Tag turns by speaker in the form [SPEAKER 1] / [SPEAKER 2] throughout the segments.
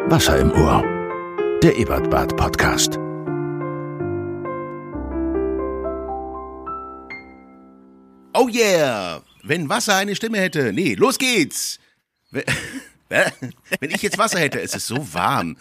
[SPEAKER 1] Wasser im Ohr. Der Ebertbad-Podcast.
[SPEAKER 2] Oh yeah! Wenn Wasser eine Stimme hätte. Nee, los geht's! Wenn ich jetzt Wasser hätte, es ist so warm.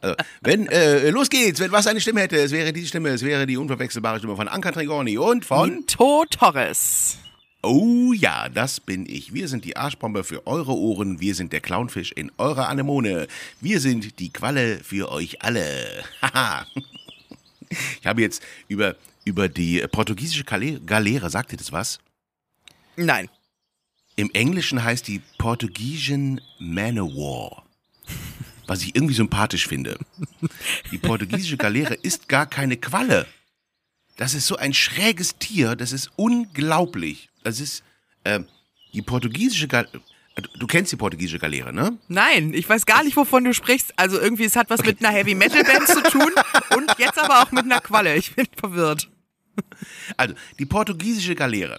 [SPEAKER 2] Los geht's, wenn Wasser eine Stimme hätte, es wäre diese Stimme, es wäre die unverwechselbare Stimme von Anka Trigoni und von
[SPEAKER 3] Nito Torres.
[SPEAKER 2] Oh ja, das bin ich. Wir sind die Arschbombe für eure Ohren, wir sind der Clownfisch in eurer Anemone. Wir sind die Qualle für euch alle. Haha. Ich habe jetzt über die portugiesische Galeere, sagt ihr das was?
[SPEAKER 3] Nein.
[SPEAKER 2] Im Englischen heißt die Portugiesian Man of War, was ich irgendwie sympathisch finde. Die portugiesische Galeere ist gar keine Qualle. Das ist so ein schräges Tier, das ist unglaublich. Das ist die portugiesische Galeere. Du kennst die portugiesische Galeere, ne?
[SPEAKER 3] Nein, ich weiß gar nicht, wovon du sprichst. Also irgendwie, es hat was mit einer Heavy-Metal-Band zu tun und jetzt aber auch mit einer Qualle. Ich bin verwirrt.
[SPEAKER 2] Also, die portugiesische Galeere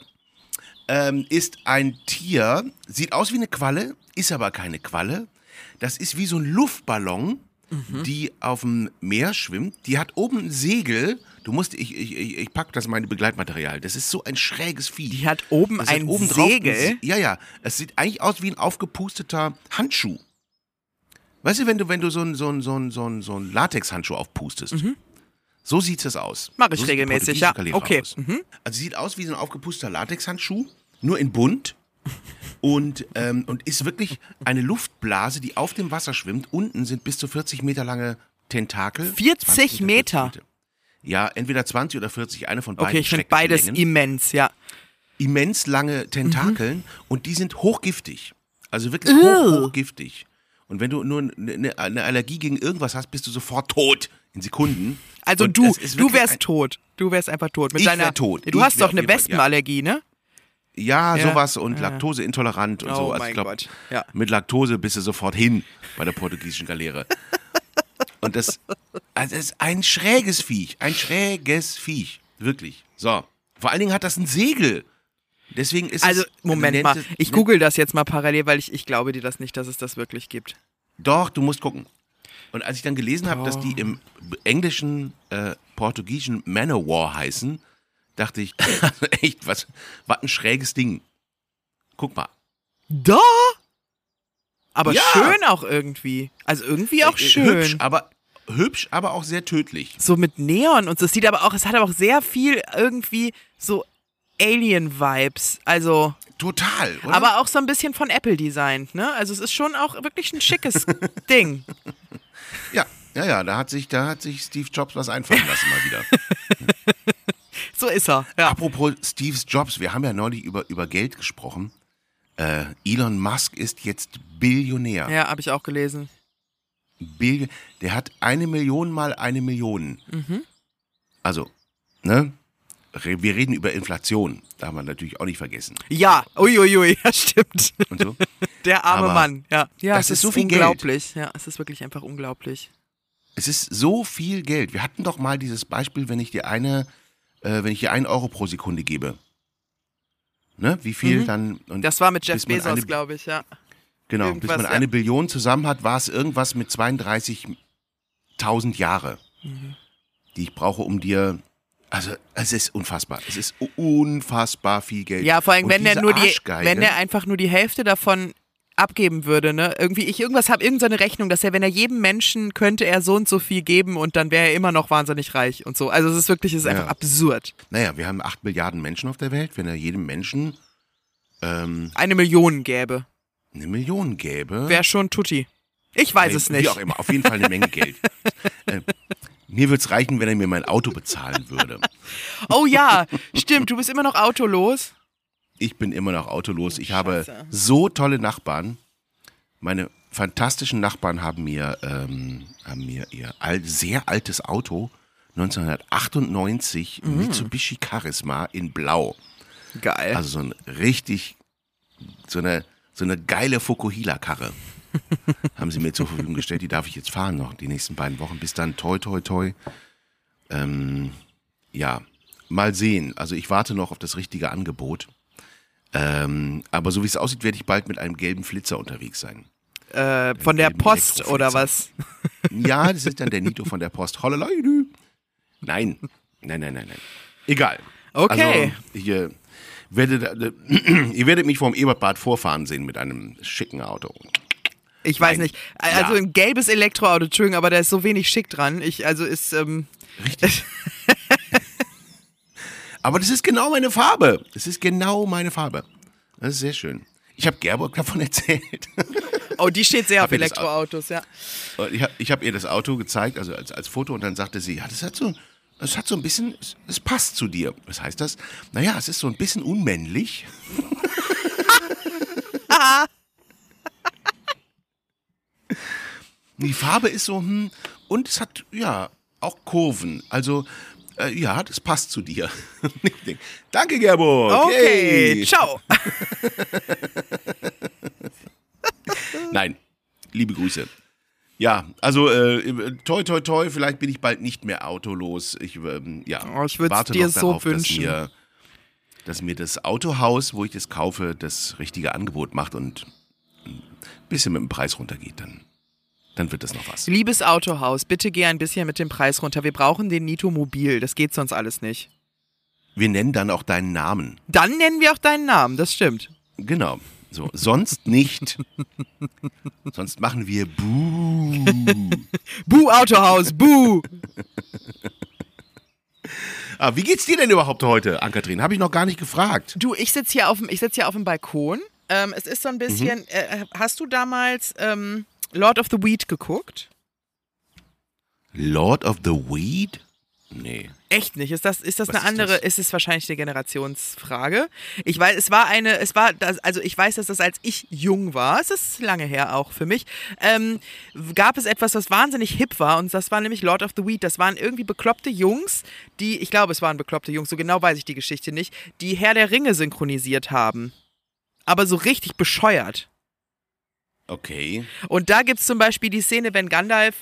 [SPEAKER 2] ist ein Tier, sieht aus wie eine Qualle, ist aber keine Qualle. Das ist wie so ein Luftballon, die auf dem Meer schwimmt. Die hat oben ein Segel. Ich pack das in meine Begleitmaterial. Das ist so ein schräges Vieh.
[SPEAKER 3] Die hat oben ein Segel?
[SPEAKER 2] Ja. Es sieht eigentlich aus wie ein aufgepusteter Handschuh. Weißt du, wenn du so ein Latex-Handschuh aufpustest. So sieht es aus.
[SPEAKER 3] Mach ich regelmäßig, ja. Okay.
[SPEAKER 2] Also sieht aus wie so ein aufgepusteter Latexhandschuh, nur in bunt und ist wirklich eine Luftblase, die auf dem Wasser schwimmt. Unten sind bis zu 40 Meter lange Tentakel.
[SPEAKER 3] 40 Meter?
[SPEAKER 2] Ja, entweder 20 oder 40, eine von beiden.
[SPEAKER 3] Okay, ich finde beides immens, ja.
[SPEAKER 2] Immens lange Tentakeln und die sind hochgiftig. Also wirklich hochgiftig. Und wenn du nur eine Allergie gegen irgendwas hast, bist du sofort tot in Sekunden.
[SPEAKER 3] Also und du wärst tot. Du wärst einfach tot.
[SPEAKER 2] Ich wär tot.
[SPEAKER 3] Du hast doch eine Wespenallergie, ne?
[SPEAKER 2] Ja, sowas und Laktoseintolerant und so. Also ich glaube, mit Laktose bist du sofort hin bei der portugiesischen Galeere. Und das ist ein schräges Viech. Wirklich. So. Vor allen Dingen hat das ein Segel. Deswegen ist
[SPEAKER 3] also, Moment mal. Ich google das jetzt mal parallel, weil ich glaube dir das nicht, dass es das wirklich gibt.
[SPEAKER 2] Doch, du musst gucken. Und als ich dann gelesen habe, dass die im englischen, portugiesischen Man of War heißen, dachte ich, also echt, was ein schräges Ding. Guck mal.
[SPEAKER 3] Da? Aber schön auch irgendwie. Also irgendwie auch schön.
[SPEAKER 2] Hübsch, aber auch sehr tödlich.
[SPEAKER 3] So mit Neon und so. Es hat aber auch sehr viel irgendwie so Alien-Vibes. Also.
[SPEAKER 2] Total, oder?
[SPEAKER 3] Aber auch so ein bisschen von Apple designt, ne? Also es ist schon auch wirklich ein schickes Ding.
[SPEAKER 2] Ja, da hat sich Steve Jobs was einfallen lassen mal wieder.
[SPEAKER 3] So ist er, ja.
[SPEAKER 2] Apropos Steve Jobs, wir haben ja neulich über Geld gesprochen. Elon Musk ist jetzt Billionär.
[SPEAKER 3] Ja, habe ich auch gelesen.
[SPEAKER 2] Der hat 1 Million mal 1 Million. Also, ne? Wir reden über Inflation, darf man natürlich auch nicht vergessen.
[SPEAKER 3] Ja, uiuiui, ja stimmt.
[SPEAKER 2] Und so.
[SPEAKER 3] Der arme Mann, ja. Ja,
[SPEAKER 2] das ist so viel
[SPEAKER 3] unglaublich.
[SPEAKER 2] Geld.
[SPEAKER 3] Ja, es ist wirklich einfach unglaublich.
[SPEAKER 2] Es ist so viel Geld. Wir hatten doch mal dieses Beispiel, wenn ich dir 1 Euro pro Sekunde gebe. Ne? Wie viel dann? Und
[SPEAKER 3] das war mit Jeff Bezos, glaube ich, ja.
[SPEAKER 2] Genau, bis man 1 Billion zusammen hat, war es irgendwas mit 32.000 Jahre, die ich brauche, um dir. Also, es ist unfassbar. Es ist unfassbar viel Geld.
[SPEAKER 3] Ja, vor allem, wenn er einfach nur die Hälfte davon abgeben würde, ne? Irgendeine Rechnung, dass wenn er jedem Menschen könnte er so und so viel geben und dann wäre er immer noch wahnsinnig reich und so. Also es ist einfach absurd.
[SPEAKER 2] Naja, wir haben 8 Milliarden Menschen auf der Welt. Wenn er jedem Menschen
[SPEAKER 3] 1 Million gäbe.
[SPEAKER 2] 1 Million gäbe.
[SPEAKER 3] Wäre schon tutti. Ich weiß es nicht.
[SPEAKER 2] Wie auch immer, auf jeden Fall eine Menge Geld. Mir würde es reichen, wenn er mir mein Auto bezahlen würde.
[SPEAKER 3] Oh ja, stimmt, du bist immer noch autolos.
[SPEAKER 2] Ich bin immer noch autolos. Ich habe so tolle Nachbarn. Meine fantastischen Nachbarn haben mir ihr sehr altes Auto 1998 Mitsubishi Charisma in Blau.
[SPEAKER 3] Geil.
[SPEAKER 2] Also so eine geile Fukuhila-Karre haben sie mir zur Verfügung gestellt. Die darf ich jetzt fahren noch die nächsten beiden Wochen. Bis dann, toi, toi, toi. Ja, mal sehen. Also ich warte noch auf das richtige Angebot. Aber so wie es aussieht, werde ich bald mit einem gelben Flitzer unterwegs sein.
[SPEAKER 3] von der Post oder was?
[SPEAKER 2] Ja, das ist dann der Nito von der Post. Hollelei. Nein. Egal.
[SPEAKER 3] Okay.
[SPEAKER 2] Also, ihr werdet mich vom Ebertbad vorfahren sehen mit einem schicken Auto.
[SPEAKER 3] Ich weiß nicht. Also ein gelbes Elektroauto, Entschuldigung, aber da ist so wenig schick dran.
[SPEAKER 2] Richtig. Aber das ist genau meine Farbe. Das ist sehr schön. Ich habe Gerburg davon erzählt.
[SPEAKER 3] Oh, die steht sehr auf Elektroautos, ja.
[SPEAKER 2] Ich habe ihr das Auto gezeigt, also als Foto, und dann sagte sie, ja, das hat so ein bisschen, es passt zu dir. Was heißt das? Naja, es ist so ein bisschen unmännlich. Die Farbe ist so, und es hat, ja, auch Kurven. Also, ja, das passt zu dir. Danke, Gerburg.
[SPEAKER 3] Okay,
[SPEAKER 2] hey.
[SPEAKER 3] Ciao.
[SPEAKER 2] Nein, liebe Grüße. Ja, also toi, toi, toi, vielleicht bin ich bald nicht mehr autolos. Ich würde es
[SPEAKER 3] dir so wünschen.
[SPEAKER 2] Dass mir das Autohaus, wo ich das kaufe, das richtige Angebot macht und ein bisschen mit dem Preis runtergeht, dann wird das noch was.
[SPEAKER 3] Liebes Autohaus, bitte geh ein bisschen mit dem Preis runter. Wir brauchen den Nito Mobil, das geht sonst alles nicht.
[SPEAKER 2] Wir nennen dann auch deinen Namen.
[SPEAKER 3] Dann nennen wir auch deinen Namen, das stimmt.
[SPEAKER 2] Genau. So, sonst nicht. Sonst machen wir Buh.
[SPEAKER 3] Buh, Autohaus, Buh.
[SPEAKER 2] Wie geht's dir denn überhaupt heute, Ann-Kathrin? Habe ich noch gar nicht gefragt.
[SPEAKER 3] Du, ich sitze hier auf dem Balkon. Es ist so ein bisschen, hast du damals Lord of the Weed geguckt?
[SPEAKER 2] Lord of the Weed? Nee.
[SPEAKER 3] Echt nicht? Ist das eine andere, ist es wahrscheinlich eine Generationsfrage? Ich weiß, ich weiß, dass das, als ich jung war, es ist lange her auch für mich, gab es etwas, was wahnsinnig hip war, und das war nämlich Lord of the Weed. Das waren irgendwie bekloppte Jungs, ich glaube, es waren bekloppte Jungs, so genau weiß ich die Geschichte nicht, die Herr der Ringe synchronisiert haben. Aber so richtig bescheuert.
[SPEAKER 2] Okay.
[SPEAKER 3] Und da gibt es zum Beispiel die Szene, wenn Gandalf,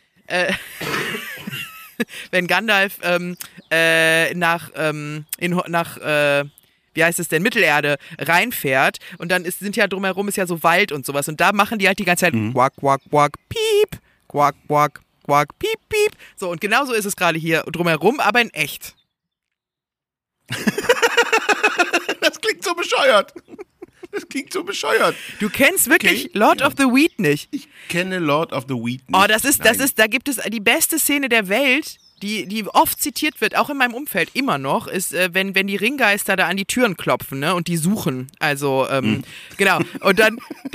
[SPEAKER 3] wie heißt es denn, Mittelerde reinfährt, und dann sind ja drumherum ist ja so Wald und sowas, und da machen die halt die ganze Zeit quack, quack, quack, piep, quack, quack, quack, piep, piep. So, und genauso ist es gerade hier drumherum, aber in echt.
[SPEAKER 2] Das klingt so bescheuert.
[SPEAKER 3] Du kennst wirklich Lord of the Weed nicht?
[SPEAKER 2] Ich kenne Lord of the Weed nicht.
[SPEAKER 3] Oh, da gibt es die beste Szene der Welt, die oft zitiert wird, auch in meinem Umfeld immer noch, ist, wenn die Ringgeister da an die Türen klopfen, ne, und die suchen. Also, genau. Und dann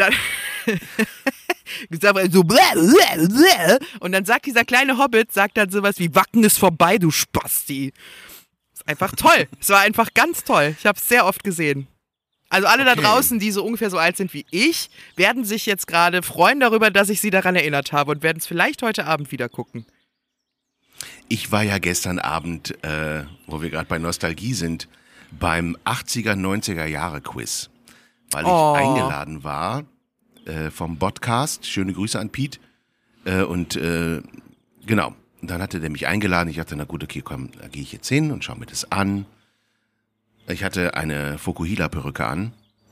[SPEAKER 3] so und dann sagt dieser kleine Hobbit, sagt dann sowas wie, Wacken ist vorbei, du Spasti. Ist einfach toll. Es war einfach ganz toll. Ich habe es sehr oft gesehen. Also alle da draußen, die so ungefähr so alt sind wie ich, werden sich jetzt gerade freuen darüber, dass ich sie daran erinnert habe, und werden es vielleicht heute Abend wieder gucken.
[SPEAKER 2] Ich war ja gestern Abend, wo wir gerade bei Nostalgie sind, beim 80er, 90er Jahre Quiz, weil ich eingeladen war vom Podcast. Schöne Grüße an Piet. Genau. Und dann hatte der mich eingeladen. Ich dachte, na gut, okay, komm, da gehe ich jetzt hin und schaue mir das an. Ich hatte eine Fukuhila-Perücke an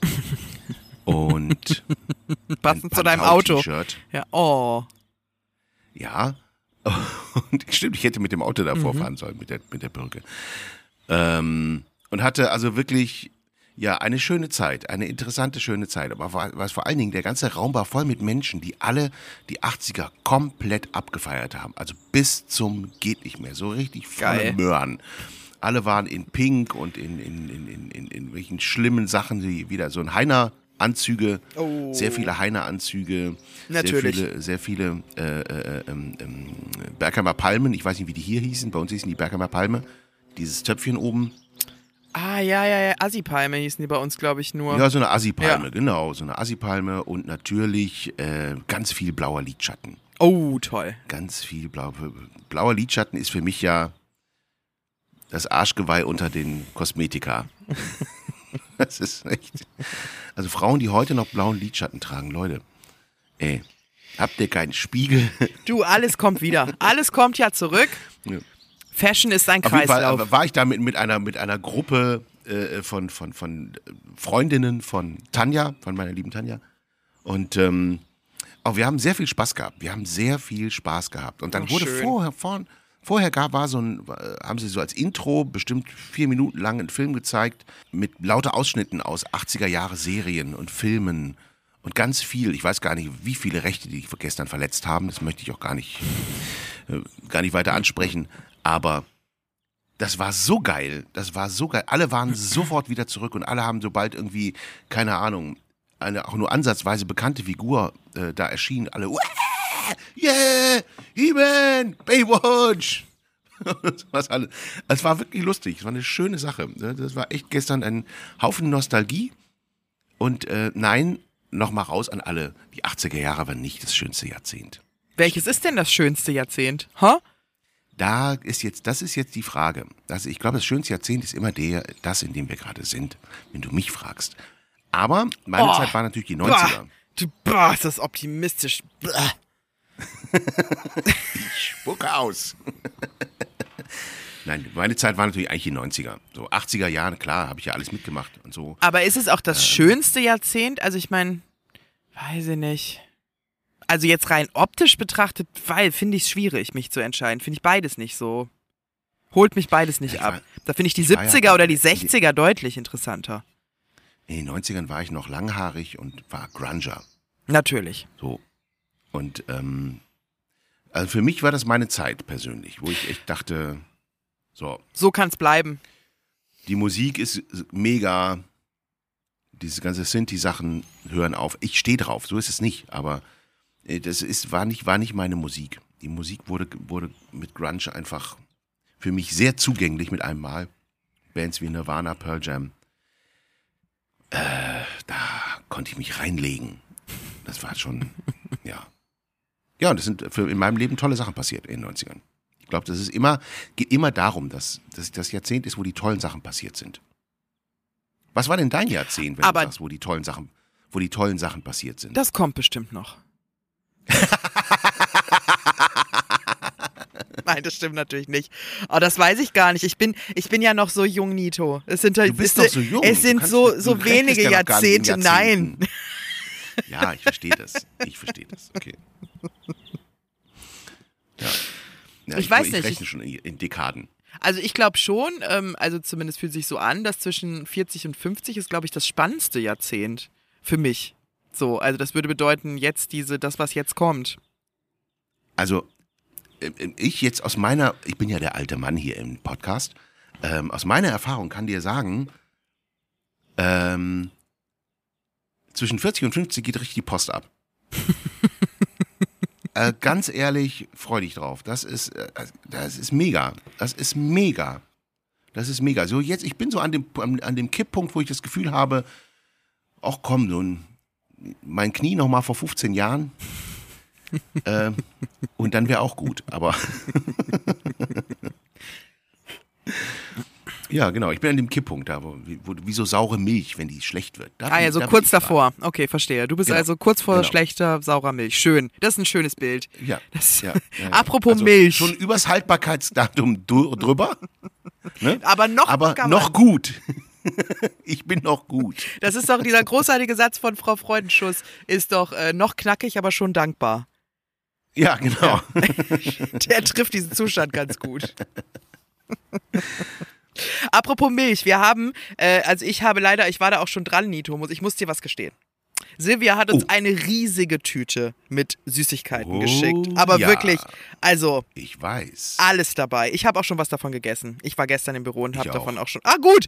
[SPEAKER 2] und
[SPEAKER 3] passend zu deinem Auto.
[SPEAKER 2] T-Shirt.
[SPEAKER 3] Ja, oh.
[SPEAKER 2] Ja, und stimmt, ich hätte mit dem Auto davor fahren sollen, mit der Perücke. Und hatte also wirklich, ja, eine schöne Zeit, eine interessante, schöne Zeit. Aber was vor allen Dingen, der ganze Raum war voll mit Menschen, die alle die 80er komplett abgefeiert haben. Also bis zum geht nicht mehr, so richtig volle Möhren. Alle waren in Pink und in welchen schlimmen Sachen, wie wieder so ein Heiner-Anzüge, sehr viele Heiner-Anzüge, sehr viele Bergheimer Palmen, ich weiß nicht, wie die hier hießen, bei uns hießen die Bergheimer Palme, dieses Töpfchen oben.
[SPEAKER 3] Ah, ja, Assi-Palme hießen die bei uns, glaube ich, nur.
[SPEAKER 2] Ja, so eine Assi-Palme, genau, so eine Assi-Palme, und natürlich ganz viel blauer Lidschatten.
[SPEAKER 3] Oh, toll.
[SPEAKER 2] Ganz viel blauer Lidschatten ist für mich ja das Arschgeweih unter den Kosmetika. Das ist echt. Also Frauen, die heute noch blauen Lidschatten tragen, Leute. Ey, habt ihr keinen Spiegel?
[SPEAKER 3] Du, alles kommt wieder. Alles kommt ja zurück. Ja. Fashion ist ein Kreislauf.
[SPEAKER 2] Fall, war ich da mit einer Gruppe von Freundinnen von Tanja, von meiner lieben Tanja. Und Aber wir haben sehr viel Spaß gehabt. Und dann wurde
[SPEAKER 3] schön.
[SPEAKER 2] vorher haben sie so als Intro bestimmt 4 Minuten lang einen Film gezeigt mit lauter Ausschnitten aus 80er Jahre Serien und Filmen und ganz viel. Ich weiß gar nicht, wie viele Rechte die gestern verletzt haben. Das möchte ich auch gar nicht weiter ansprechen. Aber das war so geil. Alle waren sofort wieder zurück und alle haben, sobald irgendwie, keine Ahnung, eine auch nur ansatzweise bekannte Figur da erschien, alle yeah, He-Man, Baywatch. Was alles. Es war wirklich lustig, es war eine schöne Sache. Das war echt gestern ein Haufen Nostalgie. Und nein, nochmal raus an alle, die 80er Jahre waren nicht das schönste Jahrzehnt.
[SPEAKER 3] Welches ist denn das schönste Jahrzehnt? Huh?
[SPEAKER 2] Das ist jetzt die Frage. Ich glaube, das schönste Jahrzehnt ist immer das, in dem wir gerade sind, wenn du mich fragst. Aber meine Zeit war natürlich die 90er.
[SPEAKER 3] Ist das optimistisch.
[SPEAKER 2] Ich spucke aus. Nein, meine Zeit war natürlich eigentlich die 90er. So 80er Jahre, klar, habe ich ja alles mitgemacht und so.
[SPEAKER 3] Aber ist es auch das schönste Jahrzehnt? Also ich meine, weiß ich nicht. Also jetzt rein optisch betrachtet, finde ich es schwierig, mich zu entscheiden. Finde ich beides nicht so. Holt mich beides nicht ab. Da finde ich die 70er oder die 60er deutlich interessanter.
[SPEAKER 2] In den 90ern war ich noch langhaarig und war Grunger.
[SPEAKER 3] Natürlich.
[SPEAKER 2] So. Und also für mich war das meine Zeit persönlich, wo ich echt dachte,
[SPEAKER 3] so kann es bleiben.
[SPEAKER 2] Die Musik ist mega, diese ganze Synthi-Sachen hören auf. Ich stehe drauf, so ist es nicht, aber war nicht meine Musik. Die Musik wurde mit Grunge einfach für mich sehr zugänglich mit einem Mal. Bands wie Nirvana, Pearl Jam. Da konnte ich mich reinlegen. Das war schon, ja. Ja, und das sind in meinem Leben tolle Sachen passiert in den 90ern. Ich glaube, geht immer darum, dass das Jahrzehnt ist, wo die tollen Sachen passiert sind. Was war denn dein Jahrzehnt, wenn du sagst, wo die tollen Sachen passiert sind?
[SPEAKER 3] Das kommt bestimmt noch. Nein, das stimmt natürlich nicht. Aber das weiß ich gar nicht. Ich bin ja noch so jung, Nito.
[SPEAKER 2] Du bist doch so jung.
[SPEAKER 3] Es sind so wenige Jahrzehnte. Nein.
[SPEAKER 2] Ja, ich verstehe das. Okay. Ja, ich weiß nicht. Ich rechne schon in Dekaden.
[SPEAKER 3] Also ich glaube schon, also zumindest fühlt sich so an, dass zwischen 40 und 50 ist, glaube ich, das spannendste Jahrzehnt für mich. So, also das würde bedeuten, das, was jetzt kommt.
[SPEAKER 2] Also ich bin ja der alte Mann hier im Podcast, aus meiner Erfahrung kann dir sagen, zwischen 40 und 50 geht richtig die Post ab. Ganz ehrlich, freu dich drauf. Das ist mega. Das ist mega. So jetzt, ich bin so an dem Kipppunkt, wo ich das Gefühl habe, ach komm, mein Knie noch mal vor 15 Jahren und dann wäre auch gut. Aber ja, genau. Ich bin an dem Kipppunkt da, wie so saure Milch, wenn die schlecht wird.
[SPEAKER 3] So kurz davor. Okay, verstehe. Du bist also kurz vor schlechter, saurer Milch. Schön. Das ist ein schönes Bild.
[SPEAKER 2] Ja.
[SPEAKER 3] Apropos Milch.
[SPEAKER 2] Schon übers Haltbarkeitsdatum drüber. Ne?
[SPEAKER 3] Aber noch
[SPEAKER 2] gut. Ich bin noch gut.
[SPEAKER 3] Das ist doch dieser großartige Satz von Frau Freudenschuss. Ist doch noch knackig, aber schon dankbar.
[SPEAKER 2] Ja, genau.
[SPEAKER 3] Der trifft diesen Zustand ganz gut. Apropos Milch, wir haben, ich war da auch schon dran, Nito, ich muss dir was gestehen. Silvia hat uns eine riesige Tüte mit Süßigkeiten geschickt. Aber wirklich, also.
[SPEAKER 2] Ich weiß.
[SPEAKER 3] Alles dabei. Ich habe auch schon was davon gegessen. Ich war gestern im Büro und habe davon auch schon. Ah, gut.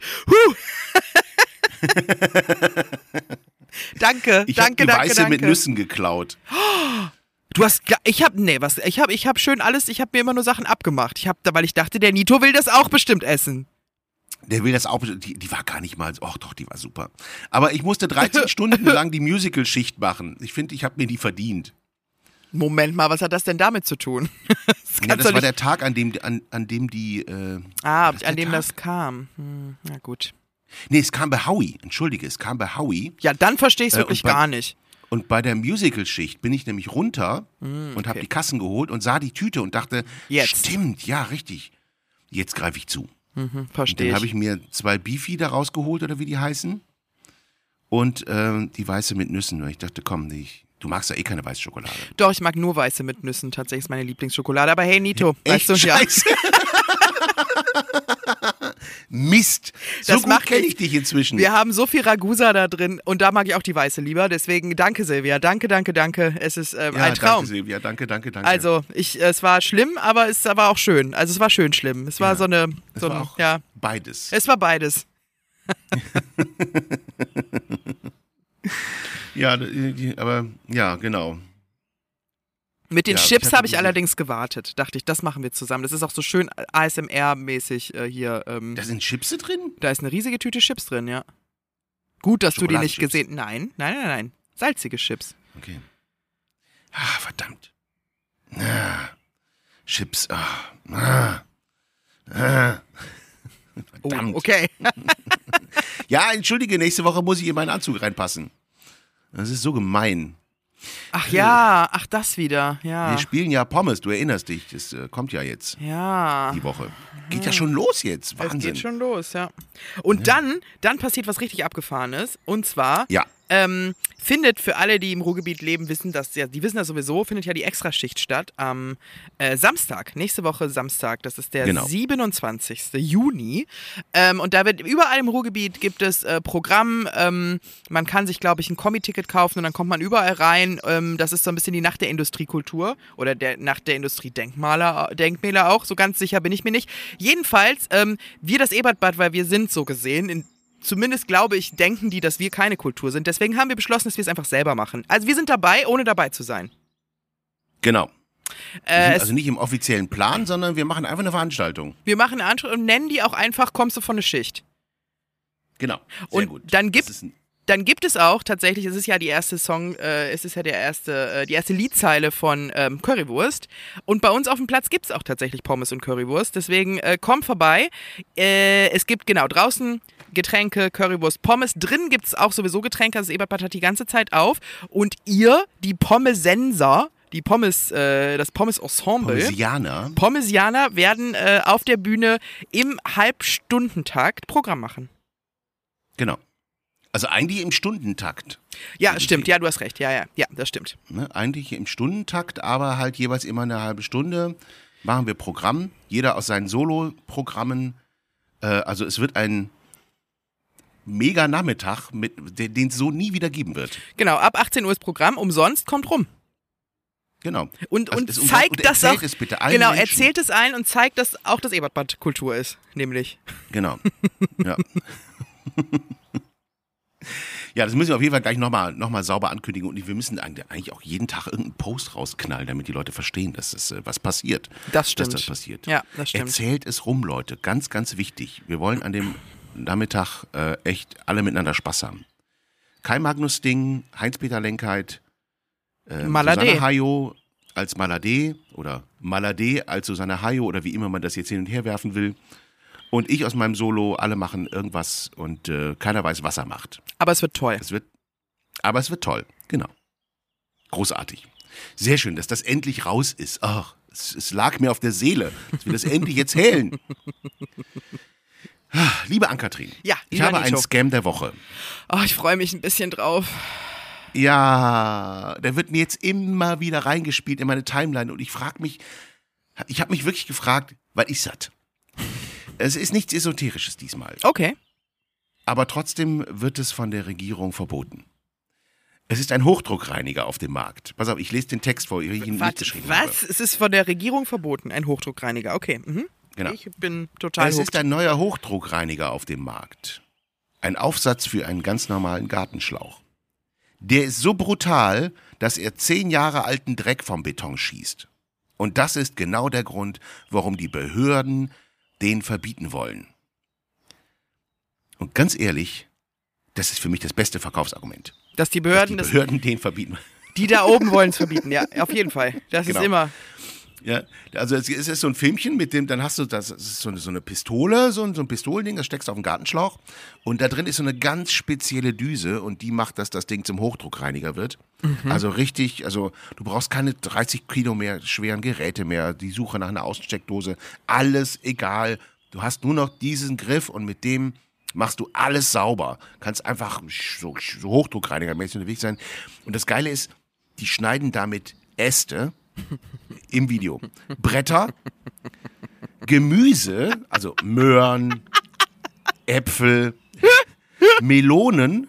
[SPEAKER 3] Danke.
[SPEAKER 2] Ich habe die Weiße mit Nüssen geklaut.
[SPEAKER 3] Ich habe schön alles, ich habe mir immer nur Sachen abgemacht. Weil ich dachte, der Nito will das auch bestimmt essen.
[SPEAKER 2] Der will das auch, die war gar nicht mal, doch, die war super. Aber ich musste 13 Stunden lang die Musical-Schicht machen. Ich finde, ich habe mir die verdient.
[SPEAKER 3] Moment mal, was hat das denn damit zu tun?
[SPEAKER 2] Das war der Tag, an dem die...
[SPEAKER 3] an dem das kam. Na gut.
[SPEAKER 2] Nee, es kam bei Howie. Entschuldige, es kam bei Howie.
[SPEAKER 3] Ja, dann verstehe ich es wirklich gar nicht.
[SPEAKER 2] Und bei der Musical-Schicht bin ich nämlich runter und habe die Kassen geholt und sah die Tüte und dachte, stimmt, ja, richtig. Jetzt greife ich zu.
[SPEAKER 3] Verstehe ich.
[SPEAKER 2] Dann habe ich mir 2 Beefy da rausgeholt, oder wie die heißen. Und die Weiße mit Nüssen. Und ich dachte, komm, Du magst ja eh keine weiße Schokolade.
[SPEAKER 3] Doch, ich mag nur weiße mit Nüssen. Tatsächlich ist meine Lieblingsschokolade. Aber hey, Nito, weißt du,
[SPEAKER 2] Scheiße. Mist. So
[SPEAKER 3] Das
[SPEAKER 2] gut
[SPEAKER 3] macht
[SPEAKER 2] kenne ich
[SPEAKER 3] nichts.
[SPEAKER 2] dich inzwischen.
[SPEAKER 3] Wir haben so viel Ragusa da drin und da mag ich auch die weiße lieber. Deswegen danke, Silvia. Danke. Es ist ein Traum.
[SPEAKER 2] Danke, Silvia. Danke.
[SPEAKER 3] Also, es war schlimm, aber es war auch schön. Also, es war schön schlimm. Es war
[SPEAKER 2] beides.
[SPEAKER 3] Es war beides.
[SPEAKER 2] Ja, aber ja, genau.
[SPEAKER 3] Mit den
[SPEAKER 2] Ja,
[SPEAKER 3] Chips
[SPEAKER 2] ich hatte
[SPEAKER 3] habe ich
[SPEAKER 2] diese-
[SPEAKER 3] allerdings gewartet. Dachte ich, das machen wir zusammen. Das ist auch so schön ASMR-mäßig hier.
[SPEAKER 2] Da sind Chips drin?
[SPEAKER 3] Da ist eine riesige Tüte Chips drin, ja. Gut, dass du die nicht
[SPEAKER 2] Schokoladenchips.
[SPEAKER 3] gesehen... Nein. Salzige Chips.
[SPEAKER 2] Okay. Verdammt. Chips. Verdammt.
[SPEAKER 3] Oh, okay.
[SPEAKER 2] Ja, entschuldige, nächste Woche muss ich in meinen Anzug reinpassen. Das ist so gemein.
[SPEAKER 3] Ach ja, das wieder.
[SPEAKER 2] Wir
[SPEAKER 3] Ja.
[SPEAKER 2] spielen ja Pommes, du erinnerst dich. Das kommt ja jetzt
[SPEAKER 3] Ja.
[SPEAKER 2] die Woche. Geht ja schon los jetzt.
[SPEAKER 3] Es
[SPEAKER 2] Wahnsinn.
[SPEAKER 3] geht schon los, ja. Und dann passiert was richtig Abgefahrenes. Und zwar
[SPEAKER 2] Ja.
[SPEAKER 3] findet für alle, die im Ruhrgebiet leben, die wissen das sowieso, findet ja die Extraschicht statt am Samstag, nächste Woche Samstag, das ist der
[SPEAKER 2] Genau.
[SPEAKER 3] 27. Juni. Und da wird überall im Ruhrgebiet gibt es Programm, man kann sich, glaube ich, ein Kombi-Ticket kaufen und dann kommt man überall rein. Das ist so ein bisschen die Nacht der Industriekultur oder der Nacht der Industriedenkmäler auch, so ganz sicher bin ich mir nicht. Jedenfalls, wir das Ebertbad, weil wir sind so gesehen, zumindest glaube ich, denken die, dass wir keine Kultur sind. Deswegen haben wir beschlossen, dass wir es einfach selber machen. Also wir sind dabei, ohne dabei zu sein.
[SPEAKER 2] Genau. Wir sind
[SPEAKER 3] Es-
[SPEAKER 2] also nicht im offiziellen Plan, sondern wir machen einfach eine Veranstaltung.
[SPEAKER 3] Wir machen eine Anschrift und nennen die auch einfach, kommst du von der Schicht.
[SPEAKER 2] Genau. Sehr
[SPEAKER 3] Und
[SPEAKER 2] gut.
[SPEAKER 3] dann
[SPEAKER 2] Das ist
[SPEAKER 3] Dann gibt es auch, tatsächlich, es ist ja die erste die erste Liedzeile von Currywurst. Und bei uns auf dem Platz gibt es auch tatsächlich Pommes und Currywurst. Deswegen kommt vorbei. Es gibt genau draußen Getränke, Currywurst, Pommes. Drinnen gibt es auch sowieso Getränke. Also das Ebertbad hat die ganze Zeit auf. Und ihr, die Pommesenser, das Pommes-Ensemble, Pommesianer werden auf der Bühne im Halbstundentakt Programm machen.
[SPEAKER 2] Genau. Also eigentlich im Stundentakt.
[SPEAKER 3] Ja, stimmt. Ja, du hast recht. Ja, das stimmt.
[SPEAKER 2] Ne? Eigentlich im Stundentakt, aber halt jeweils immer eine halbe Stunde machen wir Programm. Jeder aus seinen Solo-Programmen. Also es wird ein mega Nachmittag, den es so nie wieder geben wird.
[SPEAKER 3] Genau, ab 18 Uhr ist Programm, umsonst, kommt rum.
[SPEAKER 2] Genau.
[SPEAKER 3] Und
[SPEAKER 2] Also es
[SPEAKER 3] zeigt
[SPEAKER 2] und
[SPEAKER 3] das
[SPEAKER 2] erzählt
[SPEAKER 3] auch.
[SPEAKER 2] es bitte allen
[SPEAKER 3] Genau,
[SPEAKER 2] Menschen.
[SPEAKER 3] erzählt es allen und zeigt, dass auch das Ebertbad Kultur ist, nämlich.
[SPEAKER 2] Genau. Ja. Ja, das müssen wir auf jeden Fall gleich nochmal sauber ankündigen und wir müssen eigentlich auch jeden Tag irgendeinen Post rausknallen, damit die Leute verstehen, dass das was passiert.
[SPEAKER 3] Das stimmt.
[SPEAKER 2] Dass das passiert.
[SPEAKER 3] Ja, das stimmt.
[SPEAKER 2] Erzählt es rum, Leute. Ganz, ganz wichtig. Wir wollen an dem Nachmittag echt alle miteinander Spaß haben. Kai Magnus Ding, Heinz-Peter Lenkheit,
[SPEAKER 3] Maladé.
[SPEAKER 2] Susanne Hayo als Maladé oder Maladé als Susanne Hayo oder wie immer man das jetzt hin und her werfen will. Und ich aus meinem Solo, alle machen irgendwas und keiner weiß, was er macht.
[SPEAKER 3] Aber es wird toll.
[SPEAKER 2] Aber es wird toll, genau. Großartig. Sehr schön, dass das endlich raus ist. Ach, es lag mir auf der Seele, dass wir das endlich erzählen. Liebe Ann-Kathrin,
[SPEAKER 3] Ja,
[SPEAKER 2] ich
[SPEAKER 3] lieber
[SPEAKER 2] habe einen
[SPEAKER 3] Nito.
[SPEAKER 2] Scam der Woche.
[SPEAKER 3] Oh, ich freue mich ein bisschen drauf.
[SPEAKER 2] Ja, der wird mir jetzt immer wieder reingespielt in meine Timeline und ich habe mich wirklich gefragt, weil ich satt. Es ist nichts Esoterisches diesmal.
[SPEAKER 3] Okay.
[SPEAKER 2] Aber trotzdem wird es von der Regierung verboten. Es ist ein Hochdruckreiniger auf dem Markt. Pass auf, ich lese den Text vor, wie ich ihn mitgeschrieben habe.
[SPEAKER 3] Was? Es ist von der Regierung verboten, ein Hochdruckreiniger. Okay. Mhm.
[SPEAKER 2] Genau.
[SPEAKER 3] Ich bin total
[SPEAKER 2] Es
[SPEAKER 3] hooked.
[SPEAKER 2] ist ein neuer Hochdruckreiniger auf dem Markt. Ein Aufsatz für einen ganz normalen Gartenschlauch. Der ist so brutal, dass er 10 Jahre alten Dreck vom Beton schießt. Und das ist genau der Grund, warum die Behörden den verbieten wollen. Und ganz ehrlich, das ist für mich das beste Verkaufsargument.
[SPEAKER 3] Dass die
[SPEAKER 2] Dass
[SPEAKER 3] Behörden,
[SPEAKER 2] die Behörden den verbieten.
[SPEAKER 3] die da oben wollen es verbieten. Ja, auf jeden Fall. Das
[SPEAKER 2] Genau.
[SPEAKER 3] ist immer.
[SPEAKER 2] Ja, also es ist so ein Filmchen, mit dem, dann hast du, das ist so eine Pistole, so ein Pistolending, das steckst du auf den Gartenschlauch und da drin ist so eine ganz spezielle Düse und die macht, dass das Ding zum Hochdruckreiniger wird. Also richtig, also du brauchst keine 30 Kilo mehr schweren Geräte mehr, die Suche nach einer Außensteckdose, alles egal. Du hast nur noch diesen Griff und mit dem machst du alles sauber. Kannst einfach so Hochdruckreinigermäßig unterwegs sein. Und das Geile ist, die schneiden damit Äste im Video, Bretter, Gemüse, also Möhren, Äpfel, Melonen.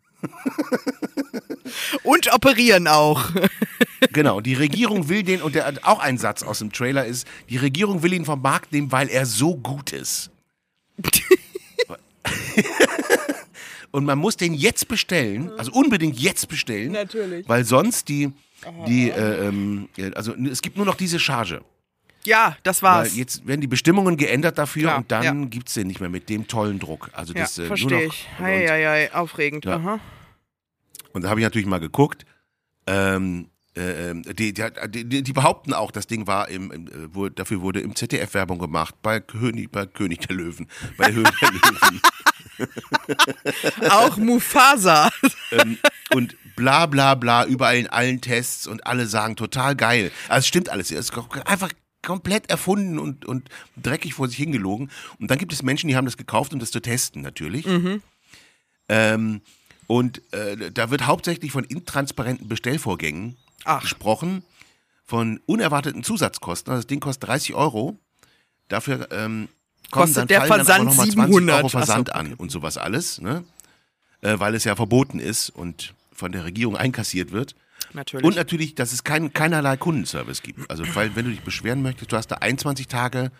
[SPEAKER 3] Und operieren auch.
[SPEAKER 2] Genau, die Regierung will den, und auch ein Satz aus dem Trailer ist, die Regierung will ihn vom Markt nehmen, weil er so gut ist. Und man muss den jetzt bestellen, also unbedingt jetzt bestellen.
[SPEAKER 3] Natürlich.
[SPEAKER 2] Weil sonst also es gibt nur noch diese Charge.
[SPEAKER 3] Ja, das war's.
[SPEAKER 2] Weil jetzt werden die Bestimmungen geändert dafür,
[SPEAKER 3] Klar,
[SPEAKER 2] und dann gibt's den nicht mehr mit dem tollen Druck. Also
[SPEAKER 3] Ja,
[SPEAKER 2] das
[SPEAKER 3] verstehe ich. Hei, aufregend.
[SPEAKER 2] Ja.
[SPEAKER 3] Aha.
[SPEAKER 2] Und da habe ich natürlich mal geguckt. Die behaupten auch, das Ding war dafür wurde im ZDF Werbung gemacht, bei König der Löwen, bei der Höhle der Löwen.
[SPEAKER 3] Auch Mufasa.
[SPEAKER 2] Und bla bla bla, überall in allen Tests, und alle sagen total geil. Also es stimmt alles, es ist einfach komplett erfunden und dreckig vor sich hingelogen. Und dann gibt es Menschen, die haben das gekauft, um das zu testen, natürlich.
[SPEAKER 3] Mhm.
[SPEAKER 2] Da wird hauptsächlich von intransparenten Bestellvorgängen gesprochen, von unerwarteten Zusatzkosten. Also das Ding kostet 30 €. Dafür
[SPEAKER 3] kostet der Versand
[SPEAKER 2] dann nochmal 20
[SPEAKER 3] 700
[SPEAKER 2] € Versand an und sowas alles, ne? Weil es ja verboten ist und von der Regierung einkassiert wird.
[SPEAKER 3] Natürlich.
[SPEAKER 2] Und natürlich, dass es keinerlei Kundenservice gibt. Also weil, wenn du dich beschweren möchtest, du hast da 21 Tage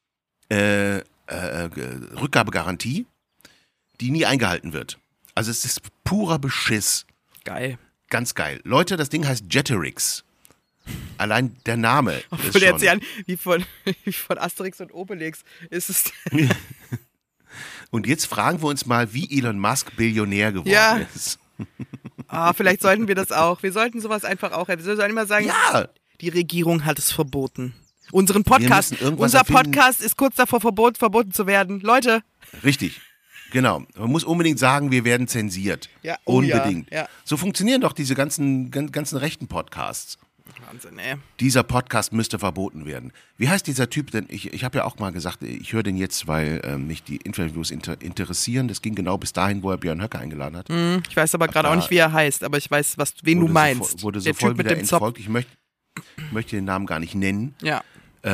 [SPEAKER 2] Rückgabegarantie, die nie eingehalten wird. Also es ist purer Beschiss.
[SPEAKER 3] Geil.
[SPEAKER 2] Ganz geil. Leute, das Ding heißt Jetterix. Allein der Name ist
[SPEAKER 3] Obwohl
[SPEAKER 2] schon...
[SPEAKER 3] jetzt ja wie von Asterix und Obelix ist es.
[SPEAKER 2] Und jetzt fragen wir uns mal, wie Elon Musk Billionär geworden ist.
[SPEAKER 3] Vielleicht sollten wir das auch. Wir sollten sowas einfach auch. Wir sollten immer sagen,
[SPEAKER 2] Ja.
[SPEAKER 3] Die Regierung hat es verboten. Unser Podcast ist kurz davor verboten zu werden. Leute.
[SPEAKER 2] Richtig. Genau. Man muss unbedingt sagen, wir werden zensiert.
[SPEAKER 3] Ja,
[SPEAKER 2] unbedingt.
[SPEAKER 3] Ja.
[SPEAKER 2] So funktionieren doch diese ganzen rechten Podcasts.
[SPEAKER 3] Wahnsinn, ey.
[SPEAKER 2] Dieser Podcast müsste verboten werden. Wie heißt dieser Typ denn? Ich habe ja auch mal gesagt, ich höre den jetzt, weil mich die Interviews interessieren. Das ging genau bis dahin, wo er Björn Höcke eingeladen hat.
[SPEAKER 3] Ich weiß aber gerade auch nicht, wie er heißt, aber ich weiß, wen du meinst.
[SPEAKER 2] Wurde so
[SPEAKER 3] der
[SPEAKER 2] voll
[SPEAKER 3] Typ mit
[SPEAKER 2] wieder
[SPEAKER 3] dem Zopf.
[SPEAKER 2] entfolgt. Ich möchte den Namen gar nicht nennen.
[SPEAKER 3] Ja.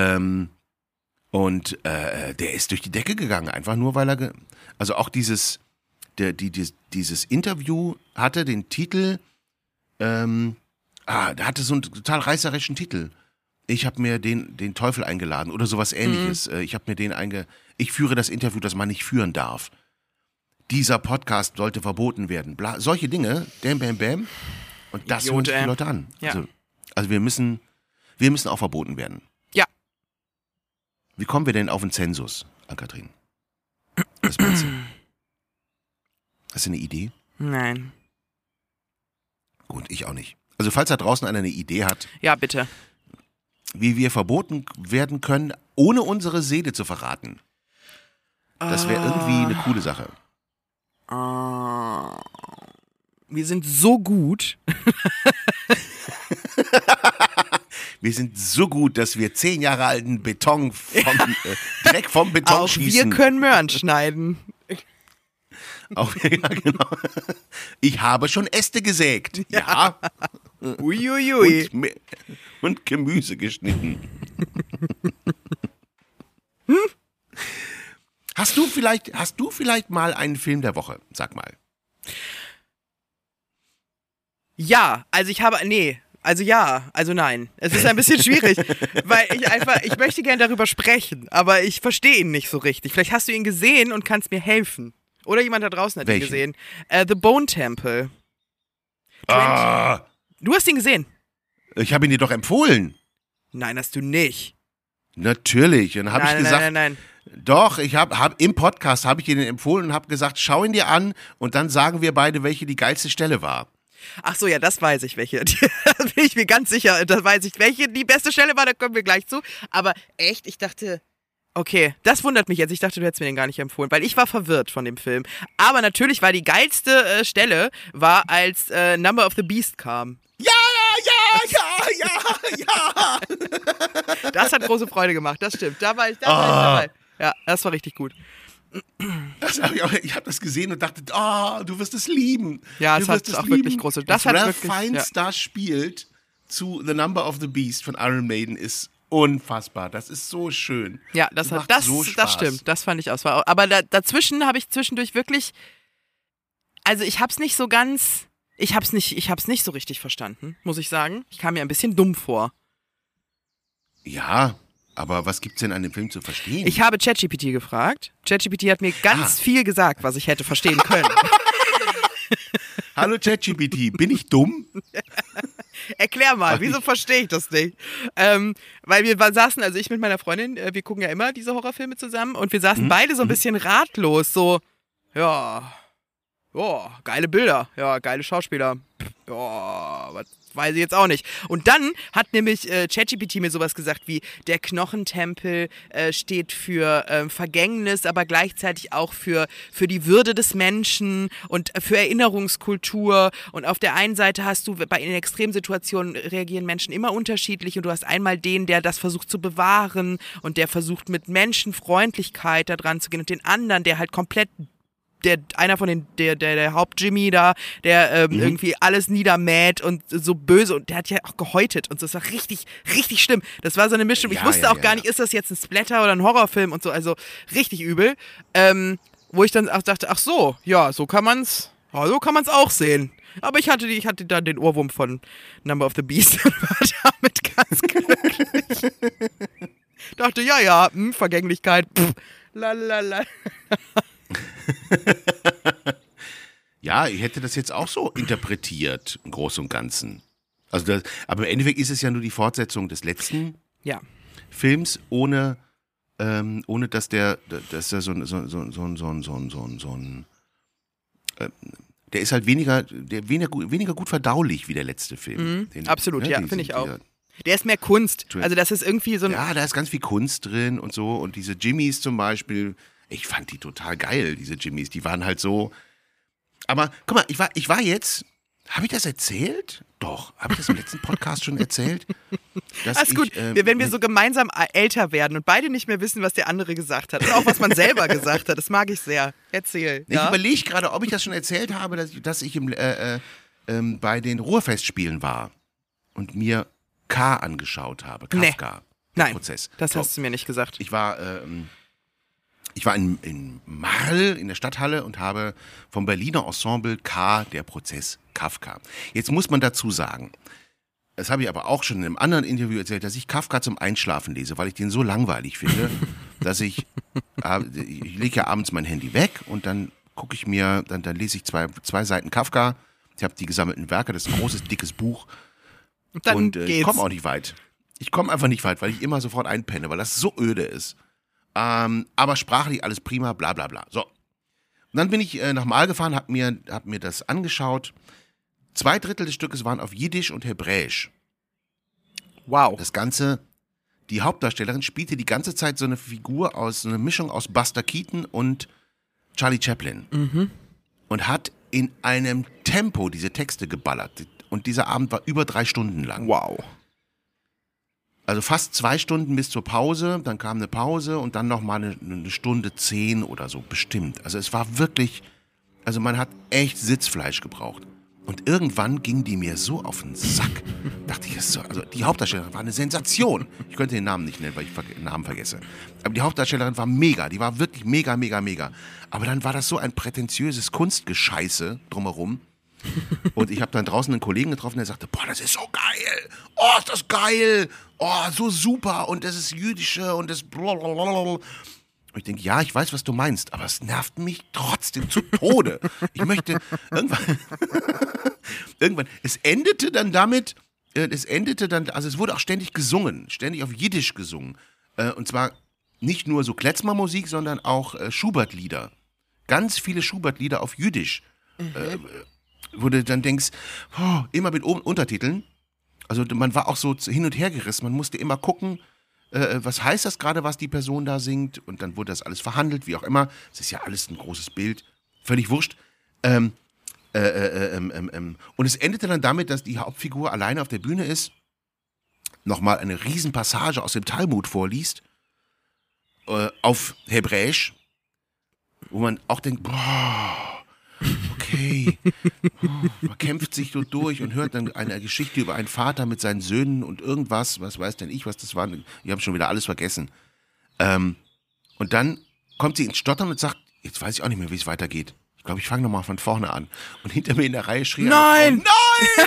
[SPEAKER 2] Der ist durch die Decke gegangen, einfach nur, weil er... Also auch dieses Interview hatte den Titel... der hatte so einen total reißerischen Titel. Ich habe mir den Teufel eingeladen oder sowas Ähnliches. Ich habe mir ich führe das Interview, das man nicht führen darf. Dieser Podcast sollte verboten werden. Bla, solche Dinge, bam, bam, bam. Und das hören sich die Leute an.
[SPEAKER 3] Ja.
[SPEAKER 2] Also wir müssen auch verboten werden.
[SPEAKER 3] Ja.
[SPEAKER 2] Wie kommen wir denn auf den Zensus, Ann-Kathrin? Was meinst du? Hast du eine Idee?
[SPEAKER 3] Nein.
[SPEAKER 2] Gut, ich auch nicht. Also falls da draußen einer eine Idee hat,
[SPEAKER 3] ja, bitte,
[SPEAKER 2] wie wir verboten werden können, ohne unsere Seele zu verraten, das wäre irgendwie eine coole Sache.
[SPEAKER 3] Wir sind so gut.
[SPEAKER 2] Wir sind so gut, dass wir 10 Jahre alten Beton Dreck vom Beton
[SPEAKER 3] auch
[SPEAKER 2] schießen.
[SPEAKER 3] Wir können Möhren schneiden.
[SPEAKER 2] Ja, genau. Ich habe schon Äste gesägt. Ja.
[SPEAKER 3] Uiuiui.
[SPEAKER 2] Und Gemüse geschnitten. Hast du vielleicht mal einen Film der Woche? Sag mal.
[SPEAKER 3] Ja, also nein. Es ist ein bisschen schwierig, weil ich möchte gerne darüber sprechen, aber ich verstehe ihn nicht so richtig. Vielleicht hast du ihn gesehen und kannst mir helfen. Oder jemand da draußen hat ihn gesehen. The Bone Temple. Du hast ihn gesehen?
[SPEAKER 2] Ich habe ihn dir doch empfohlen.
[SPEAKER 3] Nein, hast du nicht.
[SPEAKER 2] Natürlich. Und dann habe ich gesagt,
[SPEAKER 3] nein.
[SPEAKER 2] Doch, ich hab im Podcast habe ich dir den empfohlen und habe gesagt, schau ihn dir an und dann sagen wir beide, welche die geilste Stelle war.
[SPEAKER 3] Ach so, ja, das weiß ich, welche. Da bin ich mir ganz sicher, das weiß ich, welche die beste Stelle war, da kommen wir gleich zu. Aber echt, ich dachte, okay, das wundert mich jetzt. Ich dachte, du hättest mir den gar nicht empfohlen, weil ich war verwirrt von dem Film. Aber natürlich war die geilste Stelle, als Number of the Beast kam.
[SPEAKER 2] Ja.
[SPEAKER 3] Das hat große Freude gemacht, das stimmt. Da war ich dabei. Ja, das war richtig gut.
[SPEAKER 2] Ich habe das gesehen und dachte, du wirst es lieben.
[SPEAKER 3] Ja, es hat auch lieben. Wirklich große. Das hat
[SPEAKER 2] Ralph Fiennes da spielt zu The Number of the Beast von Iron Maiden ist unfassbar. Das ist so schön.
[SPEAKER 3] Ja, das stimmt. Das fand ich auch. Aber dazwischen habe ich zwischendurch wirklich, also ich hab's nicht so richtig verstanden, muss ich sagen. Ich kam mir ein bisschen dumm vor.
[SPEAKER 2] Ja, aber was gibt's denn an dem Film zu verstehen?
[SPEAKER 3] Ich habe ChatGPT gefragt. ChatGPT hat mir ganz viel gesagt, was ich hätte verstehen können.
[SPEAKER 2] Hallo ChatGPT, bin ich dumm?
[SPEAKER 3] Erklär mal, wieso verstehe ich das nicht? Weil wir saßen, also ich mit meiner Freundin, wir gucken ja immer diese Horrorfilme zusammen und wir saßen beide so ein bisschen ratlos, so, ja, geile Bilder, ja, geile Schauspieler, ja, was weiß ich jetzt auch nicht. Und dann hat nämlich ChatGPT mir sowas gesagt wie, der Knochentempel steht für Vergängnis, aber gleichzeitig auch für die Würde des Menschen und für Erinnerungskultur. Und auf der einen Seite hast du, in Extremsituationen reagieren Menschen immer unterschiedlich und du hast einmal den, der das versucht zu bewahren und der versucht mit Menschenfreundlichkeit da dran zu gehen und den anderen, der halt komplett einer von den, der Haupt-Jimmy da, der irgendwie alles niedermäht und so böse und der hat ja auch gehäutet und so, das war richtig, richtig schlimm. Das war so eine Mischung, ich wusste auch gar nicht, ist das jetzt ein Splatter oder ein Horrorfilm und so, also richtig übel. Wo ich dann auch dachte, ach so, ja, so kann man's auch sehen. Aber ich hatte dann den Ohrwurm von Number of the Beast und war damit ganz glücklich. Dachte, Vergänglichkeit, lalalala.
[SPEAKER 2] Ja, ich hätte das jetzt auch so interpretiert, im Großen und Ganzen. Also aber im Endeffekt ist es ja nur die Fortsetzung des letzten Films, ohne dass der so ein der ist halt weniger gut verdaulich wie der letzte Film.
[SPEAKER 3] Absolut, finde ich auch. Der ist mehr Kunst. Also das ist irgendwie so ein...
[SPEAKER 2] Ja, da ist ganz viel Kunst drin und so. Und diese Jimmys zum Beispiel, ich fand die total geil, diese Jimmys. Die waren halt so... Aber guck mal, ich war jetzt... Habe ich das erzählt? Doch. Habe ich das im letzten Podcast schon erzählt?
[SPEAKER 3] Das ist gut. Wenn wir so gemeinsam älter werden und beide nicht mehr wissen, was der andere gesagt hat. Und auch, was man selber gesagt hat. Das mag ich sehr. Erzähl.
[SPEAKER 2] Ich überlege gerade, ob ich das schon erzählt habe, dass ich bei den Ruhrfestspielen war und mir K angeschaut habe. Kafka.
[SPEAKER 3] Nein,
[SPEAKER 2] Prozess.
[SPEAKER 3] Das hast du mir nicht gesagt.
[SPEAKER 2] Ich war in Marl in der Stadthalle und habe vom Berliner Ensemble K, der Prozess Kafka. Jetzt muss man dazu sagen, das habe ich aber auch schon in einem anderen Interview erzählt, dass ich Kafka zum Einschlafen lese, weil ich den so langweilig finde, dass ich lege ja abends mein Handy weg und dann gucke ich mir, dann lese ich zwei Seiten Kafka. Ich habe die gesammelten Werke, das ist ein großes, dickes Buch. Und ich komme auch nicht weit. Ich komme einfach nicht weit, weil ich immer sofort einpenne, weil das so öde ist. Aber sprachlich alles prima, bla bla bla. So. Und dann bin ich nach Marl gefahren, hab mir das angeschaut. 2/3 des Stückes waren auf Jiddisch und Hebräisch.
[SPEAKER 3] Wow.
[SPEAKER 2] Das Ganze, die Hauptdarstellerin spielte die ganze Zeit so eine Figur so eine Mischung aus Buster Keaton und Charlie Chaplin.
[SPEAKER 3] Mhm.
[SPEAKER 2] Und hat in einem Tempo diese Texte geballert. Und dieser Abend war über 3 Stunden lang.
[SPEAKER 3] Wow.
[SPEAKER 2] Also fast 2 Stunden bis zur Pause, dann kam eine Pause und dann nochmal eine Stunde 10 oder so, bestimmt. Also es war wirklich, also man hat echt Sitzfleisch gebraucht. Und irgendwann ging die mir so auf den Sack. Dachte ich, also die Hauptdarstellerin war eine Sensation. Ich könnte den Namen nicht nennen, weil ich den Namen vergesse. Aber die Hauptdarstellerin war mega, die war wirklich mega, mega, mega. Aber dann war das so ein prätentiöses Kunstgescheiße drumherum. Und ich habe dann draußen einen Kollegen getroffen, der sagte, boah, das ist so geil. Oh, ist das geil. Oh, so super. Und das ist Jüdische und das blablabla. Und ich denke, ja, ich weiß, was du meinst, aber es nervt mich trotzdem zu Tode. Ich möchte irgendwann, es endete dann, also es wurde auch ständig gesungen, ständig auf Jiddisch gesungen. Und zwar nicht nur so Klezmermusik, sondern auch Schubert-Lieder. Ganz viele Schubert-Lieder auf Jiddisch. Wo du dann denkst, immer mit Untertiteln. Also man war auch so hin und her gerissen. Man musste immer gucken, was heißt das gerade, was die Person da singt. Und dann wurde das alles verhandelt, wie auch immer. Es ist ja alles ein großes Bild. Völlig wurscht. Und es endete dann damit, dass die Hauptfigur alleine auf der Bühne ist, nochmal eine Riesenpassage aus dem Talmud vorliest, auf Hebräisch. wo man auch denkt, boah, okay, man kämpft sich so durch und hört dann eine Geschichte über einen Vater mit seinen Söhnen und irgendwas, was weiß denn ich, was das war, ich habe schon wieder alles vergessen. Und dann kommt sie ins Stottern und sagt, jetzt weiß ich auch nicht mehr, wie es weitergeht. Ich glaube, ich fange nochmal von vorne an. Und hinter mir in der Reihe schrie
[SPEAKER 3] Nein!
[SPEAKER 2] Nein!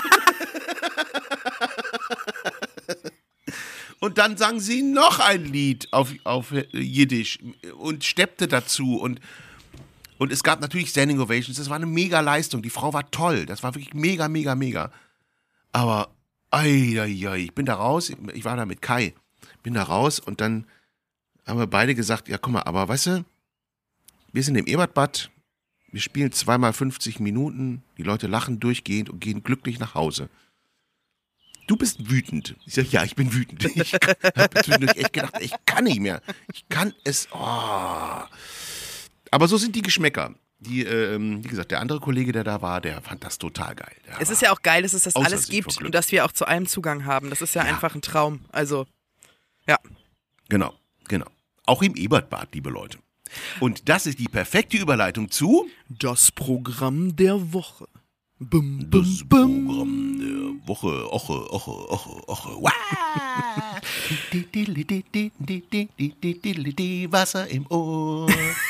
[SPEAKER 2] Und dann sang sie noch ein Lied auf Jiddisch und steppte dazu und es gab natürlich Standing Ovations, das war eine mega Leistung, die Frau war toll, das war wirklich mega, mega, mega. Aber, ich bin da raus, ich war da mit Kai, bin da raus und dann haben wir beide gesagt, ja guck mal, aber weißt du, wir sind im Ebertbad, wir spielen 2x 50 Minuten, die Leute lachen durchgehend und gehen glücklich nach Hause. Du bist wütend. Ich sage, ja, ich bin wütend. Ich habe zwischendurch echt gedacht, ich kann nicht mehr. Ich kann es, Aber so sind die Geschmäcker. Wie gesagt, der andere Kollege, der da war, der fand das total geil.
[SPEAKER 3] Es ist ja auch geil, dass es das alles gibt und dass wir auch zu allem Zugang haben. Das ist ja einfach ein Traum. Also, ja.
[SPEAKER 2] Genau. Auch im Ebertbad, liebe Leute. Und das ist die perfekte Überleitung zu
[SPEAKER 3] das Programm der Woche. Bum,
[SPEAKER 2] das
[SPEAKER 3] bum,
[SPEAKER 2] Programm der Woche. Wasser im Ohr.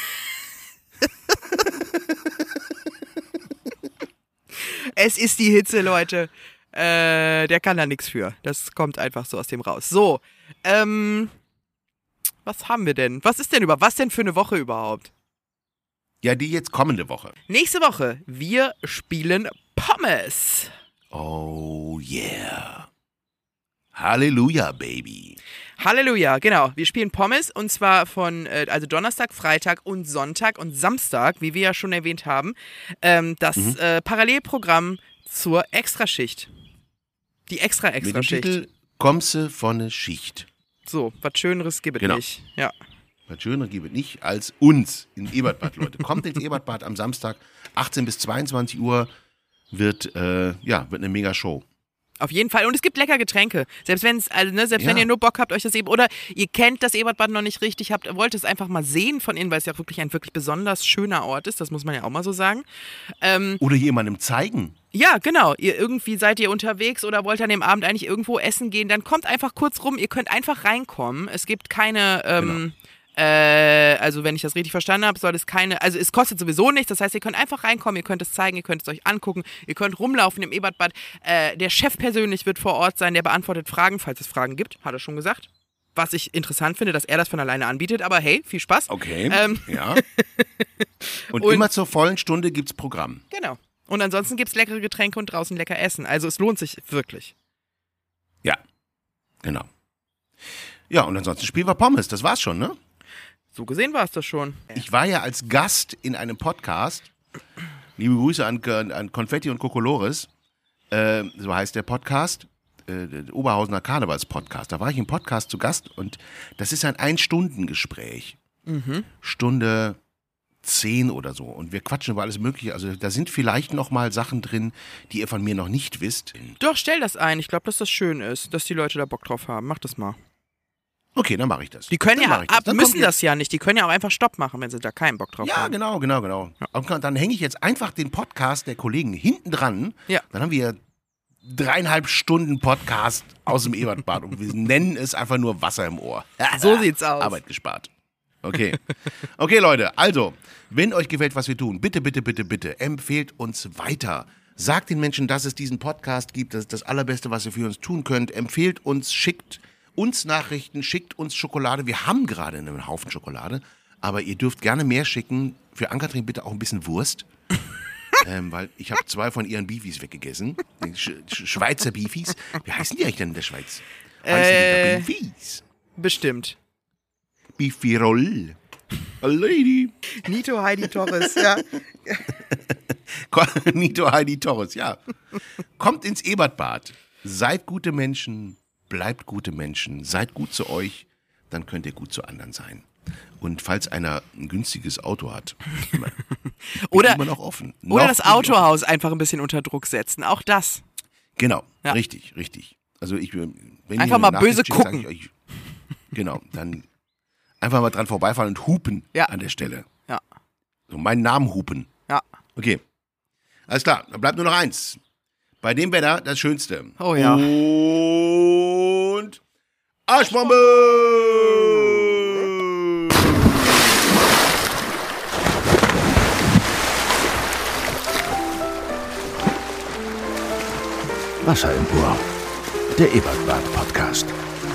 [SPEAKER 3] Es ist die Hitze, Leute. Der kann da nichts für. Das kommt einfach so aus dem raus. So, was haben wir denn? Was denn für eine Woche überhaupt?
[SPEAKER 2] Ja, die jetzt kommende Woche.
[SPEAKER 3] Nächste Woche, wir spielen Pommes.
[SPEAKER 2] Oh yeah. Halleluja, Baby.
[SPEAKER 3] Halleluja, genau. Wir spielen Pommes und zwar von Donnerstag, Freitag und Sonntag und Samstag, wie wir ja schon erwähnt haben, das Parallelprogramm zur Extraschicht. Die Extraschicht.
[SPEAKER 2] Mit dem Titel Kommse von ne Schicht.
[SPEAKER 3] So, was Schöneres gibt es nicht. Ja.
[SPEAKER 2] Was Schöneres gibt es nicht als uns in Ebertbad, Leute. Kommt ins Ebertbad am Samstag, 18 bis 22 Uhr, wird eine mega Show.
[SPEAKER 3] Auf jeden Fall. Und es gibt lecker Getränke. Selbst wenn ihr nur Bock habt, euch das eben, oder ihr kennt das Ebertbad noch nicht richtig, wollt es einfach mal sehen von innen, weil es ja wirklich ein wirklich besonders schöner Ort ist, das muss man ja auch mal so sagen.
[SPEAKER 2] Oder jemandem zeigen.
[SPEAKER 3] Ja, genau. Seid ihr unterwegs oder wollt an dem Abend eigentlich irgendwo essen gehen, dann kommt einfach kurz rum, ihr könnt einfach reinkommen. Es gibt keine, also wenn ich das richtig verstanden habe, es kostet sowieso nichts, das heißt, ihr könnt einfach reinkommen, ihr könnt es zeigen, ihr könnt es euch angucken, ihr könnt rumlaufen im Ebertbad. Der Chef persönlich wird vor Ort sein, der beantwortet Fragen, falls es Fragen gibt, hat er schon gesagt. Was ich interessant finde, dass er das von alleine anbietet, aber hey, viel Spaß.
[SPEAKER 2] Okay, ja. Und immer zur vollen Stunde gibt's Programm.
[SPEAKER 3] Genau. Und ansonsten gibt's leckere Getränke und draußen lecker Essen, also es lohnt sich wirklich.
[SPEAKER 2] Ja, genau. Ja, und ansonsten spielen wir Pommes, das war's schon, ne?
[SPEAKER 3] So gesehen war es das schon.
[SPEAKER 2] Ich war ja als Gast in einem Podcast. Liebe Grüße an Konfetti und Kokolores. So heißt der Podcast. Der Oberhausener Karnevals-Podcast. Da war ich im Podcast zu Gast und das ist ein 1-Stunden-Gespräch. Stunde 10 oder so. Und wir quatschen über alles Mögliche. Also da sind vielleicht noch mal Sachen drin, die ihr von mir noch nicht wisst.
[SPEAKER 3] Doch, stell das ein. Ich glaube, dass das schön ist, dass die Leute da Bock drauf haben. Mach das mal.
[SPEAKER 2] Okay, dann mache ich das.
[SPEAKER 3] Die können müssen das ja nicht. Die können ja auch einfach Stopp machen, wenn sie da keinen Bock drauf haben.
[SPEAKER 2] Ja, genau. Ja. Dann hänge ich jetzt einfach den Podcast der Kollegen hinten dran.
[SPEAKER 3] Ja.
[SPEAKER 2] Dann haben wir 3,5 Stunden Podcast aus dem Ebertbad und wir nennen es einfach nur Wasser im Ohr.
[SPEAKER 3] So sieht's aus.
[SPEAKER 2] Arbeit gespart. Okay. Okay, Leute, also, wenn euch gefällt, was wir tun, bitte, bitte, bitte, bitte, empfehlt uns weiter. Sagt den Menschen, dass es diesen Podcast gibt. Das ist das Allerbeste, was ihr für uns tun könnt. Empfehlt uns, schickt uns Nachrichten, schickt uns Schokolade. Wir haben gerade einen Haufen Schokolade, aber ihr dürft gerne mehr schicken. Für Ann-Kathrin bitte auch ein bisschen Wurst. Weil ich habe 2 von ihren Beefies weggegessen. Schweizer Beefies. Wie heißen die eigentlich denn in der Schweiz? Heißen die Beefies?
[SPEAKER 3] Bestimmt.
[SPEAKER 2] Beefy-Roll. A lady.
[SPEAKER 3] Nito Heidi Torres, ja.
[SPEAKER 2] Nito Heidi Torres, ja. Kommt ins Ebertbad. Seid gute Menschen. Bleibt gute Menschen. Seid gut zu euch. Dann könnt ihr gut zu anderen sein. Und falls einer ein günstiges Auto hat,
[SPEAKER 3] oder
[SPEAKER 2] immer noch offen.
[SPEAKER 3] Oder das Autohaus einfach ein bisschen unter Druck setzen. Auch das.
[SPEAKER 2] Genau, ja. Richtig. Also wenn
[SPEAKER 3] einfach mal böse gucken.
[SPEAKER 2] Sag ich euch, genau, dann einfach mal dran vorbeifahren und hupen an der Stelle.
[SPEAKER 3] Ja.
[SPEAKER 2] Meinen Namen hupen.
[SPEAKER 3] Ja.
[SPEAKER 2] Okay. Alles klar, dann bleibt nur noch eins. Bei dem Wetter das Schönste.
[SPEAKER 3] Oh ja.
[SPEAKER 2] Und Arschbombe!
[SPEAKER 1] Wasser im Ohr. Der Ebertbad-Podcast.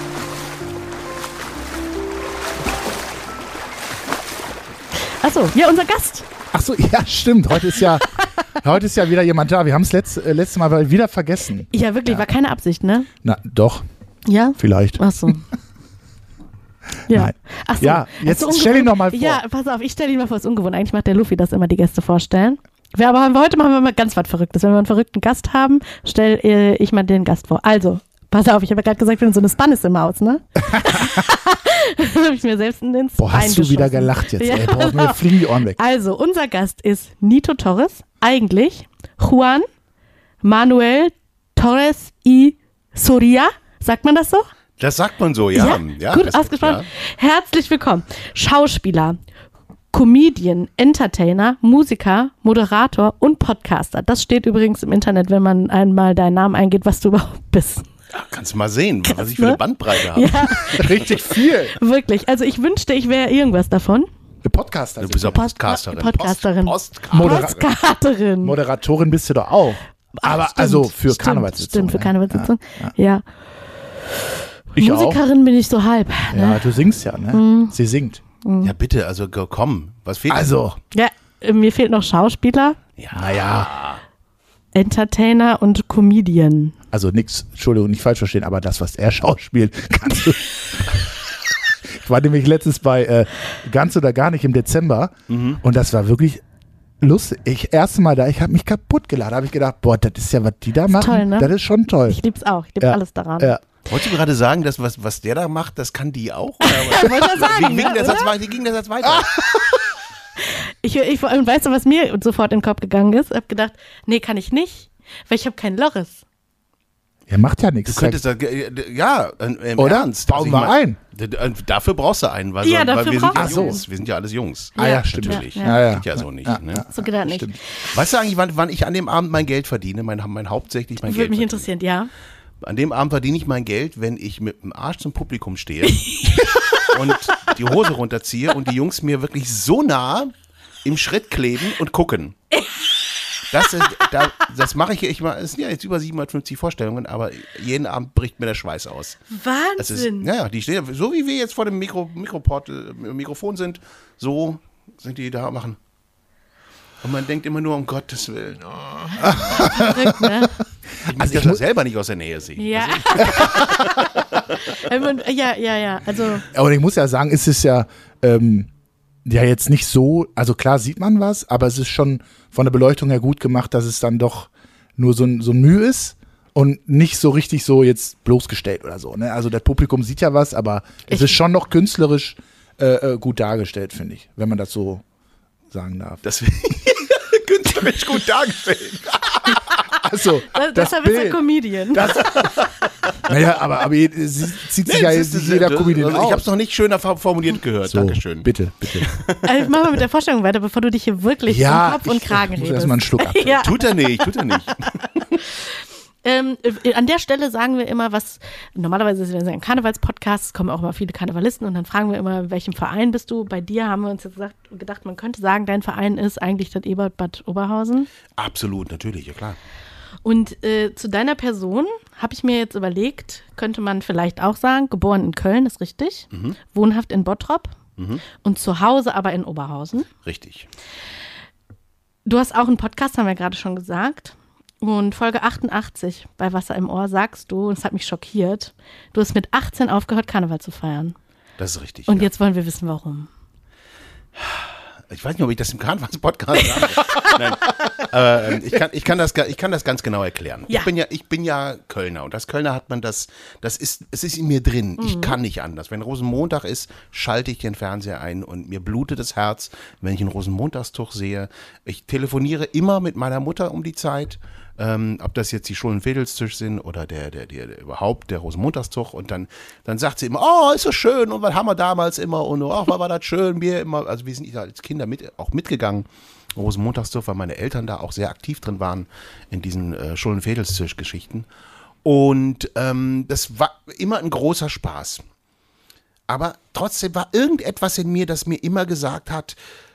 [SPEAKER 4] Achso, ja, unser Gast.
[SPEAKER 5] Achso, ja, stimmt. Heute ist ja wieder jemand da. Wir haben es letztes Mal wieder vergessen.
[SPEAKER 4] Ja, wirklich, war keine Absicht, ne?
[SPEAKER 5] Na, doch,
[SPEAKER 4] Ja?
[SPEAKER 5] vielleicht.
[SPEAKER 4] Achso. Ja.
[SPEAKER 5] Nein.
[SPEAKER 4] Achso.
[SPEAKER 5] Ja, jetzt stell ihn doch mal vor.
[SPEAKER 4] Ja, pass auf, ich stelle ihn mal vor, ist ungewohnt. Eigentlich macht der Luffy das immer, die Gäste vorstellen. Heute machen wir mal ganz was Verrücktes. Wenn wir einen verrückten Gast haben, stelle ich mal den Gast vor. Also, pass auf, ich habe ja gerade gesagt, ich bin so eine Spannis im Haus, ne? habe ich mir selbst ins
[SPEAKER 5] Boah, hast du wieder gelacht jetzt, ey. Boah, mir fliegen die Ohren weg.
[SPEAKER 4] Also, unser Gast ist Nito Torres, eigentlich Juan Manuel Torres y Soria. Sagt man das so?
[SPEAKER 2] Das sagt man so, ja.
[SPEAKER 4] Gut ausgesprochen. Ja. Herzlich willkommen. Schauspieler, Comedian, Entertainer, Musiker, Moderator und Podcaster. Das steht übrigens im Internet, wenn man einmal deinen Namen eingeht, was du überhaupt bist.
[SPEAKER 2] Ja, kannst du mal sehen, was ich für eine Bandbreite habe.
[SPEAKER 4] Ja,
[SPEAKER 5] Richtig viel.
[SPEAKER 4] wirklich. Also ich wünschte, ich wäre irgendwas davon.
[SPEAKER 5] Podcaster.
[SPEAKER 2] Du bist ja Podcasterin.
[SPEAKER 4] Podcasterin.
[SPEAKER 5] Moderatorin. Moderatorin bist du doch auch. Aber
[SPEAKER 4] Stimmt,
[SPEAKER 5] also für
[SPEAKER 4] stimmt,
[SPEAKER 5] Karnevalssitzung.
[SPEAKER 4] Stimmt, für Karnevalssitzung.
[SPEAKER 5] Ja.
[SPEAKER 4] Ja.
[SPEAKER 5] Ich
[SPEAKER 4] Musikerin bin ich so halb.
[SPEAKER 5] auch.
[SPEAKER 4] Ne?
[SPEAKER 5] Ja, du singst ja, ne? Sie singt.
[SPEAKER 2] Ja, bitte, also komm, was fehlt
[SPEAKER 5] Also,
[SPEAKER 4] Ja, mir fehlt noch Schauspieler,
[SPEAKER 5] naja.
[SPEAKER 4] Entertainer und Comedian.
[SPEAKER 5] Also nix, Entschuldigung, nicht falsch verstehen, aber das, was er schauspielt, kannst du. Ich war nämlich letztens bei Ganz oder Gar nicht im Dezember und das war wirklich lustig. Erste Mal da, ich habe mich kaputt geladen. Da habe ich gedacht, boah, das ist ja, was die da machen,
[SPEAKER 4] toll, ne?
[SPEAKER 5] Das ist schon toll.
[SPEAKER 4] Ich lieb's auch, ich liebe alles daran.
[SPEAKER 5] Ja.
[SPEAKER 2] Wolltest du gerade sagen, dass was der da macht, das kann die auch?
[SPEAKER 4] Wollte ich sagen,
[SPEAKER 2] Wie ging der Satz weiter?
[SPEAKER 4] Und weißt du, was mir sofort in den Kopf gegangen ist? Ich habe gedacht, nee, kann ich nicht, weil ich habe keinen Loris.
[SPEAKER 5] Er macht ja nichts.
[SPEAKER 2] Du könntest das, im
[SPEAKER 5] Oder?
[SPEAKER 2] Ernst.
[SPEAKER 5] Bauen wir ein.
[SPEAKER 2] Dafür brauchst du einen, weil,
[SPEAKER 4] Ja,
[SPEAKER 2] weil
[SPEAKER 4] dafür
[SPEAKER 2] wir sind
[SPEAKER 4] brauchen
[SPEAKER 2] ja
[SPEAKER 5] wir.
[SPEAKER 2] Jungs. Wir sind ja alles Jungs.
[SPEAKER 5] Ah ja, stimmt.
[SPEAKER 2] Natürlich.
[SPEAKER 4] Ja.
[SPEAKER 2] Geht ja so nicht. Ne?
[SPEAKER 4] So gedacht nicht.
[SPEAKER 5] Stimmt.
[SPEAKER 2] Weißt du eigentlich, wann ich an dem Abend mein Geld verdiene? Hauptsächlich mein
[SPEAKER 4] Würde
[SPEAKER 2] Geld
[SPEAKER 4] mich
[SPEAKER 2] verdiene.
[SPEAKER 4] interessieren, ja.
[SPEAKER 2] An dem Abend verdiene ich mein Geld, wenn ich mit dem Arsch zum Publikum stehe und die Hose runterziehe und die Jungs mir wirklich so nah im Schritt kleben und gucken. Das mache ich, es sind ja jetzt über 750 Vorstellungen, aber jeden Abend bricht mir der Schweiß aus.
[SPEAKER 4] Wahnsinn.
[SPEAKER 2] Die stehen, so wie wir jetzt vor dem Mikrofon sind, so sind die da, machen. Und man denkt immer nur, um Gottes Willen. Oh.
[SPEAKER 4] Verrückt, ne?
[SPEAKER 2] Ich muss das selber nicht aus der Nähe sehen.
[SPEAKER 4] Ja. Ja. Also,
[SPEAKER 5] Aber ich muss ja sagen, es ist ja jetzt nicht so, also klar sieht man was, aber es ist schon von der Beleuchtung her gut gemacht, dass es dann doch nur so ein Mühe ist und nicht so richtig so jetzt bloßgestellt oder so. Ne? Also das Publikum sieht ja was, aber es ist schon noch künstlerisch gut dargestellt, finde ich, wenn man das so sagen darf.
[SPEAKER 2] Das künstlerisch gut dargestellt.
[SPEAKER 5] Also,
[SPEAKER 4] deshalb ist er Comedian.
[SPEAKER 5] Naja, aber sie zieht sich ja jetzt jeder Comedian aus.
[SPEAKER 2] Ich habe es noch nicht schöner formuliert gehört.
[SPEAKER 5] So,
[SPEAKER 2] Dankeschön.
[SPEAKER 5] bitte.
[SPEAKER 4] Also, mach mal mit der Vorstellung weiter, bevor du dich hier wirklich um Kopf und Kragen
[SPEAKER 5] ich muss
[SPEAKER 4] redest.
[SPEAKER 5] erstmal einen Schluck ab.
[SPEAKER 4] Ja.
[SPEAKER 2] Tut er nicht.
[SPEAKER 4] An der Stelle sagen wir immer, was normalerweise ist es ein Karnevalspodcast, es kommen auch immer viele Karnevalisten und dann fragen wir immer, in welchem Verein bist du? Bei dir haben wir uns jetzt gedacht, man könnte sagen, dein Verein ist eigentlich das Ebertbad Oberhausen.
[SPEAKER 2] Absolut, natürlich, ja klar.
[SPEAKER 4] Und zu deiner Person habe ich mir jetzt überlegt, könnte man vielleicht auch sagen, geboren in Köln, ist richtig, wohnhaft in Bottrop und zu Hause aber in Oberhausen.
[SPEAKER 2] Richtig.
[SPEAKER 4] Du hast auch einen Podcast, haben wir gerade schon gesagt. Und Folge 88 bei Wasser im Ohr sagst du, und es hat mich schockiert, du hast mit 18 aufgehört, Karneval zu feiern.
[SPEAKER 2] Das ist richtig.
[SPEAKER 4] Und jetzt wollen wir wissen, warum.
[SPEAKER 2] Ich weiß nicht, ob ich das im Karnevalspodcast sage. Nein. Ich kann das ganz genau erklären.
[SPEAKER 4] Ja.
[SPEAKER 2] Ich bin ja Kölner und als Kölner hat man es ist in mir drin. Ich kann nicht anders. Wenn Rosenmontag ist, schalte ich den Fernseher ein und mir blutet das Herz, wenn ich einen Rosenmontagstuch sehe. Ich telefoniere immer mit meiner Mutter um die Zeit. ob das jetzt die Schulen-Vedelstisch sind oder der überhaupt der Rosenmontagszug. Und dann sagt sie immer, oh, ist so schön und was haben wir damals immer und ach, war das schön, wir immer, also wir sind als Kinder auch mitgegangen. Rosenmontagszug, weil meine Eltern da auch sehr aktiv drin waren in diesen Schulen-Vedelstisch-Geschichten. Und das war immer ein großer Spaß. Aber trotzdem war irgendetwas in mir, das mir immer gesagt hat,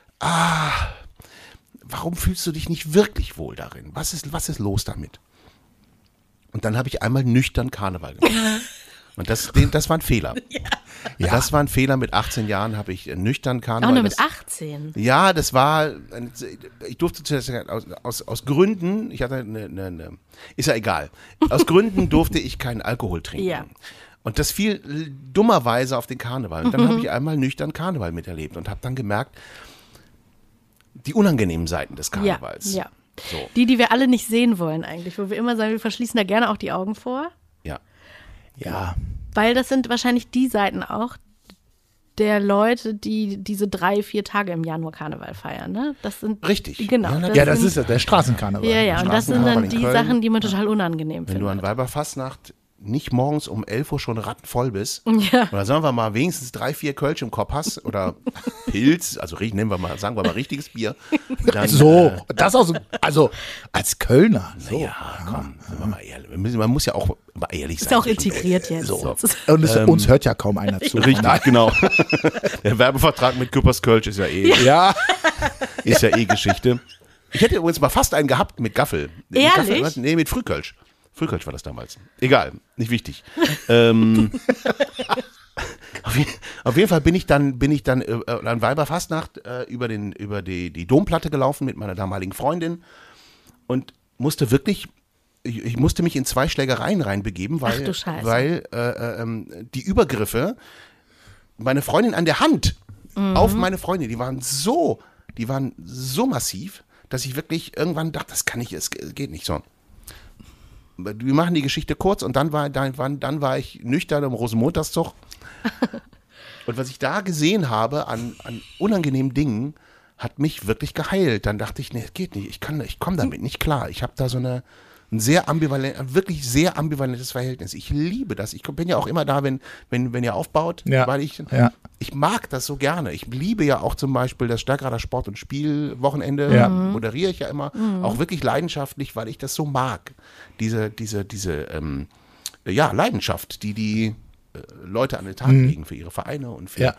[SPEAKER 2] warum fühlst du dich nicht wirklich wohl darin? Was ist los damit? Und dann habe ich einmal nüchtern Karneval gemacht. Und das war ein Fehler. Ja. Das war ein Fehler. Mit 18 Jahren habe ich nüchtern Karneval.
[SPEAKER 4] Auch nur mit 18?
[SPEAKER 2] Ja, das war, ich durfte zuerst aus Gründen, ich hatte ist ja egal, aus Gründen durfte ich keinen Alkohol trinken. Ja. Und das fiel dummerweise auf den Karneval. Und dann habe ich einmal nüchtern Karneval miterlebt und habe dann gemerkt, die unangenehmen Seiten des Karnevals.
[SPEAKER 4] Ja. So. Die wir alle nicht sehen wollen eigentlich, wo wir immer sagen, wir verschließen da gerne auch die Augen vor.
[SPEAKER 5] Ja.
[SPEAKER 4] Weil das sind wahrscheinlich die Seiten auch der Leute, die diese 3-4 Tage im Januar Karneval feiern, ne? Das sind
[SPEAKER 2] richtig.
[SPEAKER 4] Genau.
[SPEAKER 5] Das ist ja der Straßenkarneval.
[SPEAKER 4] Ja, und das sind dann die Sachen, die man total unangenehm findet.
[SPEAKER 2] Wenn du an Weiberfastnacht nicht morgens um 11 Uhr schon rattenvoll bist,
[SPEAKER 4] ja.
[SPEAKER 2] Oder sagen wir mal wenigstens 3-4 Kölsch im Kopf hast oder Pilz, also sagen wir mal richtiges Bier. Dann,
[SPEAKER 5] das auch so, also als Kölner.
[SPEAKER 2] So. Ja, komm, sind wir mal ehrlich. Man muss ja auch mal ehrlich sein.
[SPEAKER 4] Ist auch integriert jetzt.
[SPEAKER 5] So. Und uns hört ja kaum einer zu.
[SPEAKER 2] Richtig, genau. Der Werbevertrag mit Küppers Kölsch ist ja ist ja Geschichte. Ich hätte übrigens mal fast einen gehabt mit Gaffel.
[SPEAKER 4] Ehrlich?
[SPEAKER 2] Gaffel, nee, mit Frühkölsch. Frühkölsch war das damals. Egal, nicht wichtig. Auf jeden Fall bin ich dann an Weiberfastnacht über die Domplatte gelaufen mit meiner damaligen Freundin und musste wirklich, ich musste mich in 2 Schlägereien reinbegeben, weil die Übergriffe, meine Freundin an der Hand auf meine Freundin, die waren so massiv, dass ich wirklich irgendwann dachte, es geht nicht so. Wir machen die Geschichte kurz und dann war ich nüchtern im Rosenmontagszug. Und was ich da gesehen habe an unangenehmen Dingen, hat mich wirklich geheilt. Dann dachte ich, nee, es geht nicht, ich komme damit nicht klar. Ich habe da so ein wirklich sehr ambivalentes Verhältnis. Ich liebe das. Ich bin ja auch immer da, wenn ihr aufbaut, weil ich mag das so gerne. Ich liebe ja auch zum Beispiel das Stärkrader Sport- und Spielwochenende, moderiere ich ja immer, auch wirklich leidenschaftlich, weil ich das so mag. Diese Leidenschaft, die Leute an den Tag legen für ihre Vereine und für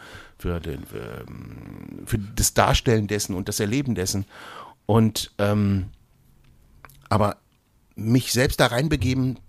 [SPEAKER 2] das Darstellen dessen und das Erleben dessen. Und aber mich selbst da reinbegeben,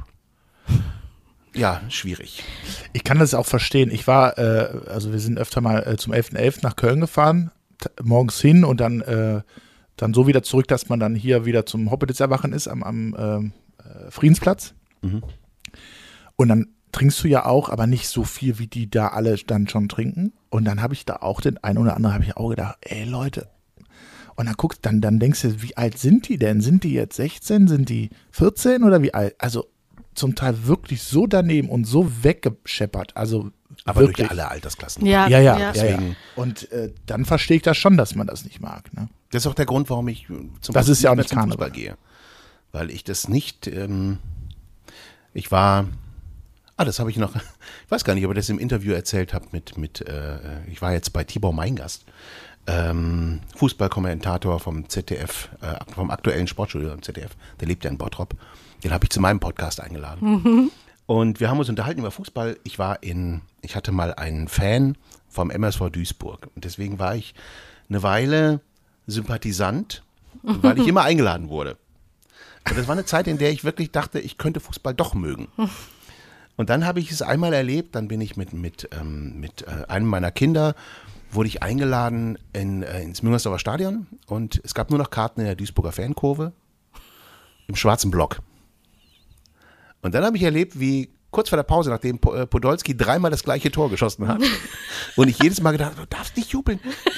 [SPEAKER 2] schwierig.
[SPEAKER 5] Ich kann das auch verstehen. Ich war, wir sind öfter mal zum 11.11. nach Köln gefahren, morgens hin und dann so wieder zurück, dass man dann hier wieder zum Hoppeditz-Erwachen ist am Friedensplatz. Mhm. Und dann trinkst du ja auch, aber nicht so viel, wie die da alle dann schon trinken. Und dann habe ich da auch den einen oder anderen, habe ich auch gedacht, ey Leute. Und dann denkst du, wie alt sind die denn? Sind die jetzt 16? Sind die 14 oder wie alt? Also zum Teil wirklich so daneben und so weggescheppert. Also
[SPEAKER 2] aber
[SPEAKER 5] wirklich.
[SPEAKER 2] Durch alle Altersklassen.
[SPEAKER 5] Ja. Und dann verstehe ich das schon, dass man das nicht mag. Ne?
[SPEAKER 2] Das ist auch der Grund, warum ich zum
[SPEAKER 5] Fußball
[SPEAKER 2] gehe. Weil ich das nicht, ich war, das habe ich noch, ich weiß gar nicht, ob ich das im Interview erzählt habe ich war jetzt bei Tibor Meingast, Fußballkommentator vom ZDF, vom aktuellen Sportstudio im ZDF, der lebt ja in Bottrop, den habe ich zu meinem Podcast eingeladen. Mhm. Und wir haben uns unterhalten über Fußball. Ich hatte mal einen Fan vom MSV Duisburg und deswegen war ich eine Weile Sympathisant, weil ich immer eingeladen wurde. Und das war eine Zeit, in der ich wirklich dachte, ich könnte Fußball doch mögen. Und dann habe ich es einmal erlebt, dann bin ich mit einem meiner Kinder, wurde ich eingeladen ins Müngersdorfer Stadion und es gab nur noch Karten in der Duisburger Fankurve im schwarzen Block. Und dann habe ich erlebt, wie kurz vor der Pause, nachdem Podolski 3-mal das gleiche Tor geschossen hat und ich jedes Mal gedacht, du darfst nicht jubeln,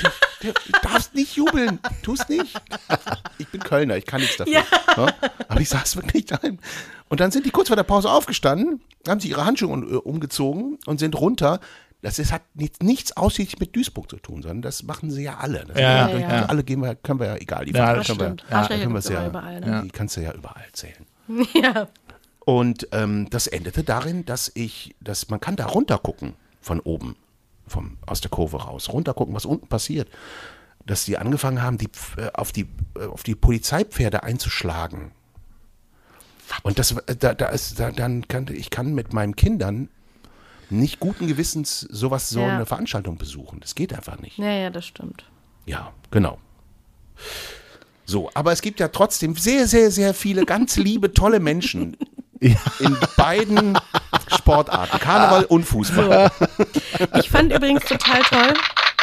[SPEAKER 2] tust nicht. Ich bin Kölner, ich kann nichts dafür. Ja. Aber ich saß wirklich da. Und dann sind die kurz vor der Pause aufgestanden, haben sich ihre Handschuhe umgezogen und sind runter. hat nichts ausschließlich mit Duisburg zu tun, sondern das machen sie ja alle. Alle können wir ja, egal, die
[SPEAKER 4] das stimmt.
[SPEAKER 2] können wir ja
[SPEAKER 4] überall, ne?
[SPEAKER 2] Die kannst du ja überall zählen.
[SPEAKER 4] Ja.
[SPEAKER 2] Und das endete darin, dass man kann da runter gucken von oben, aus der Kurve raus, runter gucken, was unten passiert. Dass die angefangen haben, auf die Polizeipferde einzuschlagen. Und ich kann mit meinen Kindern nicht guten Gewissens so eine Veranstaltung besuchen. Das geht einfach nicht.
[SPEAKER 4] Ja, das stimmt.
[SPEAKER 2] Ja, genau. So, aber es gibt ja trotzdem sehr, sehr, sehr viele ganz liebe, tolle Menschen in beiden Sportarten, Karneval und Fußball.
[SPEAKER 4] Ich fand übrigens total toll.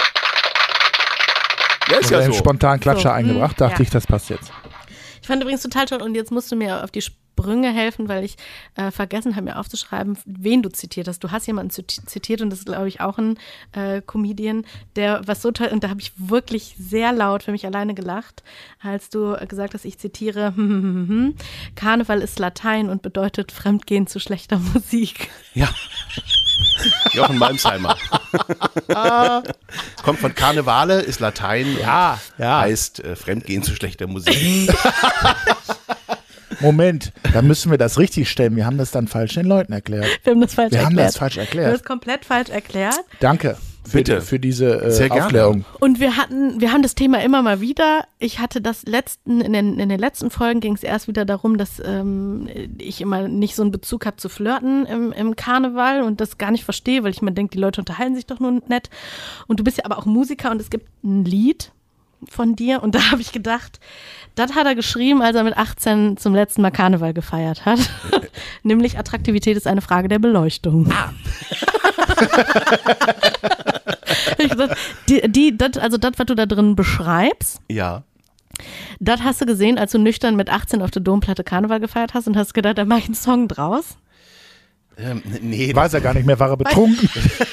[SPEAKER 2] Ja, ist ja so.
[SPEAKER 5] Spontan Klatscher eingebracht, dachte ich, das passt jetzt.
[SPEAKER 4] Ich fand übrigens total toll und jetzt musst du mir auf die Sprünge helfen, weil ich vergessen habe, mir aufzuschreiben, wen du zitiert hast. Du hast jemanden zitiert und das ist, glaube ich, auch ein Comedian, der was so toll, und da habe ich wirklich sehr laut für mich alleine gelacht, als du gesagt hast, ich zitiere, Karneval ist Latein und bedeutet Fremdgehen zu schlechter Musik.
[SPEAKER 2] Ja. Jochen Malmsheimer. Kommt von Karnevale, ist Latein, heißt Fremdgehen zu schlechter Musik.
[SPEAKER 5] Moment, da müssen wir das richtig stellen. Wir haben das dann falsch den Leuten erklärt.
[SPEAKER 4] Wir haben das falsch erklärt.
[SPEAKER 5] Wir haben
[SPEAKER 4] das komplett falsch erklärt.
[SPEAKER 5] Danke.
[SPEAKER 2] Bitte.
[SPEAKER 5] Für diese
[SPEAKER 2] Sehr
[SPEAKER 5] Aufklärung.
[SPEAKER 4] Und wir haben das Thema immer mal wieder. Ich hatte das in den letzten Folgen ging es erst wieder darum, dass ich immer nicht so einen Bezug habe zu Flirten im Karneval und das gar nicht verstehe, weil ich mir denke, die Leute unterhalten sich doch nur nett. Und du bist ja aber auch Musiker und es gibt ein Lied von dir und da habe ich gedacht, das hat er geschrieben, als er mit 18 zum letzten Mal Karneval gefeiert hat. Nämlich Attraktivität ist eine Frage der Beleuchtung. Ah. Ich dachte, das, was du da drin beschreibst, das hast du gesehen, als du nüchtern mit 18 auf der Domplatte Karneval gefeiert hast und hast gedacht, da mach ich einen Song draus?
[SPEAKER 2] Nee.
[SPEAKER 5] Weiß er gar nicht mehr, war er betrunken?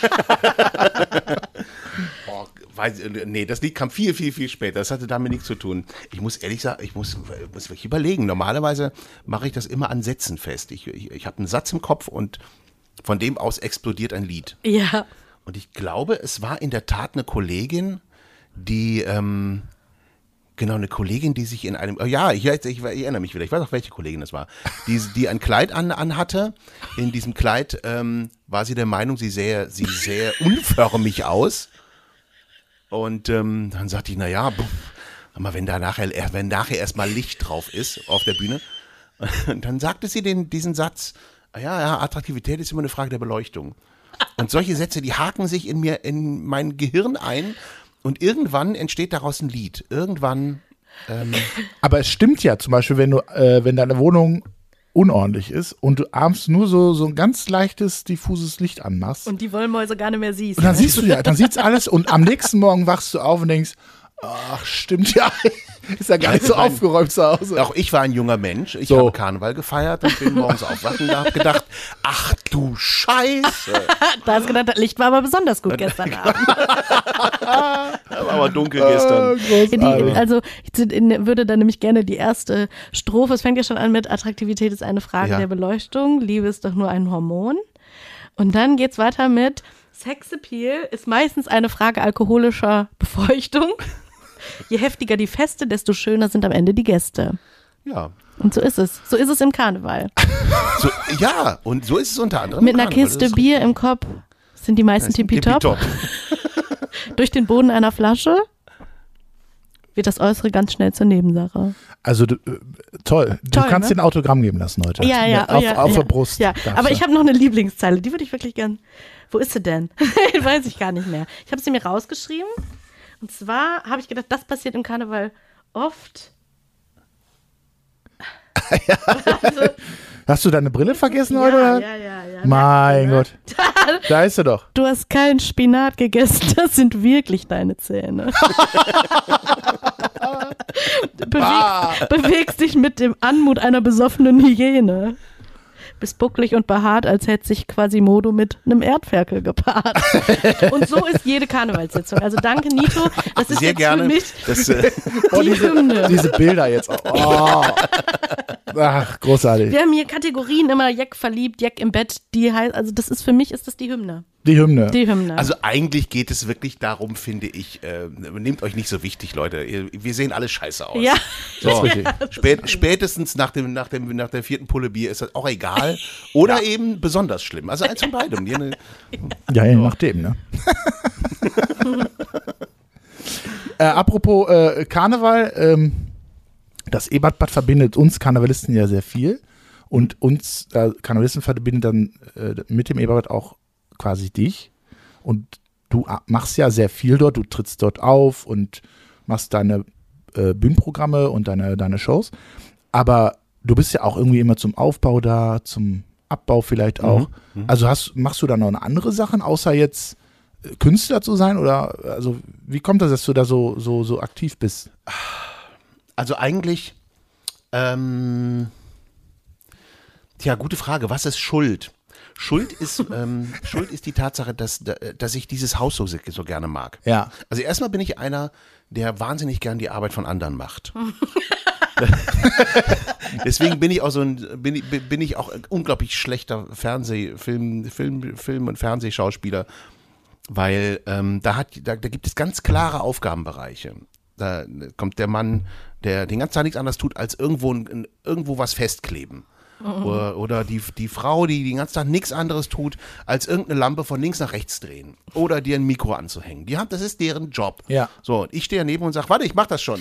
[SPEAKER 2] Nee, das Lied kam viel, viel, viel später. Das hatte damit nichts zu tun. Ich muss ehrlich sagen, ich muss wirklich überlegen. Normalerweise mache ich das immer an Sätzen fest. Ich habe einen Satz im Kopf und von dem aus explodiert ein Lied.
[SPEAKER 4] Ja.
[SPEAKER 2] Und ich glaube, es war in der Tat eine Kollegin, die sich in einem, ich erinnere mich wieder, ich weiß auch, welche Kollegin das war, die ein Kleid anhatte. In diesem Kleid war sie der Meinung, sie sähe unförmig aus. Und dann sagte ich, aber wenn nachher erstmal Licht drauf ist auf der Bühne. Und dann sagte sie diesen Satz, Attraktivität ist immer eine Frage der Beleuchtung. Und solche Sätze, die haken sich in mein Gehirn ein und irgendwann entsteht daraus ein Lied. Irgendwann.
[SPEAKER 5] Aber es stimmt ja zum Beispiel, wenn deine Wohnung unordentlich ist und du abends nur so ein ganz leichtes, diffuses Licht anmachst.
[SPEAKER 4] Und die Wollmäuse gar nicht mehr siehst.
[SPEAKER 5] Und dann siehst du dann sieht's alles und am nächsten Morgen wachst du auf und denkst, ach, stimmt ja, ist ja gar nicht so aufgeräumt zu Hause.
[SPEAKER 2] Auch ich war ein junger Mensch, ich habe Karneval gefeiert und bin morgens aufwachen und habe gedacht, ach du Scheiße.
[SPEAKER 4] Da hast du gedacht, das Licht war aber besonders gut gestern Abend.
[SPEAKER 2] War aber dunkel gestern.
[SPEAKER 4] Ich würde dann nämlich gerne die erste Strophe, es fängt ja schon an mit Attraktivität ist eine Frage der Beleuchtung, Liebe ist doch nur ein Hormon. Und dann geht's weiter mit Sexappeal ist meistens eine Frage alkoholischer Befeuchtung. Je heftiger die Feste, desto schöner sind am Ende die Gäste.
[SPEAKER 2] Ja.
[SPEAKER 4] Und so ist es. So ist es im Karneval.
[SPEAKER 2] Und so ist es unter anderem
[SPEAKER 4] mit einer Kiste Bier im Kopf sind die meisten tippitopp. Durch den Boden einer Flasche wird das Äußere ganz schnell zur Nebensache.
[SPEAKER 5] Also toll. Du kannst dir ein Autogramm geben lassen heute. Auf der Brust.
[SPEAKER 4] Ja, aber ich habe noch eine Lieblingszeile, die würde ich wirklich gern. Wo ist sie denn? Weiß ich gar nicht mehr. Ich habe sie mir rausgeschrieben. Und zwar habe ich gedacht, das passiert im Karneval oft.
[SPEAKER 5] Hast du deine Brille vergessen heute?
[SPEAKER 4] Ja.
[SPEAKER 5] Mein Gott. Da ist sie doch.
[SPEAKER 4] Du hast keinen Spinat gegessen, das sind wirklich deine Zähne. Bewegst dich mit dem Anmut einer besoffenen Hyäne. Bist bucklig und behaart, als hätte sich Quasimodo mit einem Erdferkel gepaart. Und so ist jede Karnevalssitzung. Also danke, Nito. Das ist
[SPEAKER 2] sehr
[SPEAKER 4] jetzt
[SPEAKER 2] gerne.
[SPEAKER 4] Für mich die Hymne.
[SPEAKER 5] Diese Bilder jetzt. Oh. Ach, großartig.
[SPEAKER 4] Wir haben hier Kategorien immer Jack verliebt, Jack im Bett. Die heißt, also für mich ist das die Hymne.
[SPEAKER 5] Die Hymne.
[SPEAKER 2] Also eigentlich geht es wirklich darum, finde ich, nehmt euch nicht so wichtig, Leute. Wir sehen alle scheiße aus.
[SPEAKER 4] Ja.
[SPEAKER 2] So, spätestens nach der 4. Pulle Bier ist das auch egal. Oder eben besonders schlimm. Also eins von beidem.
[SPEAKER 5] Ja, je nachdem, ne? Apropos Karneval, das Ebertbad verbindet uns Karnevalisten ja sehr viel. Und uns Karnevalisten verbindet dann mit dem Ebertbad auch quasi dich. Und du machst ja sehr viel dort. Du trittst dort auf und machst deine Bühnenprogramme und deine Shows. Aber du bist ja auch irgendwie immer zum Aufbau da, zum Abbau vielleicht auch. Also machst du da noch andere Sachen, außer jetzt Künstler zu sein? Oder also wie kommt das, dass du da so aktiv bist?
[SPEAKER 2] Also eigentlich, gute Frage. Was ist Schuld? Schuld ist die Tatsache, dass ich dieses Haus so gerne mag.
[SPEAKER 5] Ja.
[SPEAKER 2] Also erstmal bin ich einer, der wahnsinnig gern die Arbeit von anderen macht. Deswegen bin ich auch bin ich auch ein unglaublich schlechter Film- und Fernsehschauspieler, weil da gibt es ganz klare Aufgabenbereiche. Da kommt der Mann, der den ganzen Tag nichts anderes tut, als irgendwo was festkleben. Oder die Frau, die den ganzen Tag nichts anderes tut, als irgendeine Lampe von links nach rechts drehen. Oder dir ein Mikro anzuhängen. Das ist deren Job.
[SPEAKER 5] Ja.
[SPEAKER 2] So, und ich stehe daneben und sage, warte, ich mach das schon.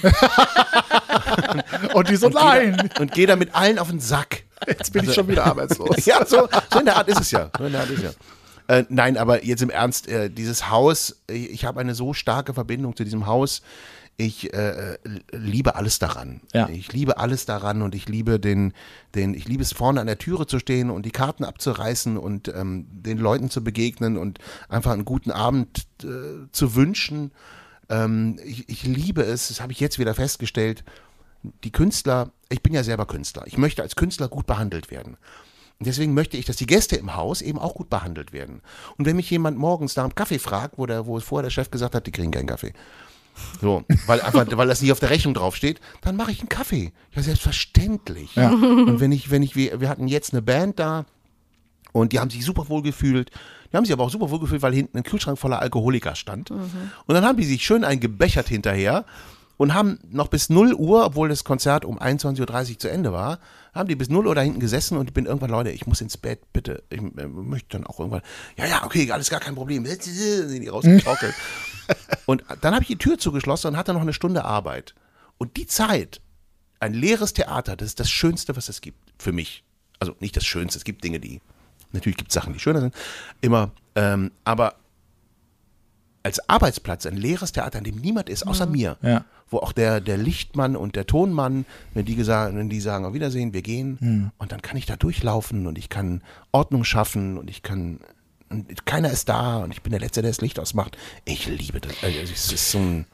[SPEAKER 5] Und die so, nein.
[SPEAKER 2] Und gehe da mit allen auf den Sack.
[SPEAKER 5] Jetzt bin ich schon wieder arbeitslos.
[SPEAKER 2] Ja, so in der Art ist es ja. Nein, aber jetzt im Ernst, dieses Haus, ich habe eine so starke Verbindung zu diesem Haus. Ich liebe alles daran.
[SPEAKER 5] Ja.
[SPEAKER 2] Ich liebe alles daran und ich liebe ich liebe es, vorne an der Türe zu stehen und die Karten abzureißen und den Leuten zu begegnen und einfach einen guten Abend zu wünschen. Ich liebe es, das habe ich jetzt wieder festgestellt, die Künstler, ich bin ja selber Künstler, ich möchte als Künstler gut behandelt werden. Und deswegen möchte ich, dass die Gäste im Haus eben auch gut behandelt werden. Und wenn mich jemand morgens nach einem Kaffee fragt, wo vorher der Chef gesagt hat, die kriegen keinen Kaffee, so, weil das nicht auf der Rechnung draufsteht, dann mache ich einen Kaffee. Ja, selbstverständlich. Ja. Und wir hatten jetzt eine Band da und die haben sich super wohl gefühlt. Die haben sich aber auch super wohl gefühlt, weil hinten ein Kühlschrank voller Alkoholiker stand. Und dann haben die sich schön eingebechert hinterher und haben noch bis 0 Uhr, obwohl das Konzert um 21.30 Uhr zu Ende war, haben die bis 0 Uhr da hinten gesessen und ich bin irgendwann, Leute, ich muss ins Bett, bitte. Ich möchte dann auch irgendwann, ja, okay, alles gar kein Problem. Sind die rausgetrockelt. Und dann habe ich die Tür zugeschlossen und hatte noch eine Stunde Arbeit. Und die Zeit, ein leeres Theater, das ist das Schönste, was es gibt, für mich. Also nicht das Schönste, es gibt Dinge, natürlich gibt es Sachen, die schöner sind, immer, aber als Arbeitsplatz, ein leeres Theater, in dem niemand ist, außer mir, wo auch der Lichtmann und der Tonmann, wenn die sagen, auf Wiedersehen, wir gehen, und dann kann ich da durchlaufen und ich kann Ordnung schaffen und und keiner ist da und ich bin der Letzte, der das Licht ausmacht. Ich liebe das. Also es ist so ein...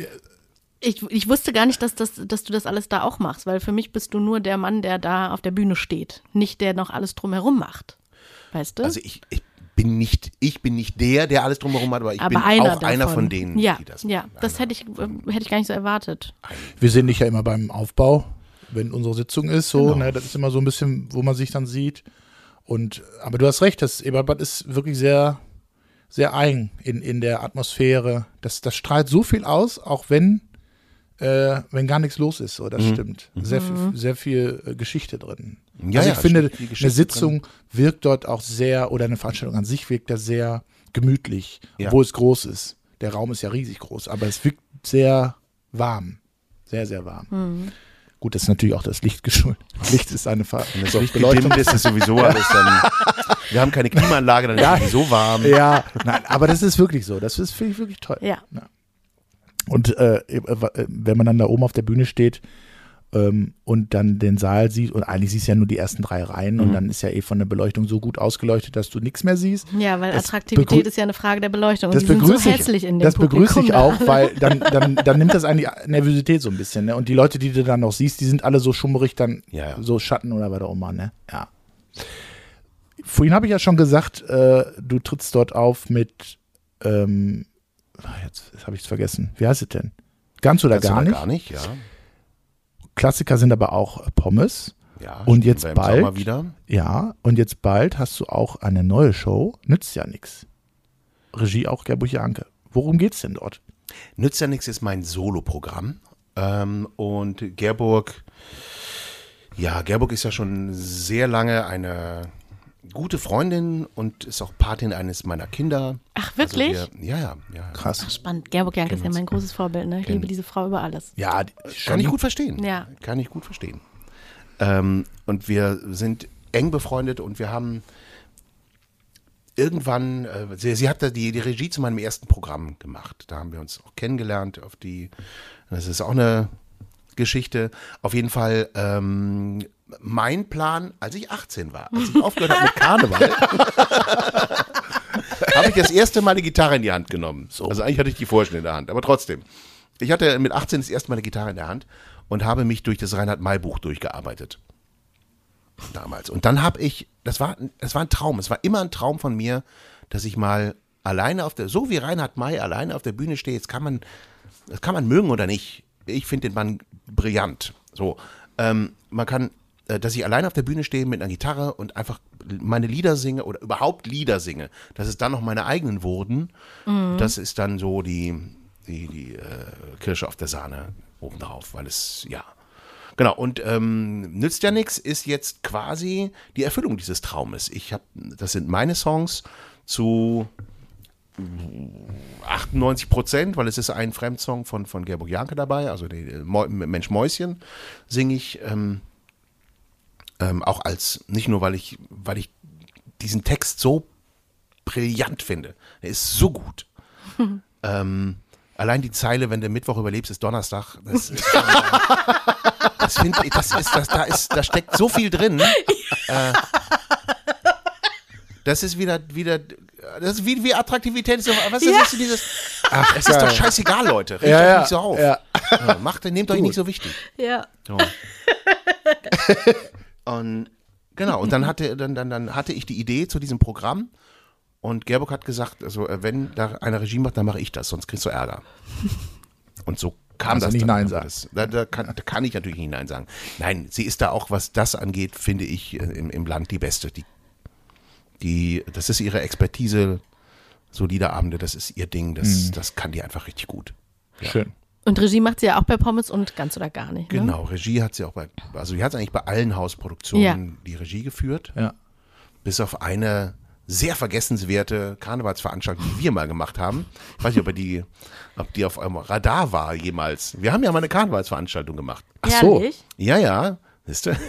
[SPEAKER 4] Ich wusste gar nicht, dass du das alles da auch machst, weil für mich bist du nur der Mann, der da auf der Bühne steht, nicht der noch alles drumherum macht. Weißt du?
[SPEAKER 2] Also ich bin nicht der alles drumherum hat, aber ich bin auch einer von denen, die das machen. Ja,
[SPEAKER 4] das hätte ich gar nicht so erwartet.
[SPEAKER 5] Wir sehen dich ja immer beim Aufbau, wenn unsere Sitzung ist, so, genau. Ne, das ist immer so ein bisschen, wo man sich dann sieht. Aber du hast recht, das Ebertbad ist wirklich sehr, sehr eigen in der Atmosphäre. Das strahlt so viel aus, auch wenn gar nichts los ist. So, das stimmt. Sehr viel Geschichte drin.
[SPEAKER 2] Ja,
[SPEAKER 5] also ich finde, eine Sitzung wirkt dort auch sehr, oder eine Veranstaltung an sich wirkt da sehr gemütlich, obwohl es groß ist. Der Raum ist ja riesig groß, aber es wirkt sehr warm. Sehr, sehr warm. Gut, das ist natürlich auch das Licht geschuldet. Licht ist eine Farbe.
[SPEAKER 2] Wenn das Licht gedimmt ist, ist sowieso alles dann. Wir haben keine Klimaanlage, dann ist es sowieso warm.
[SPEAKER 5] Ja, nein, aber das ist wirklich so. Das finde ich wirklich toll.
[SPEAKER 4] Ja.
[SPEAKER 5] Und wenn man dann da oben auf der Bühne steht und dann den Saal sieht, und eigentlich siehst du ja nur die ersten 3 Reihen und dann ist ja von der Beleuchtung so gut ausgeleuchtet, dass du nichts mehr siehst.
[SPEAKER 4] Ja, weil Attraktivität ist ja eine Frage der Beleuchtung. Und die sind so hässlich in dem
[SPEAKER 5] Das
[SPEAKER 4] Publikum.
[SPEAKER 5] begrüße ich auch, weil dann nimmt das eigentlich Nervosität so ein bisschen. Ne? Und die Leute, die du dann noch siehst, die sind alle so schummerig, dann so Schatten oder was auch immer. Ne? Ja. Vorhin habe ich ja schon gesagt, du trittst dort auf mit jetzt habe ich es vergessen. Wie heißt es denn? Ganz oder gar nicht?
[SPEAKER 2] Gar nicht, ja.
[SPEAKER 5] Klassiker sind aber auch Pommes.
[SPEAKER 2] Ja,
[SPEAKER 5] und jetzt
[SPEAKER 2] wir im
[SPEAKER 5] bald,
[SPEAKER 2] Sommer wieder.
[SPEAKER 5] Ja, und jetzt bald hast du auch eine neue Show, Nützt ja nix. Regie auch Gerburg Janke. Worum geht's denn dort?
[SPEAKER 2] Nützt ja nix ist mein Soloprogramm. Und Gerburg ist ja schon sehr lange eine gute Freundin und ist auch Patin eines meiner Kinder.
[SPEAKER 4] Ach, wirklich?
[SPEAKER 2] Also ja.
[SPEAKER 5] Krass.
[SPEAKER 4] Ach, spannend. Gerburg Janke ist ja mein großes Vorbild. Ne? Ich liebe diese Frau über alles.
[SPEAKER 5] Ja,
[SPEAKER 2] Kann ich gut verstehen.
[SPEAKER 4] Ja.
[SPEAKER 2] Kann ich gut verstehen. Und wir sind eng befreundet und wir haben irgendwann, sie hat die Regie zu meinem ersten Programm gemacht. Da haben wir uns auch kennengelernt. Das ist auch eine Geschichte. Auf jeden Fall mein Plan, als ich 18 war, als ich aufgehört habe mit Karneval, habe ich das erste Mal eine Gitarre in die Hand genommen. So. Also eigentlich hatte ich die vorher schon in der Hand, aber trotzdem. Ich hatte mit 18 das erste Mal eine Gitarre in der Hand und habe mich durch das Reinhard-May-Buch durchgearbeitet. Damals. Und dann habe ich, das war ein Traum, es war immer ein Traum von mir, dass ich mal alleine so wie Reinhard May alleine auf der Bühne stehe, das kann man mögen oder nicht. Ich finde den Mann brillant. So, dass ich alleine auf der Bühne stehe mit einer Gitarre und einfach meine Lieder singe oder überhaupt Lieder singe, dass es dann noch meine eigenen wurden, das ist dann so die Kirsche auf der Sahne obendrauf, weil es, ja. Genau, und Nützt ja nix ist jetzt quasi die Erfüllung dieses Traumes. Das sind meine Songs zu 98%, weil es ist ein Fremdsong von Gerburg Janke dabei, also Mensch Mäuschen singe ich auch nicht nur, weil ich diesen Text so brillant finde. Er ist so gut. Allein die Zeile, wenn du Mittwoch überlebst, ist Donnerstag. Das ist da steckt so viel drin. Das ist wieder, das ist wie Attraktivität. Was ist dieses? Ach, es ist doch scheißegal, Leute. Regt euch nicht so auf. Ja. Nehmt euch nicht so wichtig.
[SPEAKER 4] Ja.
[SPEAKER 2] So. Und genau, und dann hatte ich die Idee zu diesem Programm und Gerburg hat gesagt, also wenn da einer Regie macht, dann mache ich das, sonst kriegst du Ärger. Und so kam
[SPEAKER 5] also
[SPEAKER 2] das
[SPEAKER 5] nicht
[SPEAKER 2] dann.
[SPEAKER 5] Nein sagen.
[SPEAKER 2] Da kann ich natürlich nicht Nein sagen. Nein, sie ist da auch, was das angeht, finde ich im Land die Beste. Das ist ihre Expertise, solide Abende, das ist ihr Ding, das kann die einfach richtig gut. Ja.
[SPEAKER 5] Schön.
[SPEAKER 4] Und Regie macht sie ja auch bei Pommes und ganz oder gar nicht. Ne?
[SPEAKER 2] Genau, Regie hat sie auch die hat eigentlich bei allen Hausproduktionen die Regie geführt.
[SPEAKER 5] Ja.
[SPEAKER 2] Bis auf eine sehr vergessenswerte Karnevalsveranstaltung, die wir mal gemacht haben. Ich weiß nicht, ob die auf eurem Radar war jemals. Wir haben ja mal eine Karnevalsveranstaltung gemacht.
[SPEAKER 5] Ach so.
[SPEAKER 4] Ehrlich?
[SPEAKER 2] Ja. Wisst ihr?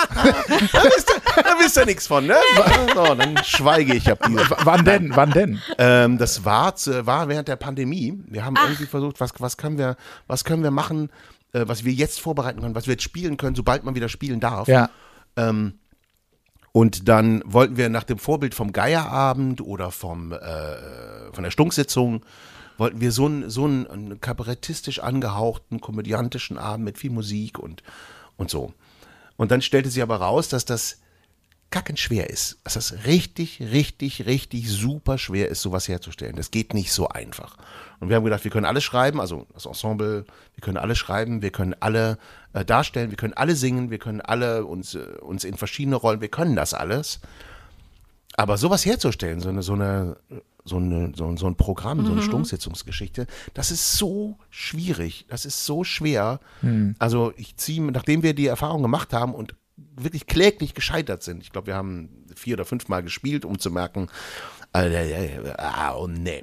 [SPEAKER 2] Da wisst ihr nichts von, ne? So, dann schweige ich.
[SPEAKER 5] Wann denn?
[SPEAKER 2] Das war während der Pandemie. Wir haben irgendwie versucht, was können wir machen, was wir jetzt vorbereiten können, was wir jetzt spielen können, sobald man wieder spielen darf.
[SPEAKER 5] Ja.
[SPEAKER 2] Und dann wollten wir nach dem Vorbild vom Geierabend oder von der Stunksitzung, wollten wir so einen kabarettistisch angehauchten, komödiantischen Abend mit viel Musik und so. Und dann stellte sich aber raus, dass das kackenschwer ist. Dass das richtig, richtig, richtig super schwer ist, sowas herzustellen. Das geht nicht so einfach. Und wir haben gedacht, wir können alles schreiben, also das Ensemble, wir können alles schreiben, wir können alle darstellen, wir können alle singen, wir können alle uns in verschiedene Rollen, wir können das alles. Aber sowas herzustellen, so ein Programm, so eine Stunksitzungsgeschichte, das ist so schwierig, das ist so schwer. Also nachdem wir die Erfahrung gemacht haben und wirklich kläglich gescheitert sind, ich glaube, wir haben 4 oder 5 Mal gespielt, um zu merken, oh nee.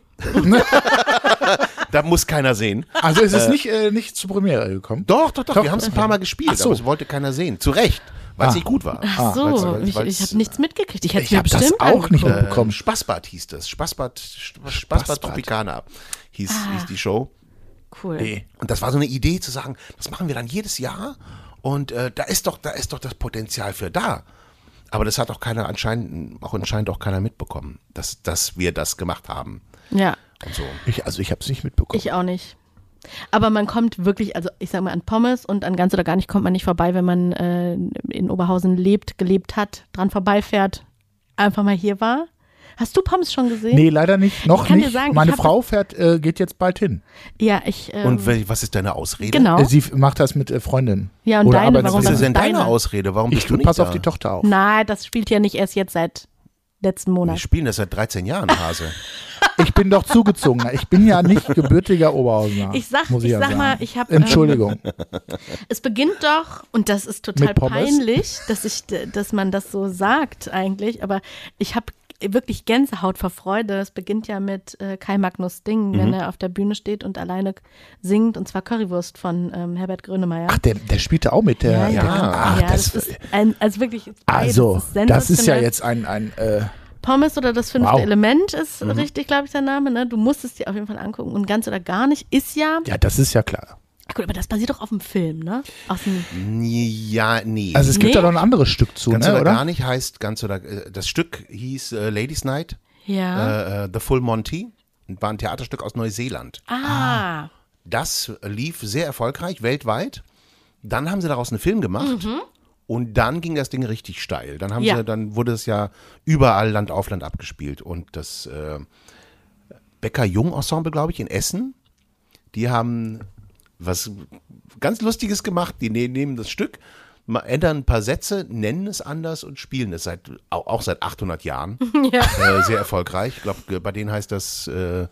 [SPEAKER 2] Da muss keiner sehen.
[SPEAKER 5] Also ist es nicht zur Premiere gekommen?
[SPEAKER 2] Doch, wir haben es ein paar Mal gespielt, aber es wollte keiner sehen. Zu Recht, weil es nicht gut war.
[SPEAKER 4] Ach so, ich habe nichts mitgekriegt. Ich hätte mir
[SPEAKER 5] das
[SPEAKER 4] bestimmt
[SPEAKER 5] auch nicht mitbekommen.
[SPEAKER 2] Spaßbad hieß das. Spaßbad Tropicana hieß die Show.
[SPEAKER 4] Cool.
[SPEAKER 2] Und das war so eine Idee zu sagen, das machen wir dann jedes Jahr und da ist doch das Potenzial für da. Aber das hat auch anscheinend auch keiner mitbekommen, dass wir das gemacht haben.
[SPEAKER 4] Ja.
[SPEAKER 2] Und so.
[SPEAKER 5] Ich habe es nicht mitbekommen.
[SPEAKER 4] Ich auch nicht. Aber man kommt wirklich, also ich sag mal, an Pommes und an ganz oder gar nicht kommt man nicht vorbei, wenn man in Oberhausen gelebt hat, dran vorbeifährt, einfach mal hier war. Hast du Pommes schon gesehen?
[SPEAKER 5] Nee, leider nicht. Noch
[SPEAKER 4] Ich kann dir
[SPEAKER 5] nicht.
[SPEAKER 4] sagen,
[SPEAKER 5] Meine
[SPEAKER 4] ich hab-
[SPEAKER 5] Frau geht jetzt bald hin.
[SPEAKER 4] Ja,
[SPEAKER 2] Und was ist deine Ausrede?
[SPEAKER 4] genau.
[SPEAKER 5] Sie macht das mit Freundinnen.
[SPEAKER 4] Ja, und
[SPEAKER 5] Oder
[SPEAKER 4] deine,
[SPEAKER 5] arbeitet-
[SPEAKER 4] warum
[SPEAKER 2] Was
[SPEAKER 4] das
[SPEAKER 2] ist denn deine
[SPEAKER 4] deine?
[SPEAKER 2] Ausrede? Warum bist
[SPEAKER 5] Ich
[SPEAKER 2] du nicht
[SPEAKER 5] pass
[SPEAKER 2] da?
[SPEAKER 5] auf die Tochter auf.
[SPEAKER 4] Nein, das spielt ja nicht erst jetzt seit letzten
[SPEAKER 2] Wir
[SPEAKER 4] Monat.
[SPEAKER 2] spielen das seit 13 Jahren, Hase.
[SPEAKER 5] Ich bin doch zugezogen. Ich bin ja nicht gebürtiger Oberhausener.
[SPEAKER 4] Ich sag
[SPEAKER 5] ja
[SPEAKER 4] mal,
[SPEAKER 5] sagen.
[SPEAKER 4] ich habe
[SPEAKER 5] Entschuldigung.
[SPEAKER 4] es beginnt doch, und das ist total
[SPEAKER 5] Mit Pommes?
[SPEAKER 4] peinlich, dass man das so sagt eigentlich, aber ich habe wirklich Gänsehaut vor Freude. Es beginnt ja mit Kai Magnus Ding, wenn er auf der Bühne steht und alleine singt, und zwar Currywurst von Herbert Grönemeyer.
[SPEAKER 5] Ach, der spielte auch mit. Ach,
[SPEAKER 4] das ist also wirklich
[SPEAKER 5] also, das ist ja
[SPEAKER 4] sensationell.
[SPEAKER 5] jetzt ein
[SPEAKER 4] Pommes oder das 5.
[SPEAKER 5] Wow.
[SPEAKER 4] Element ist richtig, glaube ich, der Name. Ne? Du musst es dir auf jeden Fall angucken. Und ganz oder gar nicht ist ja.
[SPEAKER 5] ja, das ist ja klar.
[SPEAKER 4] Gut, aber das basiert doch auf dem Film, ne? Aus dem,
[SPEAKER 2] Ja, nee.
[SPEAKER 5] Also es gibt
[SPEAKER 4] Nee.
[SPEAKER 5] da noch ein anderes Stück zu,
[SPEAKER 2] ganz
[SPEAKER 5] ne,
[SPEAKER 2] oder
[SPEAKER 5] oder?
[SPEAKER 2] gar nicht heißt ganz oder das Stück hieß Ladies Night,
[SPEAKER 4] ja.
[SPEAKER 2] The Full Monty, war ein Theaterstück aus Neuseeland. Das lief sehr erfolgreich weltweit. Dann haben sie daraus einen Film gemacht. Und dann ging das Ding richtig steil. Dann
[SPEAKER 4] Ja.
[SPEAKER 2] dann wurde es ja überall Land auf Land abgespielt. Und das Becker-Jung-Ensemble, glaube ich, in Essen, die haben was ganz Lustiges gemacht. Die nehmen das Stück, ändern ein paar Sätze, nennen es anders und spielen es auch seit 800 Jahren. Sehr erfolgreich. Ich glaube, bei denen heißt das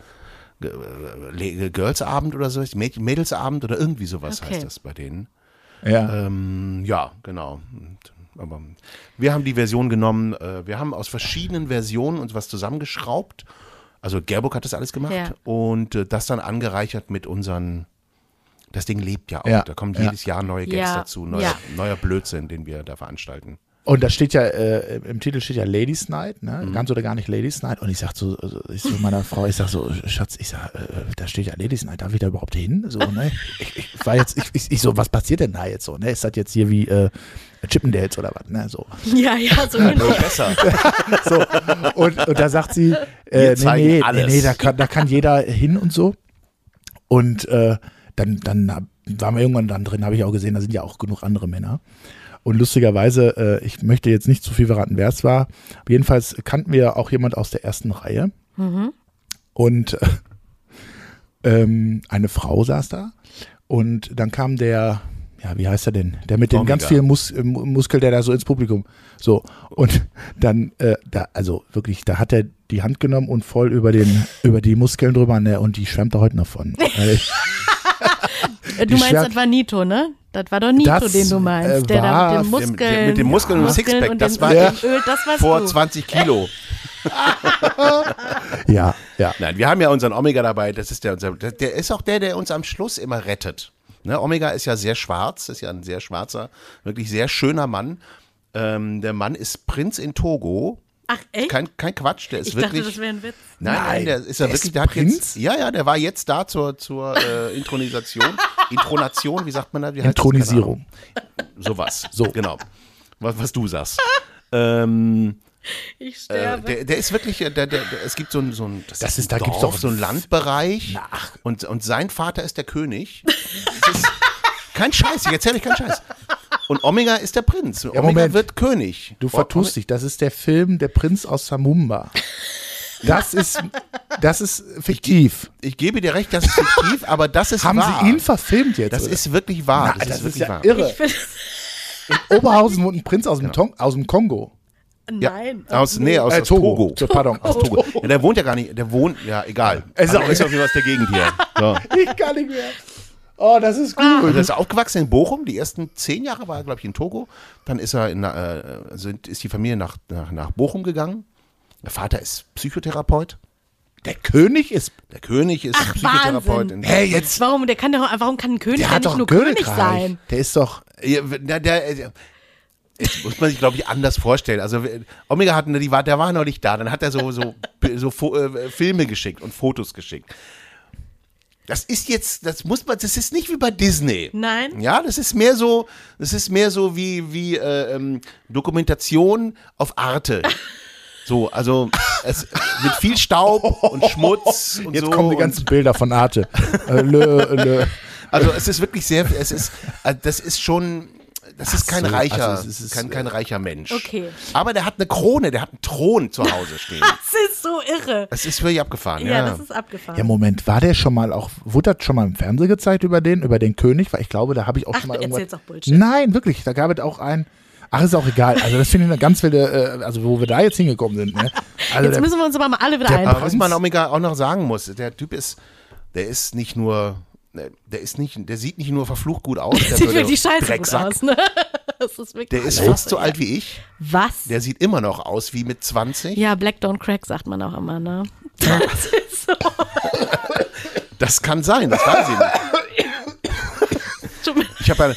[SPEAKER 2] Girls-Abend oder so, Mädelsabend oder irgendwie sowas
[SPEAKER 4] Okay.
[SPEAKER 2] heißt das bei denen.
[SPEAKER 5] Ja.
[SPEAKER 2] Ja, genau. Aber wir haben die Version genommen, wir haben aus verschiedenen Versionen uns was zusammengeschraubt. Also Gerburg hat das alles gemacht
[SPEAKER 4] Ja.
[SPEAKER 2] und das dann angereichert mit unseren, das Ding lebt ja auch.
[SPEAKER 5] Ja.
[SPEAKER 2] Da kommen
[SPEAKER 5] Ja.
[SPEAKER 2] jedes Jahr neue Gags
[SPEAKER 4] Ja.
[SPEAKER 2] dazu,
[SPEAKER 4] Ja.
[SPEAKER 2] neuer Blödsinn, den wir da veranstalten.
[SPEAKER 5] Und da steht ja, im Titel steht ja Ladies Night, ne? Ganz oder gar nicht Ladies Night. Und ich sag so meiner Frau, ich sag so, Schatz, da steht ja Ladies Night, darf ich da überhaupt hin? So, ne? Ich war jetzt, ich so, was passiert denn da jetzt so, ne? Ist das jetzt hier wie Chippendales oder was, ne? So.
[SPEAKER 4] Ja, so genau.
[SPEAKER 2] Besser.
[SPEAKER 5] So. Und da sagt sie,
[SPEAKER 2] zeigen alles.
[SPEAKER 5] da kann jeder hin und so. Und dann waren wir irgendwann dann drin, habe ich auch gesehen, da sind ja auch genug andere Männer. Und lustigerweise, ich möchte jetzt nicht zu viel verraten, wer es war. Jedenfalls kannten wir auch jemand aus der ersten Reihe. Und eine Frau saß da. Und dann kam der, ja, wie heißt er denn? Der mit den ganz vielen Muskeln, der da so ins Publikum. So. Und dann, also wirklich, da hat er die Hand genommen und voll über die Muskeln drüber, ne, und die schwärmt da heute noch von.
[SPEAKER 4] Du meinst, das war Nito, ne? Das war doch Nito, den du meinst. Der da mit den Muskeln.
[SPEAKER 2] Mit dem Muskeln und Sixpack,
[SPEAKER 4] und
[SPEAKER 2] das
[SPEAKER 4] dem
[SPEAKER 2] war
[SPEAKER 4] Öl, das warst
[SPEAKER 2] vor
[SPEAKER 4] du.
[SPEAKER 2] 20 Kilo.
[SPEAKER 5] Ja.
[SPEAKER 2] Nein, wir haben ja unseren Omega dabei, das ist der ist auch der uns am Schluss immer rettet. Ne, Omega ist ja sehr schwarz, ist ja ein sehr schwarzer, wirklich sehr schöner Mann. Der Mann ist Prinz in Togo.
[SPEAKER 4] Ach, echt?
[SPEAKER 2] Kein Quatsch, der ist
[SPEAKER 4] Ich
[SPEAKER 2] wirklich.
[SPEAKER 4] dachte, das wäre ein Witz.
[SPEAKER 2] Nein, der ist ja wirklich, der
[SPEAKER 5] Prinz?
[SPEAKER 2] hat jetzt. Ja, der war jetzt da zur Intronation, wie sagt man da? Wie heißt das?
[SPEAKER 5] Intronisierung.
[SPEAKER 2] Keine Ahnung. Sowas. So, genau. Was du sagst.
[SPEAKER 4] Ich sterbe.
[SPEAKER 2] Der ist wirklich, es gibt so ein
[SPEAKER 5] Das ist, da
[SPEAKER 2] ein
[SPEAKER 5] gibt's
[SPEAKER 2] Dorf,
[SPEAKER 5] doch
[SPEAKER 2] so einen Landbereich und sein Vater ist der König. Das ist kein Scheiß, ich erzähle euch keinen Scheiß. Und Omega ist der Prinz. Omega
[SPEAKER 5] Moment.
[SPEAKER 2] wird König.
[SPEAKER 5] Du vertust dich, das ist der Film Der Prinz aus Samumba. Das ist fiktiv.
[SPEAKER 2] Ich gebe dir recht, das ist fiktiv, aber das ist
[SPEAKER 5] Haben
[SPEAKER 2] wahr.
[SPEAKER 5] Sie ihn verfilmt jetzt?
[SPEAKER 2] Das
[SPEAKER 5] oder?
[SPEAKER 2] ist wirklich wahr.
[SPEAKER 5] Na, das ist
[SPEAKER 2] wirklich
[SPEAKER 5] ja
[SPEAKER 2] wahr.
[SPEAKER 5] irre.
[SPEAKER 4] Ich finde
[SPEAKER 5] In Oberhausen wohnt ein Prinz aus dem, aus dem Kongo.
[SPEAKER 4] Nein.
[SPEAKER 2] Aus
[SPEAKER 5] Togo.
[SPEAKER 2] Togo.
[SPEAKER 5] Pardon, aus Togo.
[SPEAKER 2] Ja, der wohnt ja gar nicht, ja, egal.
[SPEAKER 5] Es ist
[SPEAKER 2] Also,
[SPEAKER 5] auch-
[SPEAKER 2] ist auf jeden Fall aus der Gegend hier. So.
[SPEAKER 5] Ich kann nicht mehr. Oh, das ist gut.
[SPEAKER 2] Und er ist aufgewachsen in Bochum. Die ersten 10 Jahre war er, glaube ich, in Togo. Dann ist er ist die Familie nach Bochum gegangen. Der Vater ist Psychotherapeut.
[SPEAKER 5] Der König ist.
[SPEAKER 2] Der König ist
[SPEAKER 4] Ach,
[SPEAKER 2] Psychotherapeut.
[SPEAKER 4] Wahnsinn.
[SPEAKER 5] Hey, jetzt.
[SPEAKER 4] Warum kann ein König
[SPEAKER 5] Der
[SPEAKER 4] ja
[SPEAKER 5] hat
[SPEAKER 4] nicht
[SPEAKER 5] doch
[SPEAKER 4] nur
[SPEAKER 5] ein
[SPEAKER 4] König
[SPEAKER 5] Königreich.
[SPEAKER 4] sein?
[SPEAKER 5] Der ist doch.
[SPEAKER 2] Ja, jetzt muss man sich, glaube ich, anders vorstellen. Also Omega der war noch nicht da. Dann hat er so Filme geschickt und Fotos geschickt. Das ist nicht wie bei Disney.
[SPEAKER 4] Nein.
[SPEAKER 2] Ja, das ist mehr so wie Dokumentation auf Arte. So, also mit viel Staub und Schmutz und
[SPEAKER 5] Jetzt
[SPEAKER 2] so.
[SPEAKER 5] kommen die ganzen Bilder von Arte.
[SPEAKER 2] Also es ist wirklich das ist kein
[SPEAKER 5] so,
[SPEAKER 2] reicher,
[SPEAKER 5] also es ist,
[SPEAKER 2] kein reicher Mensch.
[SPEAKER 4] Okay.
[SPEAKER 2] Aber der hat eine Krone, der hat einen Thron zu Hause stehen.
[SPEAKER 4] Das ist so irre.
[SPEAKER 2] Es ist völlig abgefahren,
[SPEAKER 4] Ja, das ist abgefahren.
[SPEAKER 5] Ja, Moment, wurde das schon mal im Fernsehen gezeigt über den König? Weil ich glaube, da habe ich auch schon mal
[SPEAKER 4] du
[SPEAKER 5] irgendwas.
[SPEAKER 4] erzählst doch Bullshit.
[SPEAKER 5] Nein, wirklich, da gab es auch einen. Ach, ist auch egal. Also das finde ich eine ganz wilde, also wo wir da jetzt hingekommen sind. Ne? Also
[SPEAKER 4] Jetzt müssen wir uns aber mal alle wieder
[SPEAKER 2] Aber
[SPEAKER 4] einbringen.
[SPEAKER 2] was man auch noch sagen muss, der Typ der sieht nicht nur verflucht gut aus. Der
[SPEAKER 4] Sieht wirklich scheiße
[SPEAKER 2] Drecksack.
[SPEAKER 4] gut aus, ne? Das ist wirklich
[SPEAKER 2] Der ist fast so alt wie ich.
[SPEAKER 4] Was?
[SPEAKER 2] Der sieht immer noch aus wie mit 20.
[SPEAKER 4] Ja, Black Don't Crack sagt man auch immer, ne? Das ist so.
[SPEAKER 2] Das kann sein, das weiß ich nicht.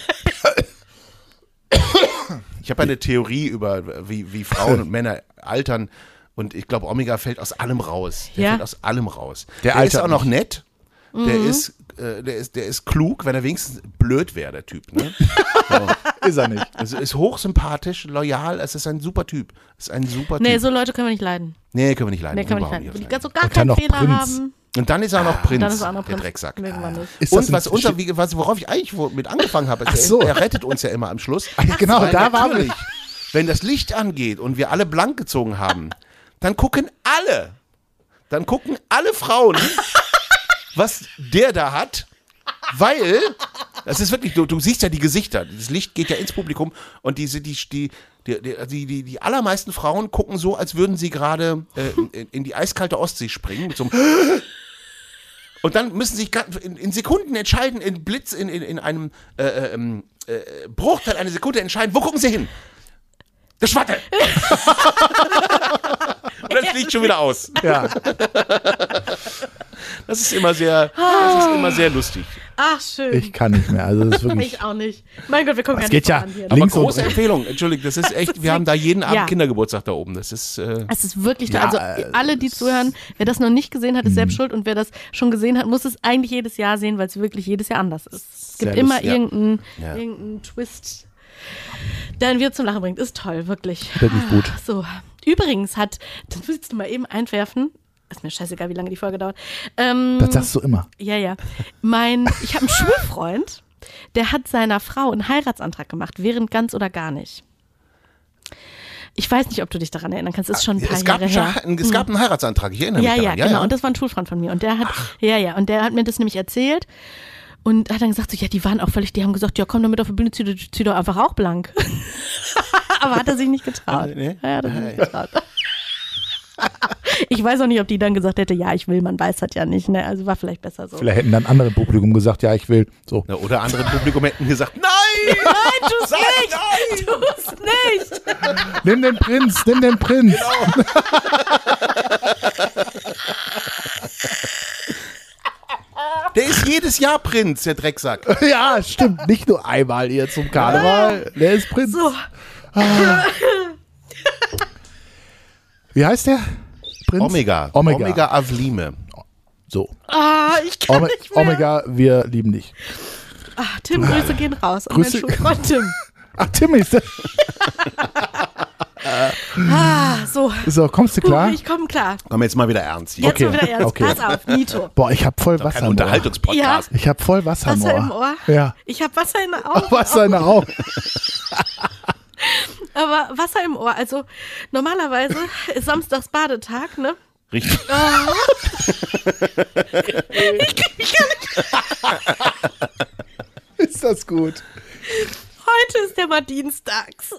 [SPEAKER 2] Ich habe eine Theorie über, wie Frauen und Männer altern. Und ich glaube, Omega fällt aus allem raus. Der fällt aus allem raus. Der ist auch noch nett. Der ist klug, wenn er wenigstens blöd wäre, der Typ. Ne?
[SPEAKER 5] ist er nicht.
[SPEAKER 2] Also ist hochsympathisch, loyal. Es ist ein super Typ.
[SPEAKER 4] Nee, so Leute können wir nicht leiden.
[SPEAKER 2] Nee, können wir nicht leiden.
[SPEAKER 4] Nee, können wir nicht leiden. Die so gar
[SPEAKER 5] Und dann
[SPEAKER 4] keinen
[SPEAKER 5] noch
[SPEAKER 4] Fehler
[SPEAKER 5] Prinz.
[SPEAKER 4] haben.
[SPEAKER 2] Und dann ist er auch noch Prinz,
[SPEAKER 4] Dann ist er auch noch
[SPEAKER 2] der
[SPEAKER 4] Prinz.
[SPEAKER 2] Drecksack.
[SPEAKER 4] Mögen wir nicht.
[SPEAKER 5] Ist das
[SPEAKER 2] Und worauf ich eigentlich mit angefangen habe,
[SPEAKER 5] so.
[SPEAKER 2] er rettet uns ja immer am Schluss.
[SPEAKER 5] Genau,
[SPEAKER 2] Weil
[SPEAKER 5] da waren wir.
[SPEAKER 2] natürlich, wenn das Licht angeht und wir alle blank gezogen haben, dann gucken alle Frauen, was der da hat, weil, das ist wirklich, du siehst ja die Gesichter, das Licht geht ja ins Publikum und die allermeisten Frauen gucken so, als würden sie gerade in die eiskalte Ostsee springen, mit so einem und dann müssen sie sich in Sekunden entscheiden, in einem Bruchteil einer Sekunde entscheiden, wo gucken sie hin? Das Schwatte! Und dann fliegt schon wieder aus.
[SPEAKER 5] Ja.
[SPEAKER 2] Das ist immer sehr lustig.
[SPEAKER 4] Ach, schön.
[SPEAKER 5] Ich kann nicht mehr. Also das ist wirklich.
[SPEAKER 4] Ich auch nicht. Mein Gott, wir kommen gar
[SPEAKER 5] geht
[SPEAKER 4] nicht
[SPEAKER 5] ja
[SPEAKER 4] voran hier.
[SPEAKER 2] Aber
[SPEAKER 5] links und
[SPEAKER 2] große
[SPEAKER 5] rechts.
[SPEAKER 2] Empfehlung, Entschuldigung, das ist echt, wir haben da jeden Abend
[SPEAKER 4] Ja.
[SPEAKER 2] Kindergeburtstag da oben. Das ist
[SPEAKER 4] Es ist wirklich,
[SPEAKER 5] Ja,
[SPEAKER 4] also alle, die zuhören, wer das noch nicht gesehen hat, ist selbst schuld und wer das schon gesehen hat, muss es eigentlich jedes Jahr sehen, weil es wirklich jedes Jahr anders ist. Es gibt
[SPEAKER 5] Sehr
[SPEAKER 4] immer
[SPEAKER 5] lustig,
[SPEAKER 2] ja.
[SPEAKER 4] irgendeinen Twist, der ihn wieder zum Lachen bringt. Ist toll, wirklich.
[SPEAKER 5] Wirklich gut.
[SPEAKER 4] So, übrigens das willst du mal eben einwerfen, ist mir scheißegal, wie lange die Folge dauert.
[SPEAKER 5] Das sagst du immer.
[SPEAKER 4] Ja. Ich habe einen Schulfreund, der hat seiner Frau einen Heiratsantrag gemacht, während ganz oder gar nicht. Ich weiß nicht, ob du dich daran erinnern kannst, ist schon ein paar Jahre her.
[SPEAKER 2] Es gab einen Heiratsantrag, ich erinnere mich
[SPEAKER 4] Ja,
[SPEAKER 2] daran.
[SPEAKER 4] genau. Und das war ein Schulfreund von mir. Und der hat, und der hat mir das nämlich erzählt und hat dann gesagt, so, ja, die waren auch völlig, die haben gesagt, ja, komm doch mit auf die Bühne, zieh doch einfach auch blank. Aber hat er sich nicht getraut.
[SPEAKER 2] Nee?
[SPEAKER 4] Ja, hat er sich nicht getraut. Ich weiß auch nicht, ob die dann gesagt hätte, ja, ich will, man weiß das ja nicht. Ne? Also war vielleicht besser so.
[SPEAKER 5] Vielleicht hätten dann andere im Publikum gesagt, ja, ich will. So.
[SPEAKER 2] Ja, oder andere im Publikum hätten gesagt, nein!
[SPEAKER 4] Nein, tu's
[SPEAKER 2] Sag
[SPEAKER 4] nicht! Tu's nicht!
[SPEAKER 5] Nimm den Prinz, nimm den Prinz.
[SPEAKER 2] Der ist jedes Jahr Prinz, der Drecksack.
[SPEAKER 5] Ja, stimmt. Nicht nur einmal hier zum Karneval. Der ist Prinz.
[SPEAKER 4] So,
[SPEAKER 5] Wie heißt der? Prinz?
[SPEAKER 2] Omega Avlime.
[SPEAKER 5] So.
[SPEAKER 4] ich kann nicht mehr.
[SPEAKER 5] Omega, wir lieben dich.
[SPEAKER 4] Tim, Grüße gehen raus. Und
[SPEAKER 5] Grüße.
[SPEAKER 4] mein Schulfreund Tim.
[SPEAKER 5] Ach, Tim ist der. So, kommst du klar?
[SPEAKER 4] Ich komme klar.
[SPEAKER 2] Komm jetzt mal wieder ernst hier.
[SPEAKER 4] Jetzt
[SPEAKER 5] Okay,
[SPEAKER 4] mal wieder ernst.
[SPEAKER 5] okay.
[SPEAKER 4] Pass auf, Nito.
[SPEAKER 5] Boah, ich hab voll Wasser
[SPEAKER 2] Kein
[SPEAKER 5] im Ohr.
[SPEAKER 2] Unterhaltungspodcast.
[SPEAKER 5] Ich hab voll Wasser im Ohr.
[SPEAKER 4] Wasser im Ohr?
[SPEAKER 5] Ja.
[SPEAKER 4] Ich habe Wasser in den Augen.
[SPEAKER 5] Wasser in den Augen.
[SPEAKER 4] Aber Wasser im Ohr, also normalerweise ist samstags Badetag, ne?
[SPEAKER 2] Richtig.
[SPEAKER 5] Ist das gut?
[SPEAKER 4] Heute ist der mal dienstags.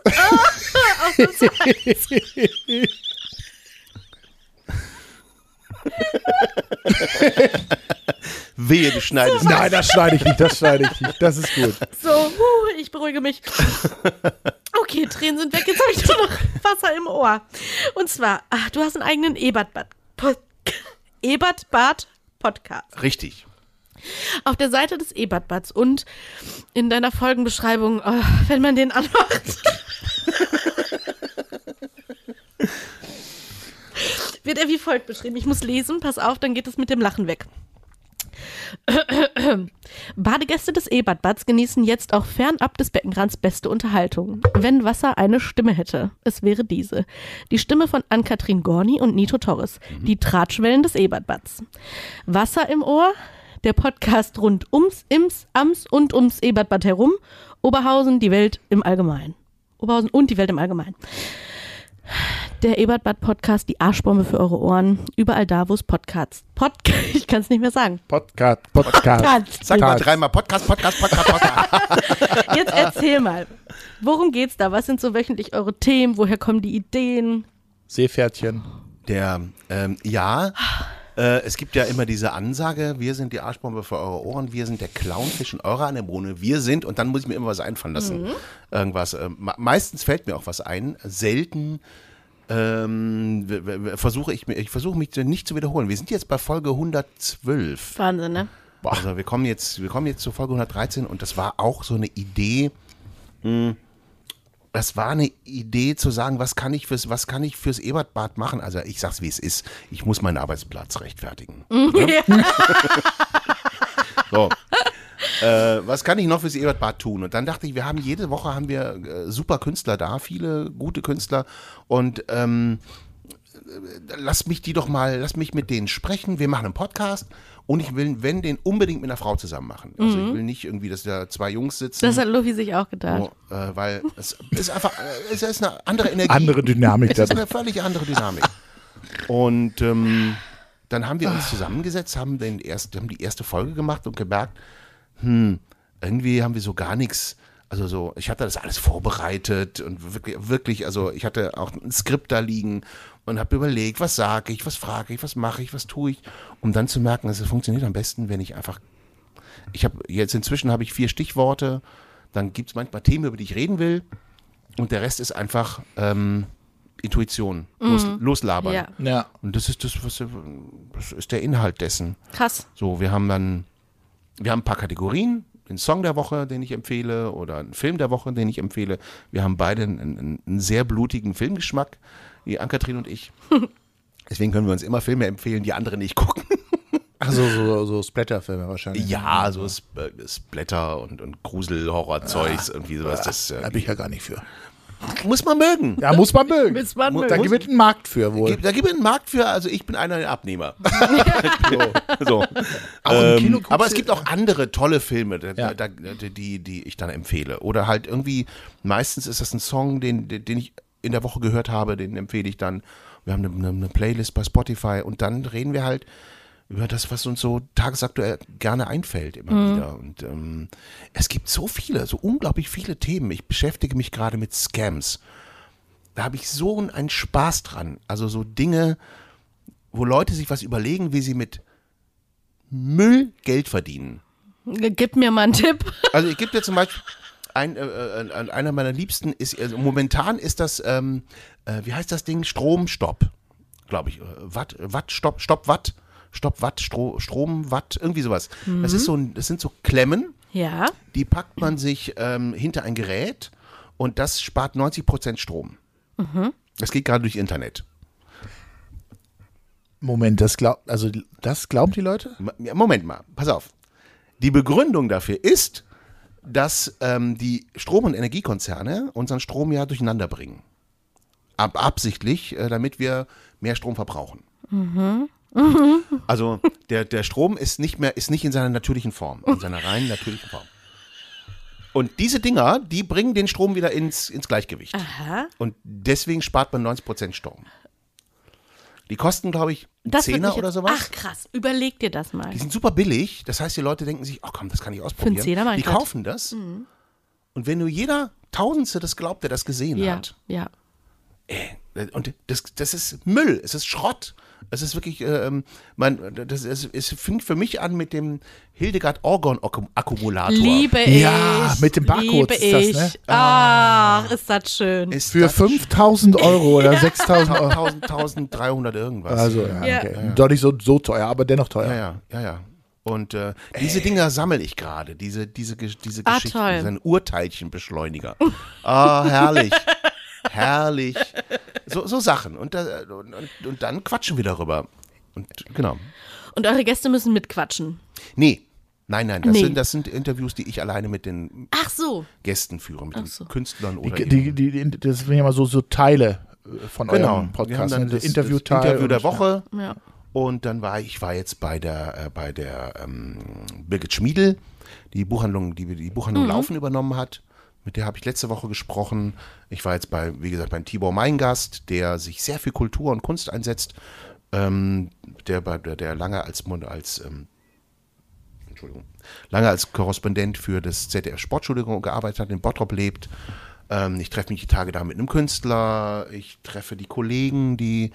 [SPEAKER 2] Wehe, du schneidest.
[SPEAKER 5] Nein, das schneide ich nicht, das ist gut.
[SPEAKER 4] So, ich beruhige mich. Okay, Tränen sind weg, jetzt habe ich nur noch Wasser im Ohr. Und zwar, du hast einen eigenen Ebertbad-Podcast.
[SPEAKER 2] Richtig.
[SPEAKER 4] Auf der Seite des Ebertbads und in deiner Folgenbeschreibung, wenn man den anmacht. Wird er wie folgt beschrieben. Ich muss lesen, pass auf, dann geht es mit dem Lachen weg. Badegäste des Ebertbads genießen jetzt auch fernab des Beckenrands beste Unterhaltung. Wenn Wasser eine Stimme hätte, es wäre diese. Die Stimme von Ann-Kathrin Gorni und Nito Torres. Die Tratschwellen des Ebertbads. Wasser im Ohr, der Podcast rund ums Ebertbad herum. Oberhausen, die Welt im Allgemeinen. Oberhausen und die Welt im Allgemeinen. Der Ebertbad Podcast, die Arschbombe für eure Ohren. Überall da, wo es Podcasts. Ich kann es nicht mehr sagen.
[SPEAKER 5] Podcast.
[SPEAKER 2] Sag mal dreimal Podcast.
[SPEAKER 4] Jetzt erzähl mal. Worum geht's da? Was sind so wöchentlich eure Themen? Woher kommen die Ideen?
[SPEAKER 5] Seepferdchen.
[SPEAKER 2] Es gibt ja immer diese Ansage, wir sind die Arschbombe für eure Ohren, wir sind der Clownfisch in eurer Anemone, wir sind, und dann muss ich mir immer was einfallen lassen. Irgendwas. Meistens fällt mir auch was ein, selten versuche mich nicht zu wiederholen. Wir sind jetzt bei Folge 112.
[SPEAKER 4] Wahnsinn, ne?
[SPEAKER 2] Also wir kommen jetzt zur Folge 113 und das war auch so eine Idee, das war eine Idee zu sagen, was kann ich fürs Ebertbad machen? Also ich sag's wie es ist, ich muss meinen Arbeitsplatz rechtfertigen. Ne? So. Was kann ich noch fürs Ebertbad tun? Und dann dachte ich, jede Woche haben wir super Künstler da, viele gute Künstler und lass mich mit denen sprechen. Wir machen einen Podcast und ich will, wenn, den unbedingt mit einer Frau zusammen machen. Also ich will nicht irgendwie, dass da zwei Jungs sitzen.
[SPEAKER 4] Das hat Luffy sich auch gedacht.
[SPEAKER 2] Weil es ist einfach, es ist eine andere Energie.
[SPEAKER 5] Andere Dynamik.
[SPEAKER 2] Es ist eine völlig andere Dynamik. Und dann haben wir uns zusammengesetzt, haben die erste Folge gemacht und gemerkt, irgendwie haben wir so gar nichts. Also so, ich hatte das alles vorbereitet und wirklich, also ich hatte auch ein Skript da liegen und habe überlegt, was sage ich, was frage ich, was mache ich, was tue ich, um dann zu merken, dass es funktioniert am besten, wenn inzwischen habe ich 4 Stichworte, dann gibt es manchmal Themen, über die ich reden will und der Rest ist einfach Intuition, loslabern.
[SPEAKER 5] Ja.
[SPEAKER 2] Und das ist das ist der Inhalt dessen.
[SPEAKER 4] Krass.
[SPEAKER 2] So, wir haben ein paar Kategorien, einen Song der Woche, den ich empfehle, oder einen Film der Woche, den ich empfehle. Wir haben beide einen sehr blutigen Filmgeschmack, die Ann-Kathrin und ich. Deswegen können wir uns immer Filme empfehlen, die andere nicht gucken.
[SPEAKER 5] Also so Splatter-Filme wahrscheinlich.
[SPEAKER 2] Ja, so Splatter und Grusel-Horror-Zeugs, irgendwie sowas.
[SPEAKER 5] Da bin ich ja gar nicht für.
[SPEAKER 2] Muss man mögen.
[SPEAKER 5] Ja, muss man mögen. Da gibt es einen Markt für wohl.
[SPEAKER 2] Da gibt es einen Markt für, also ich bin einer der Abnehmer. So. Aber es gibt auch andere tolle Filme, die ich dann empfehle. Oder halt irgendwie, meistens ist das ein Song, den ich in der Woche gehört habe, den empfehle ich dann. Wir haben eine Playlist bei Spotify und dann reden wir halt über das, was uns so tagesaktuell gerne einfällt immer wieder. Und es gibt so unglaublich viele Themen. Ich beschäftige mich gerade mit Scams. Da habe ich so einen Spaß dran. Also so Dinge, wo Leute sich was überlegen, wie sie mit Müll Geld verdienen.
[SPEAKER 4] Gib mir mal einen Tipp. Also
[SPEAKER 2] ich gebe dir zum Beispiel, einer meiner Liebsten ist, also momentan ist das, wie heißt das Ding? Stromstopp, glaube ich. Strom, Watt, irgendwie sowas. Das sind so Klemmen, die packt man sich hinter ein Gerät und das spart 90% Strom. Das geht gerade durch Internet.
[SPEAKER 5] Moment, das glauben die Leute?
[SPEAKER 2] Moment mal, pass auf. Die Begründung dafür ist, dass die Strom- und Energiekonzerne unseren Strom ja durcheinander bringen. Absichtlich, damit wir mehr Strom verbrauchen. Also der Strom ist nicht in seiner natürlichen Form, in seiner rein natürlichen Form. Und diese Dinger, die bringen den Strom wieder ins Gleichgewicht.
[SPEAKER 4] Aha.
[SPEAKER 2] Und deswegen spart man 90% Strom. Die kosten, glaube ich, einen Zehner oder sowas.
[SPEAKER 4] Ach krass, überleg dir das mal.
[SPEAKER 2] Die sind super billig, das heißt, die Leute denken sich, oh komm, das kann ich ausprobieren.
[SPEAKER 4] Für einen Zehner
[SPEAKER 2] die kaufen das und wenn nur jeder Tausendste das glaubt, der das gesehen hat.
[SPEAKER 4] Ja.
[SPEAKER 2] Und das ist Müll, es ist Schrott. Es ist wirklich, es fängt für mich an mit dem Hildegard Orgon-Akkumulator.
[SPEAKER 4] Liebe ich.
[SPEAKER 5] Ja, mit dem Barcode ist das, ne?
[SPEAKER 4] Ach, ist das schön.
[SPEAKER 5] Für 5.000 Euro oder 6.000 Euro.
[SPEAKER 2] 1.300 irgendwas.
[SPEAKER 5] Also, okay. Doch nicht so teuer, aber dennoch teuer.
[SPEAKER 2] Ja. Und diese Dinger sammle ich gerade, diese Geschichten,
[SPEAKER 4] toll.
[SPEAKER 2] diesen Urteilchenbeschleuniger. Herrlich. Herrlich. So Sachen. Und dann quatschen wir darüber. Und genau.
[SPEAKER 4] Und eure Gäste müssen mitquatschen?
[SPEAKER 2] Nee. Nein. Das sind Interviews, die ich alleine mit den Gästen führe, mit den Künstlern oder
[SPEAKER 5] das sind ja mal so Teile von eurem Podcast.
[SPEAKER 2] Dann das
[SPEAKER 5] Interview
[SPEAKER 2] der Woche.
[SPEAKER 4] Ja.
[SPEAKER 2] Und dann war ich jetzt bei der Birgit Schmiedel, die Buchhandlung Laufen übernommen hat. Mit der habe ich letzte Woche gesprochen. Ich war jetzt wie gesagt, beim Tibor Meingast, der sich sehr für Kultur und Kunst einsetzt, der lange als Korrespondent für das ZDF Sportstudio gearbeitet hat, in Bottrop lebt. Ich treffe mich die Tage da mit einem Künstler. Ich treffe die Kollegen, die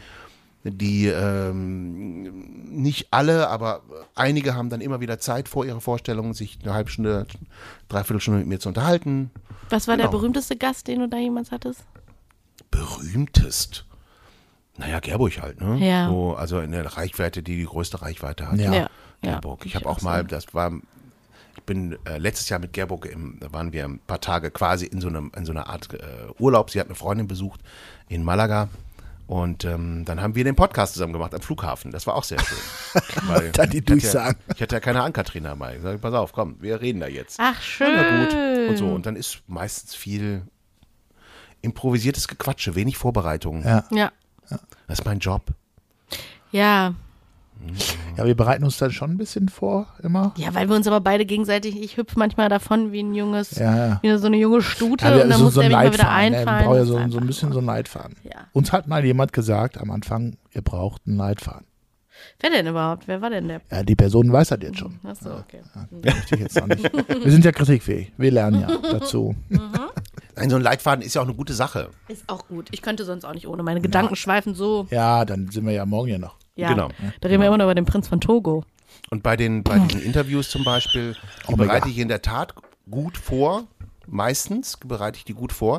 [SPEAKER 2] nicht alle, aber einige haben dann immer wieder Zeit vor ihrer Vorstellung, sich eine halbe Stunde, dreiviertel Stunde mit mir zu unterhalten.
[SPEAKER 4] Was war der berühmteste Gast, den du da jemals hattest?
[SPEAKER 2] Berühmtest? Naja, Gerburg halt, ne?
[SPEAKER 4] Ja.
[SPEAKER 2] So, also in der Reichweite, die größte Reichweite hat.
[SPEAKER 5] Ja.
[SPEAKER 2] Gerburg. Ich habe auch mal, ich bin letztes Jahr mit Gerburg, da waren wir ein paar Tage quasi in so einer Art Urlaub. Sie hat eine Freundin besucht in Malaga. Und dann haben wir den Podcast zusammen gemacht am Flughafen. Das war auch sehr schön. Weil
[SPEAKER 5] Dann die Durchsagen.
[SPEAKER 2] ich hatte ja keine Ann-Kathrin dabei. Ich sage, pass auf, komm, wir reden da jetzt.
[SPEAKER 4] Ach, schön.
[SPEAKER 2] Na gut. Und so. Und dann ist meistens viel improvisiertes Gequatsche, wenig Vorbereitung.
[SPEAKER 4] Ja.
[SPEAKER 2] Das ist mein Job.
[SPEAKER 4] Ja.
[SPEAKER 5] Ja, wir bereiten uns dann schon ein bisschen vor, immer.
[SPEAKER 4] Ja, weil wir uns aber beide gegenseitig, ich hüpfe manchmal davon wie ein junges,
[SPEAKER 5] Ja.
[SPEAKER 4] wie so eine junge Stute
[SPEAKER 5] Ja,
[SPEAKER 4] und dann muss der mich mal wieder
[SPEAKER 5] Leitfaden, ne?
[SPEAKER 4] einfallen.
[SPEAKER 5] Man braucht ja
[SPEAKER 4] Das
[SPEAKER 5] so
[SPEAKER 4] ist
[SPEAKER 5] ein
[SPEAKER 4] einfach
[SPEAKER 5] bisschen
[SPEAKER 4] nur-
[SPEAKER 5] so ein Leitfaden.
[SPEAKER 4] Ja.
[SPEAKER 5] Uns hat mal jemand gesagt am Anfang, ihr braucht einen Leitfaden.
[SPEAKER 4] Wer denn überhaupt? Wer war denn der?
[SPEAKER 5] Ja, die Person weiß das jetzt schon.
[SPEAKER 4] Achso, okay.
[SPEAKER 5] Möchte ich jetzt noch nicht. Wir sind ja kritikfähig. Wir lernen ja dazu.
[SPEAKER 2] Nein, so ein Leitfaden ist ja auch eine gute Sache.
[SPEAKER 4] Ist auch gut. Ich könnte sonst auch nicht ohne. Meine Gedanken schweifen so.
[SPEAKER 5] Ja, dann sind wir ja morgen ja noch.
[SPEAKER 4] Ja,
[SPEAKER 2] Genau.
[SPEAKER 4] Da reden wir immer noch über den Prinz von Togo.
[SPEAKER 2] Und bei diesen Interviews zum Beispiel, die bereite ich in der Tat gut vor. Meistens bereite ich die gut vor.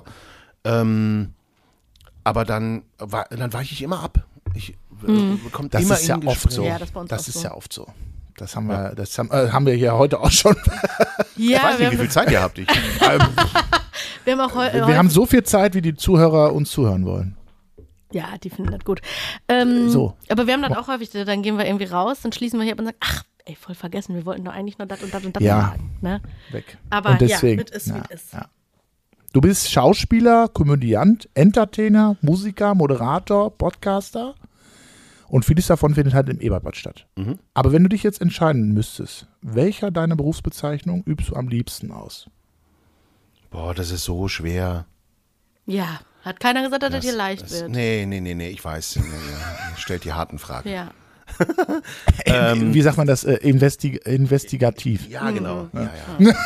[SPEAKER 2] Aber dann weiche ich immer ab. Ich bekomme
[SPEAKER 5] Das
[SPEAKER 2] immer
[SPEAKER 5] ist ja
[SPEAKER 2] in
[SPEAKER 5] oft
[SPEAKER 2] Gespräch.
[SPEAKER 5] so.
[SPEAKER 4] Ja, das ist bei uns
[SPEAKER 5] Das
[SPEAKER 4] auch
[SPEAKER 5] ist
[SPEAKER 4] so.
[SPEAKER 5] ja oft so. Das haben wir hier heute auch schon.
[SPEAKER 2] Ich
[SPEAKER 4] Ja,
[SPEAKER 2] weiß nicht, wie viel Zeit ihr habt.
[SPEAKER 4] wir haben auch
[SPEAKER 5] Wir haben so viel Zeit, wie die Zuhörer uns zuhören wollen.
[SPEAKER 4] Ja, die finden das gut.
[SPEAKER 5] So.
[SPEAKER 4] Aber wir haben das auch häufig, dann gehen wir irgendwie raus, dann schließen wir hier ab und sagen, ach, ey, voll vergessen, wir wollten doch eigentlich noch das und das und das
[SPEAKER 5] Ja.
[SPEAKER 4] sagen. Ne?
[SPEAKER 5] Weg.
[SPEAKER 4] Aber
[SPEAKER 5] Und deswegen,
[SPEAKER 4] ja, das ist, wie es ist.
[SPEAKER 5] ja. Du bist Schauspieler, Komödiant, Entertainer, Musiker, Moderator, Podcaster und vieles davon findet halt im Eberbad statt. Aber wenn du dich jetzt entscheiden müsstest, welcher deiner Berufsbezeichnung übst du am liebsten aus?
[SPEAKER 2] Boah, das ist so schwer.
[SPEAKER 4] Ja, hat keiner gesagt, dass das dir leicht wird.
[SPEAKER 2] Nee, ich weiß. Ihr stellt die harten Fragen.
[SPEAKER 4] Ja.
[SPEAKER 5] Wie sagt man das? Investigativ.
[SPEAKER 2] Ja, genau. Ja.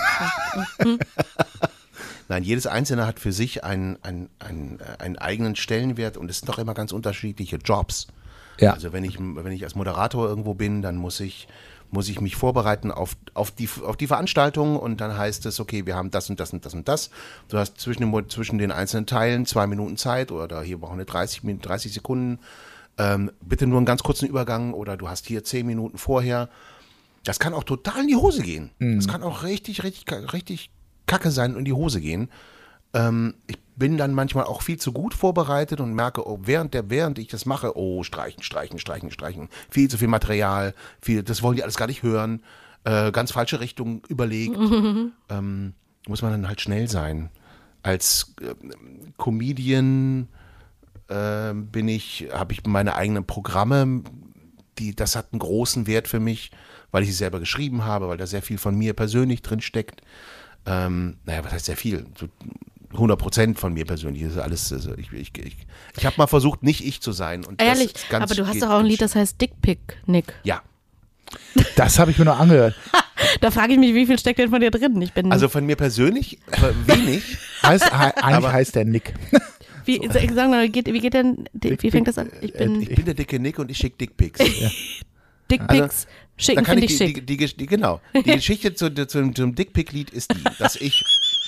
[SPEAKER 2] Nein, jedes Einzelne hat für sich einen eigenen Stellenwert und es sind doch immer ganz unterschiedliche Jobs.
[SPEAKER 5] Ja.
[SPEAKER 2] Also wenn ich als Moderator irgendwo bin, dann muss ich mich vorbereiten auf die Veranstaltung und dann heißt es, okay, wir haben das und das und das und das. Du hast zwischen den einzelnen Teilen 2 Minuten Zeit oder hier brauchen wir 30 Sekunden. Bitte nur einen ganz kurzen Übergang oder du hast hier 10 Minuten vorher. Das kann auch total in die Hose gehen. Das kann auch richtig kacke sein und in die Hose gehen. Ich bin dann manchmal auch viel zu gut vorbereitet und merke, während ich das mache, streichen. Viel zu viel Material, das wollen die alles gar nicht hören. Ganz falsche Richtung überlegt. Muss man dann halt schnell sein. Als Comedian habe ich meine eigenen Programme, das hat einen großen Wert für mich, weil ich sie selber geschrieben habe, weil da sehr viel von mir persönlich drin steckt. Was heißt sehr viel? So 100% von mir persönlich. Das ist alles, also ich habe mal versucht, nicht ich zu sein. Und
[SPEAKER 4] Ehrlich,
[SPEAKER 2] das ist ganz,
[SPEAKER 4] aber du hast
[SPEAKER 2] geht
[SPEAKER 4] doch auch ein
[SPEAKER 2] ganz
[SPEAKER 4] Lied, das heißt Dickpick, Nick.
[SPEAKER 2] Ja,
[SPEAKER 5] Das habe ich mir noch angehört.
[SPEAKER 4] Da frage ich mich, wie viel steckt denn von dir drin? Ich bin
[SPEAKER 2] also von mir persönlich wenig.
[SPEAKER 5] Eigentlich heißt der Nick.
[SPEAKER 4] wie geht denn, wie fängt das an? Ich bin
[SPEAKER 2] Ich bin der dicke Nick und ich schicke Dickpics.
[SPEAKER 4] Dickpics schicken,
[SPEAKER 2] Da kann
[SPEAKER 4] finde ich
[SPEAKER 2] ich
[SPEAKER 4] schick.
[SPEAKER 2] genau. Die Geschichte zum Dickpick-Lied ist die, dass ich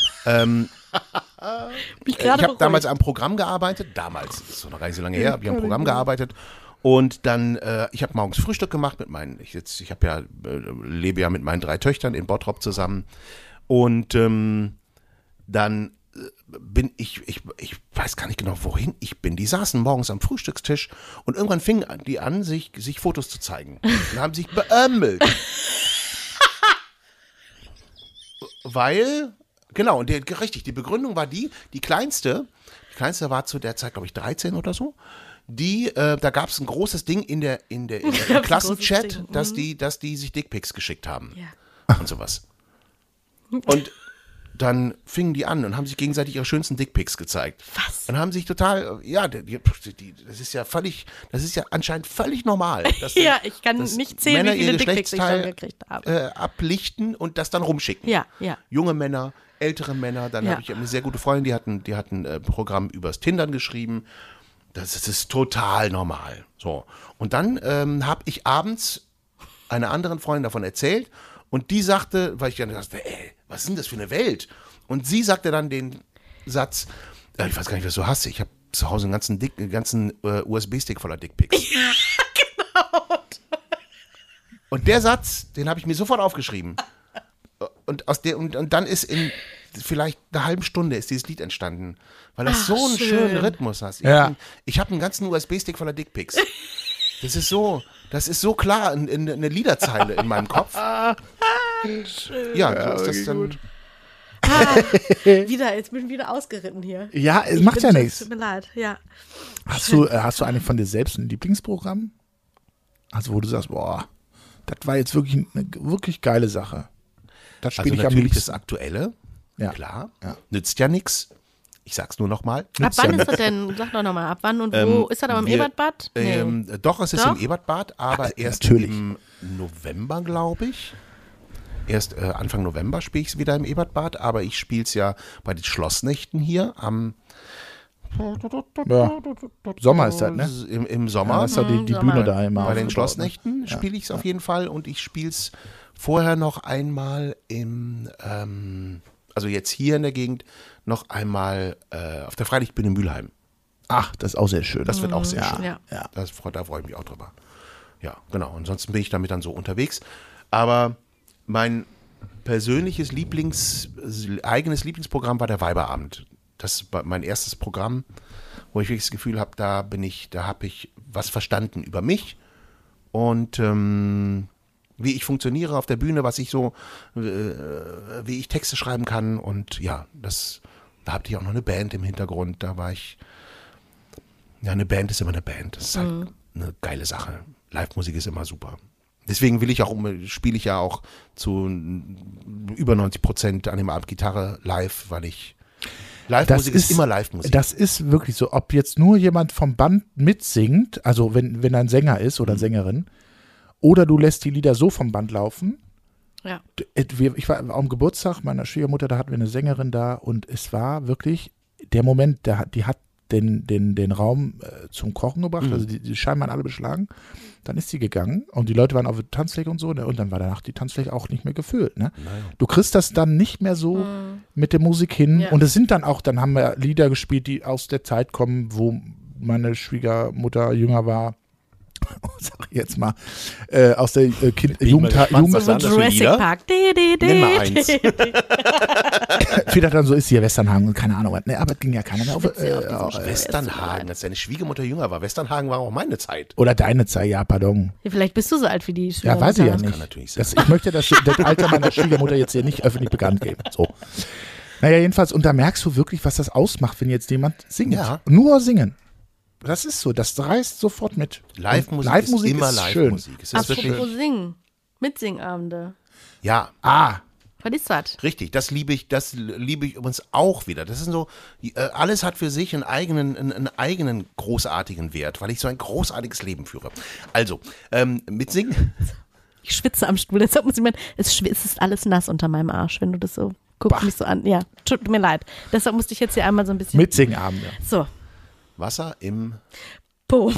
[SPEAKER 4] Mich
[SPEAKER 2] ich
[SPEAKER 4] gerade
[SPEAKER 2] habe damals
[SPEAKER 4] beruhigt.
[SPEAKER 2] am Programm gearbeitet, das ist noch gar nicht so lange her, habe ich am Programm gearbeitet und dann, ich habe morgens Frühstück gemacht mit lebe ja mit meinen 3 Töchtern in Bottrop zusammen und dann bin ich weiß gar nicht genau, wohin ich bin. Die saßen morgens am Frühstückstisch und irgendwann fingen die an, sich Fotos zu zeigen und haben sich beömmelt. Weil, genau, und richtig, die Begründung war die kleinste war zu der Zeit, glaube ich, 13 oder so, da gab es ein großes Ding im Klassenchat, dass die sich Dickpics geschickt haben
[SPEAKER 4] Ja.
[SPEAKER 2] und sowas. Und dann fingen die an und haben sich gegenseitig ihre schönsten Dickpics gezeigt.
[SPEAKER 4] Was?
[SPEAKER 2] Und haben sich total, ja, das ist ja anscheinend völlig normal. Dass
[SPEAKER 4] Ja, ich kann
[SPEAKER 2] dass
[SPEAKER 4] nicht zählen,
[SPEAKER 2] Männer
[SPEAKER 4] wie viele
[SPEAKER 2] ihr
[SPEAKER 4] Dickpics ich schon
[SPEAKER 2] Geschlechtsteil
[SPEAKER 4] gekriegt habe.
[SPEAKER 2] ablichten und das dann rumschicken.
[SPEAKER 4] Ja.
[SPEAKER 2] Junge Männer, ältere Männer, dann
[SPEAKER 4] Ja.
[SPEAKER 2] habe ich eine sehr gute Freundin, die hat ein Programm übers Tindern geschrieben. Das ist total normal. So. Und dann habe ich abends einer anderen Freundin davon erzählt und die sagte, weil ich dann dachte, ey, was ist denn das für eine Welt? Und sie sagte dann den Satz, ich weiß gar nicht, was du hast, ich habe zu Hause einen ganzen USB-Stick voller Dickpics. Ja, genau. Und der Satz, den habe ich mir sofort aufgeschrieben. Und dann ist in vielleicht einer halben Stunde ist dieses Lied entstanden, weil das so einen schönen Rhythmus hat. Ich habe einen ganzen USB-Stick voller Dickpics. Das ist so klar in eine Liederzeile in meinem Kopf. Schön. Ja, so ist das dann.
[SPEAKER 4] Jetzt bin ich wieder ausgeritten hier.
[SPEAKER 5] Ja, es macht ja nichts.
[SPEAKER 4] Tut mir leid, ja.
[SPEAKER 5] Hast du eigentlich von dir selbst ein Lieblingsprogramm? Also wo du sagst, boah, das war jetzt wirklich eine wirklich geile Sache. Das spiele ich am
[SPEAKER 2] natürlich
[SPEAKER 5] liebsten.
[SPEAKER 2] das Aktuelle,
[SPEAKER 5] Ja.
[SPEAKER 2] klar,
[SPEAKER 5] Ja.
[SPEAKER 2] nützt ja nichts. Ich sag's nur nochmal.
[SPEAKER 4] Ab wann ist das denn? Sag doch nochmal, ab wann und wo? Ist das aber im Ebertbad? Nee.
[SPEAKER 2] Doch, es ist
[SPEAKER 4] Doch?
[SPEAKER 2] im Ebertbad, aber erst
[SPEAKER 5] natürlich.
[SPEAKER 2] im November, glaube ich. Erst Anfang November spiele ich es wieder im Ebertbad, aber ich spiele es ja bei den Schlossnächten hier am
[SPEAKER 5] Sommer ist das, ne?
[SPEAKER 2] im Sommer.
[SPEAKER 5] Ja, das ist doch die Bühne da immer.
[SPEAKER 2] Bei den
[SPEAKER 5] aufgebaut,
[SPEAKER 2] Schlossnächten spiele ich es auf jeden Fall und ich spiele es vorher noch einmal also jetzt hier in der Gegend, noch einmal auf der Freilichtbühne in Mülheim.
[SPEAKER 5] Ach, das ist auch sehr schön.
[SPEAKER 2] Das wird auch sehr schön.
[SPEAKER 4] Ja.
[SPEAKER 2] Da freue ich mich auch drüber. Ja, genau. Ansonsten bin ich damit dann so unterwegs. Aber mein persönliches eigenes Lieblingsprogramm war der Weiberabend. Das war mein erstes Programm, wo ich wirklich das Gefühl habe, da habe ich was verstanden über mich und wie ich funktioniere auf der Bühne, was ich so, wie ich Texte schreiben kann und ja, da hatte ich auch noch eine Band im Hintergrund, eine Band ist immer eine Band, das ist halt eine geile Sache. Live-Musik ist immer super. Deswegen spiele ich ja auch zu über 90% an dem Abend Gitarre live, weil Live-Musik ist immer Live-Musik.
[SPEAKER 5] Das ist wirklich so, ob jetzt nur jemand vom Band mitsingt, also wenn ein Sänger ist oder Sängerin, oder du lässt die Lieder so vom Band laufen.
[SPEAKER 4] Ja.
[SPEAKER 5] Ich war am Geburtstag meiner Schwiegermutter, da hatten wir eine Sängerin da und es war wirklich der Moment, die hat den Raum zum Kochen gebracht, also die Scheiben waren alle beschlagen. Dann ist sie gegangen und die Leute waren auf der Tanzfläche und so, ne? Und dann war danach die Tanzfläche auch nicht mehr gefüllt. Ne?
[SPEAKER 2] Naja.
[SPEAKER 5] Du kriegst das dann nicht mehr so mit der Musik hin.
[SPEAKER 4] Ja.
[SPEAKER 5] Und es sind dann haben wir Lieder gespielt, die aus der Zeit kommen, wo meine Schwiegermutter jünger war. Sag ich jetzt mal, aus der Jugend.
[SPEAKER 2] Was waren das für
[SPEAKER 4] Jurassic
[SPEAKER 2] Lieder?
[SPEAKER 4] Park.
[SPEAKER 2] Nenn mal eins.
[SPEAKER 5] Viele dann so ist hier Westernhagen und keine Ahnung was. Ne, aber es ging ja keiner mehr auf.
[SPEAKER 2] Westernhagen, als deine Schwiegermutter jünger war. Westernhagen war auch meine Zeit.
[SPEAKER 5] Oder deine Zeit, ja, pardon.
[SPEAKER 4] Ja, vielleicht bist du so alt wie die
[SPEAKER 5] Ja,
[SPEAKER 4] Schwiegermutter.
[SPEAKER 5] weiß ich ja
[SPEAKER 2] kann
[SPEAKER 5] nicht.
[SPEAKER 2] natürlich sein.
[SPEAKER 5] Ich möchte das Alter meiner Schwiegermutter jetzt hier nicht öffentlich bekannt geben. So. Naja, jedenfalls, und da merkst du wirklich, was das ausmacht, wenn jetzt jemand singt.
[SPEAKER 2] Ja.
[SPEAKER 5] Nur singen. Das ist so, das reißt sofort mit.
[SPEAKER 2] Live-Musik ist immer Live-Musik. Es ist wirklich,
[SPEAKER 4] Apropos Singen. Mitsingabende.
[SPEAKER 2] ja,
[SPEAKER 4] Was ist das?
[SPEAKER 2] richtig, das liebe ich übrigens auch wieder. Das ist so, alles hat für sich einen eigenen großartigen Wert, weil ich so ein großartiges Leben führe. Also, mitsingen.
[SPEAKER 4] Ich schwitze am Stuhl, deshalb muss ich mir, es ist alles nass unter meinem Arsch, wenn du das so guckst mich so an. Ja, tut mir leid. Deshalb musste ich jetzt hier einmal so ein bisschen.
[SPEAKER 5] Mitsingabend, ja.
[SPEAKER 4] So.
[SPEAKER 2] Wasser im
[SPEAKER 4] Po.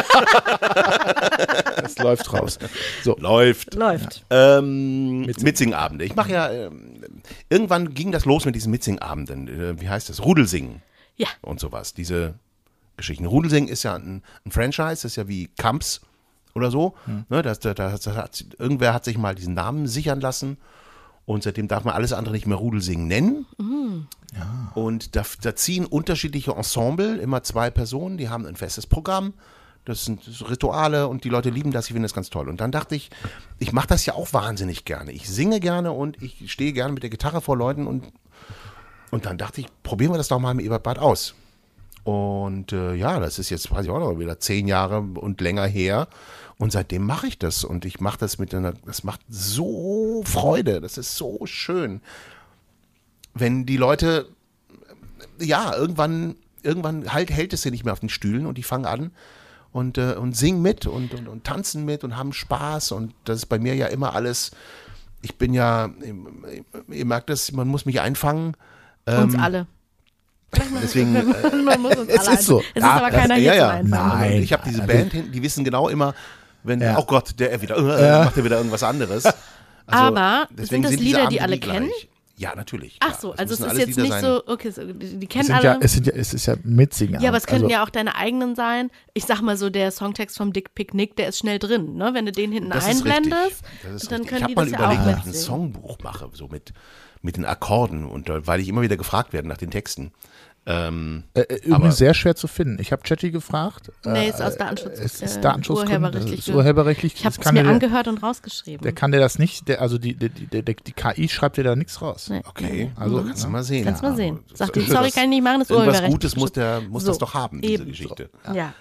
[SPEAKER 5] Das läuft raus. So.
[SPEAKER 2] Läuft.
[SPEAKER 5] Mitsingabende.
[SPEAKER 2] Ich mache ja, irgendwann ging das los mit diesen Mitsingabenden. Wie heißt das? Rudelsingen.
[SPEAKER 4] Ja.
[SPEAKER 2] Und sowas. Diese Geschichten. Rudelsingen ist ja ein Franchise, das ist ja wie Kamps oder so. Ne, irgendwer hat sich mal diesen Namen sichern lassen. Und seitdem darf man alles andere nicht mehr Rudelsingen nennen. Ja. Und da ziehen unterschiedliche Ensemble, immer 2 Personen, die haben ein festes Programm. Das sind Rituale und die Leute lieben das, ich finde das ganz toll. Und dann dachte ich mache das ja auch wahnsinnig gerne. Ich singe gerne und ich stehe gerne mit der Gitarre vor Leuten und dann dachte ich, probieren wir das doch mal im Ebertbad aus. Und das ist jetzt, weiß ich auch noch, wieder 10 Jahre und länger her. Und seitdem mache ich das und ich mache das das macht so Freude, das ist so schön. wenn die Leute, ja, irgendwann hält es sie nicht mehr auf den Stühlen und die fangen an und singen mit und tanzen mit und haben Spaß und das ist bei mir ja immer alles, ich bin ja, ihr merkt das, man muss mich einfangen.
[SPEAKER 4] Uns alle.
[SPEAKER 2] Deswegen,
[SPEAKER 4] Man muss uns
[SPEAKER 5] es
[SPEAKER 4] alle
[SPEAKER 5] ist so.
[SPEAKER 4] Es ist aber keiner hier zu einfangen.
[SPEAKER 5] Nein.
[SPEAKER 2] Ich habe diese Band hinten, die wissen genau immer, wenn, oh Gott, macht er wieder irgendwas anderes. Also,
[SPEAKER 4] aber
[SPEAKER 2] deswegen
[SPEAKER 4] sind das Lieder, die alle
[SPEAKER 2] gleich.
[SPEAKER 4] kennen?
[SPEAKER 2] Ja, natürlich.
[SPEAKER 4] Ach so, also es ist
[SPEAKER 2] alles
[SPEAKER 4] jetzt
[SPEAKER 2] Lieder
[SPEAKER 4] nicht
[SPEAKER 2] sein.
[SPEAKER 4] so, okay, so, die kennen alle.
[SPEAKER 5] Es ist ja Mitsingen.
[SPEAKER 4] Ja, aber es könnten
[SPEAKER 5] also,
[SPEAKER 4] ja auch deine eigenen sein. Ich sag mal so, der Songtext vom Dick Picknick, der ist schnell drin, ne? Wenn du den hinten
[SPEAKER 2] Das ist
[SPEAKER 4] einblendest,
[SPEAKER 2] richtig.
[SPEAKER 4] dann können
[SPEAKER 2] ich
[SPEAKER 4] die
[SPEAKER 2] habe mal
[SPEAKER 4] das ja
[SPEAKER 2] überlegt,
[SPEAKER 4] auch
[SPEAKER 2] dass ich ein
[SPEAKER 4] mitsingen.
[SPEAKER 2] Songbuch mache, so mit den Akkorden und weil ich immer wieder gefragt werde nach den Texten.
[SPEAKER 5] übrigens sehr schwer zu finden. Ich habe Chatty gefragt.
[SPEAKER 4] Nee, ist aus Datenschutz.
[SPEAKER 5] Es ist Datenschutzgründen.
[SPEAKER 4] Urheberrechtlich.
[SPEAKER 5] Urheberrechtlich.
[SPEAKER 4] Ich habe es mir angehört und rausgeschrieben.
[SPEAKER 5] Der kann dir das nicht, die KI schreibt dir da nichts raus.
[SPEAKER 4] Nee.
[SPEAKER 2] Okay,
[SPEAKER 5] Also,
[SPEAKER 2] kannst du mal sehen.
[SPEAKER 4] Kannst mal sehen.
[SPEAKER 2] Das-
[SPEAKER 4] Sagt die,
[SPEAKER 2] das-
[SPEAKER 4] sorry, kann ich nicht machen, das ist
[SPEAKER 2] Irgendwas
[SPEAKER 4] urheberrechtlich.
[SPEAKER 2] Gutes muss das doch haben, diese
[SPEAKER 4] eben.
[SPEAKER 2] Geschichte.
[SPEAKER 4] Ja.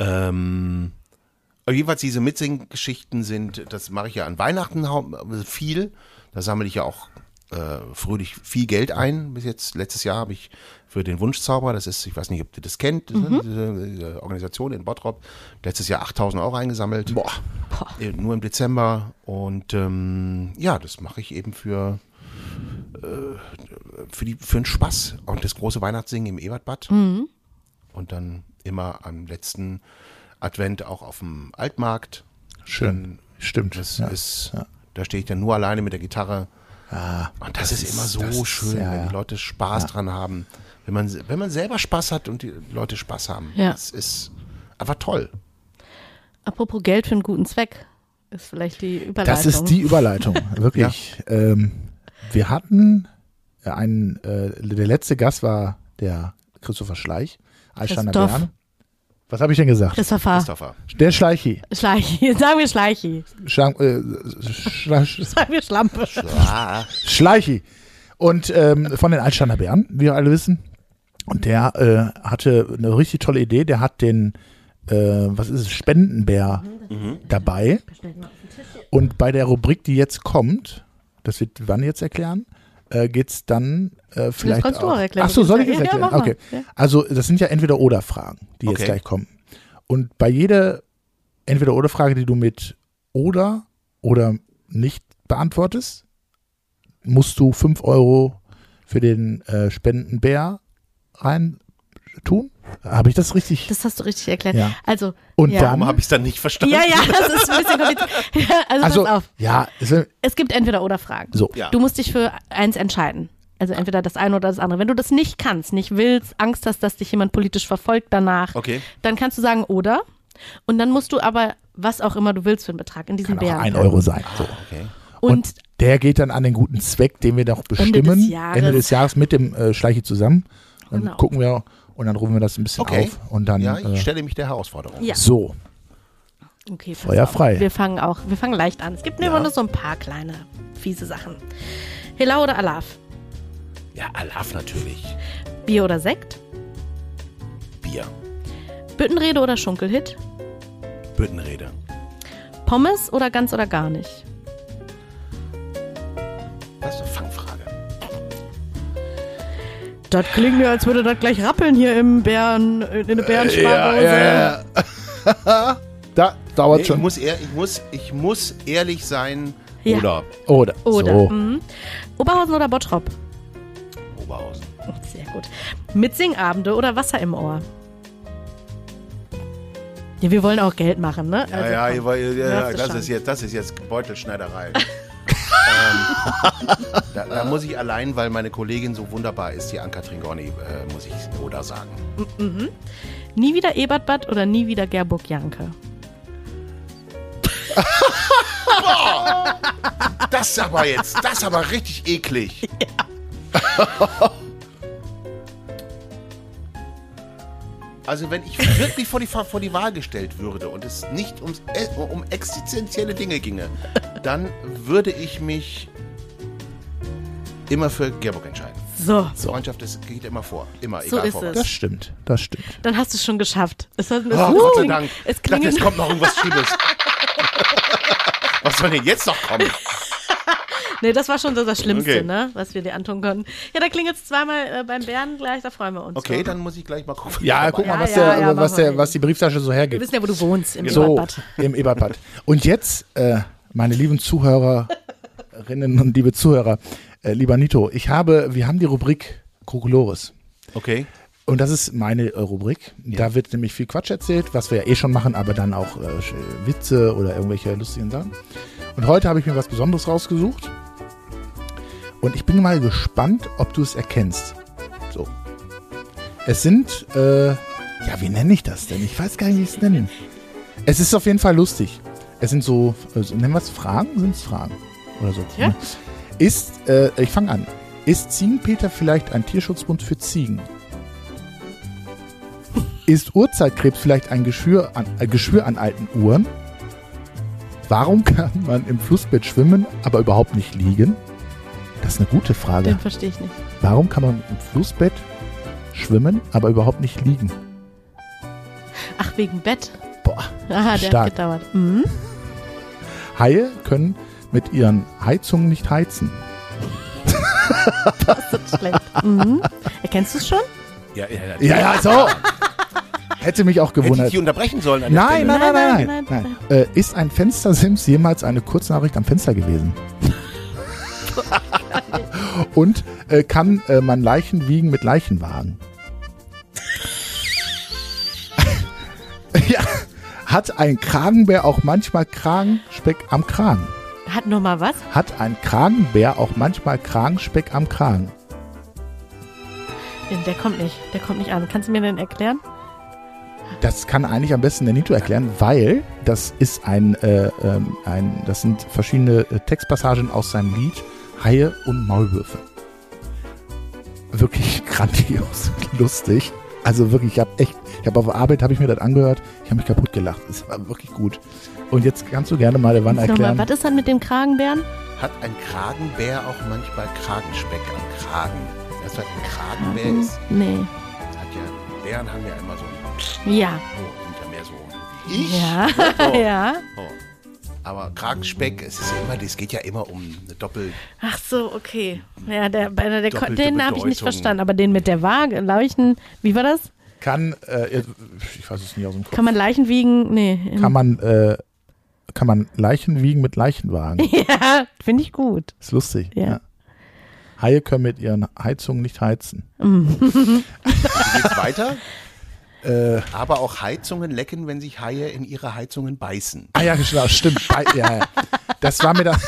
[SPEAKER 2] Aber jeweils diese Mitsing-Geschichten das mache ich ja an Weihnachten viel. Da sammle ich ja auch fröhlich viel Geld ein. Bis jetzt, letztes Jahr habe ich für den Wunschzauber, das ist, ich weiß nicht, ob ihr das kennt, diese Organisation in Bottrop, letztes Jahr 8.000 Euro eingesammelt. Boah. Nur im Dezember. Und ja, das mache ich eben für einen Spaß. Und das große Weihnachtssingen im Ebertbad. Und dann immer am letzten Advent auch auf dem Altmarkt.
[SPEAKER 5] Schön. Stimmt.
[SPEAKER 2] Das ist, da stehe ich dann nur alleine mit der Gitarre. Und das ist immer so schön, wenn die Leute Spaß dran haben. Wenn man selber Spaß hat und die Leute Spaß haben.
[SPEAKER 4] Ja.
[SPEAKER 2] Das ist einfach toll.
[SPEAKER 4] Apropos Geld für einen guten Zweck, ist vielleicht die Überleitung.
[SPEAKER 5] Das ist die Überleitung, wirklich. Wir hatten der letzte Gast war der Christopher Schleich, Altsteiner
[SPEAKER 4] Christoph.
[SPEAKER 5] Bären. Was habe ich denn gesagt?
[SPEAKER 4] Christopher.
[SPEAKER 5] Der Schleichi.
[SPEAKER 4] Schleichi. Sagen wir Schleichi.
[SPEAKER 5] Sagen
[SPEAKER 4] wir Schlampe.
[SPEAKER 5] Schleichi. Und von den Altsteiner Bären, wie wir alle wissen. Und der hatte eine richtig tolle Idee. Der hat den, Spendenbär dabei. Und bei der Rubrik, die jetzt kommt, das wird wann jetzt erklären, geht es dann vielleicht
[SPEAKER 4] kannst du
[SPEAKER 5] auch.
[SPEAKER 4] auch erklären.
[SPEAKER 5] Achso, soll ich das
[SPEAKER 4] Ja,
[SPEAKER 5] erklären?
[SPEAKER 4] mach mal.
[SPEAKER 5] Okay.
[SPEAKER 4] Ja.
[SPEAKER 5] Also das sind ja Entweder-Oder-Fragen, die jetzt gleich kommen. Und bei jeder Entweder-Oder-Frage, die du mit oder nicht beantwortest, musst du 5 Euro für den Spendenbär rein tun. Habe ich das richtig?
[SPEAKER 4] Das hast du richtig erklärt.
[SPEAKER 5] Ja.
[SPEAKER 4] Also,
[SPEAKER 5] Und
[SPEAKER 4] ja.
[SPEAKER 2] Warum habe ich es dann nicht verstanden?
[SPEAKER 4] Ja, das ist ein bisschen kompliziert. Ja, also pass auf.
[SPEAKER 5] Ja,
[SPEAKER 4] Es gibt Entweder-Oder-Fragen.
[SPEAKER 5] so.
[SPEAKER 2] Ja.
[SPEAKER 4] Du musst dich für eins entscheiden. Also entweder das eine oder das andere. Wenn du das nicht kannst, nicht willst, Angst hast, dass dich jemand politisch verfolgt danach,
[SPEAKER 2] Okay.
[SPEAKER 4] dann kannst du sagen oder. Und dann musst du aber, was auch immer du willst für einen Betrag in diesen
[SPEAKER 5] Kann auch
[SPEAKER 4] Bären.
[SPEAKER 5] 1 Euro sein. So.
[SPEAKER 2] Okay.
[SPEAKER 5] Und der geht dann an den guten Zweck, den wir noch bestimmen. Ende des Jahres mit dem Schleichi zusammen. Dann
[SPEAKER 4] Genau.
[SPEAKER 5] gucken wir und dann rufen wir das ein bisschen
[SPEAKER 2] Okay.
[SPEAKER 5] auf. Und dann
[SPEAKER 2] Ja, ich stelle mich der Herausforderung.
[SPEAKER 4] Ja.
[SPEAKER 5] so.
[SPEAKER 4] Okay, pass
[SPEAKER 5] Feuer
[SPEAKER 4] auf.
[SPEAKER 5] frei.
[SPEAKER 4] Wir fangen leicht an. Es gibt immer nur so ein paar kleine, fiese Sachen. Hela oder Alaf?
[SPEAKER 2] Ja, Alaf natürlich.
[SPEAKER 4] Bier oder Sekt?
[SPEAKER 2] Bier.
[SPEAKER 4] Büttenrede oder Schunkelhit?
[SPEAKER 2] Büttenrede.
[SPEAKER 4] Pommes oder ganz oder gar nicht?
[SPEAKER 2] Das ist eine Fangfrage.
[SPEAKER 4] Das klingt mir, als würde das gleich rappeln hier in der Bärenspargose.
[SPEAKER 5] Da dauert
[SPEAKER 2] Nee,
[SPEAKER 5] schon.
[SPEAKER 2] ich muss ehrlich sein.
[SPEAKER 4] Ja.
[SPEAKER 2] Oder
[SPEAKER 5] Oder.
[SPEAKER 4] Oder
[SPEAKER 5] So.
[SPEAKER 4] Oberhausen oder Bottrop?
[SPEAKER 2] Oberhausen.
[SPEAKER 4] Sehr gut. Mitsingabende oder Wasser im Ohr? Ja, wir wollen auch Geld machen, ne? Also, komm.
[SPEAKER 2] Das ist jetzt Beutelschneiderei. Da muss ich allein, weil meine Kollegin so wunderbar ist, die Anka Tringoni, muss ich oder sagen.
[SPEAKER 4] Nie wieder Ebertbad oder nie wieder Gerburg-Janke?
[SPEAKER 2] Das ist aber richtig eklig. Also wenn ich wirklich vor die Wahl gestellt würde und es nicht um existenzielle Dinge ginge, dann würde ich mich immer für Gerburg entscheiden.
[SPEAKER 4] So,
[SPEAKER 2] Freundschaft geht immer vor. Immer,
[SPEAKER 4] So
[SPEAKER 2] egal
[SPEAKER 4] ist
[SPEAKER 2] vor was.
[SPEAKER 4] es.
[SPEAKER 5] Das stimmt.
[SPEAKER 4] dann hast du es schon geschafft. Es hat,
[SPEAKER 2] Gott sei Dank.
[SPEAKER 4] Es
[SPEAKER 2] Ich dachte,
[SPEAKER 4] klingelt,
[SPEAKER 2] es kommt noch irgendwas Schlimmes. Was soll denn jetzt noch kommen?
[SPEAKER 4] Nee, das war schon so das Schlimmste,
[SPEAKER 2] Okay.
[SPEAKER 4] ne, was wir dir antun konnten. Ja, da klingt jetzt zweimal beim Bären gleich, da freuen wir uns.
[SPEAKER 2] Okay,
[SPEAKER 4] so.
[SPEAKER 2] dann muss ich gleich mal gucken.
[SPEAKER 5] Ja, guck mal,
[SPEAKER 4] Ja,
[SPEAKER 5] was die Brieftasche so
[SPEAKER 4] Wir
[SPEAKER 5] hergibt.
[SPEAKER 4] wissen ja, wo du wohnst, im
[SPEAKER 5] So,
[SPEAKER 4] Ebertbad.
[SPEAKER 5] im Ebertbad. Und jetzt, meine lieben Zuhörerinnen und liebe Zuhörer, lieber Nito, wir haben die Rubrik Kokolores.
[SPEAKER 2] Okay.
[SPEAKER 5] Und das ist meine Rubrik. Da wird nämlich viel Quatsch erzählt, was wir ja eh schon machen, aber dann auch Witze oder irgendwelche lustigen Sachen. Und heute habe ich mir was Besonderes rausgesucht. Und ich bin mal gespannt, ob du es erkennst. So. Es sind, wie nenne ich das denn? Ich weiß gar nicht, wie ich es nenne. Es ist auf jeden Fall lustig. Es sind so nennen wir es Fragen? Sind es Fragen? Oder so.
[SPEAKER 4] Ja.
[SPEAKER 5] Ich fange an. Ist Ziegenpeter vielleicht ein Tierschutzbund für Ziegen? Ist Urzeitkrebs vielleicht ein Geschwür an alten Uhren? Warum kann man im Flussbett schwimmen, aber überhaupt nicht liegen? Das ist eine gute Frage.
[SPEAKER 4] Den verstehe ich nicht.
[SPEAKER 5] Warum kann man im Flussbett schwimmen, aber überhaupt nicht liegen?
[SPEAKER 4] Ach, wegen Bett.
[SPEAKER 5] Boah,
[SPEAKER 4] Aha, der
[SPEAKER 5] stark.
[SPEAKER 4] hat gedauert. Mhm.
[SPEAKER 5] Haie können mit ihren Heizungen nicht heizen.
[SPEAKER 4] Das ist schlecht. Mhm. Erkennst du es schon?
[SPEAKER 5] Ja, so. Hätte mich auch
[SPEAKER 2] Hätte ich
[SPEAKER 5] gewundert.
[SPEAKER 2] die unterbrechen sollen an der
[SPEAKER 5] Nein,
[SPEAKER 2] Stelle?
[SPEAKER 5] nein. Ist ein Fenstersims jemals eine Kurznachricht am Fenster gewesen? Und kann man Leichen wiegen mit Leichenwagen? Ja. Hat ein Kragenbär auch manchmal Kragenspeck am Kragen?
[SPEAKER 4] Hat nochmal was?
[SPEAKER 5] Hat ein Kragenbär auch manchmal Kragenspeck am Kragen?
[SPEAKER 4] Der kommt nicht an. Kannst du mir den erklären?
[SPEAKER 5] Das kann eigentlich am besten der Nito erklären, weil das ist das sind verschiedene Textpassagen aus seinem Lied Haie und Maulwürfe. Wirklich grandios, lustig. Also wirklich, auf der Arbeit habe ich mir das angehört, ich habe mich kaputt gelacht. Es war wirklich gut. Und jetzt kannst du gerne mal der Wann erklären.
[SPEAKER 4] Was ist dann mit dem Kragenbären?
[SPEAKER 2] Hat ein Kragenbär auch manchmal Kragenspeck am Kragen? Weißt du, was ein Kragenbär ist?
[SPEAKER 4] Nee.
[SPEAKER 2] Bären haben ja immer so
[SPEAKER 4] Ja.
[SPEAKER 2] sind ja mehr so wie ich.
[SPEAKER 4] Ja.
[SPEAKER 2] Oh.
[SPEAKER 4] Ja.
[SPEAKER 2] Oh. Aber Kragenspeck, es geht ja immer um eine
[SPEAKER 4] Ach so, okay. Ja, den
[SPEAKER 2] Doppelte
[SPEAKER 4] habe ich nicht
[SPEAKER 2] Bedeutung.
[SPEAKER 4] verstanden. Aber den mit der Waage, Leichen, wie war das?
[SPEAKER 5] Ich weiß es nicht aus dem Kopf.
[SPEAKER 4] Kann man Leichen wiegen? Nee.
[SPEAKER 5] Kann man Leichen wiegen mit Leichenwagen?
[SPEAKER 4] Ja, finde ich gut.
[SPEAKER 5] Ist lustig.
[SPEAKER 4] Ja.
[SPEAKER 5] Haie können mit ihren Heizungen nicht heizen.
[SPEAKER 2] Wie geht's weiter? Aber auch Heizungen lecken, wenn sich Haie in ihre Heizungen beißen.
[SPEAKER 5] Ah ja, genau, stimmt. Ja. Das war mir da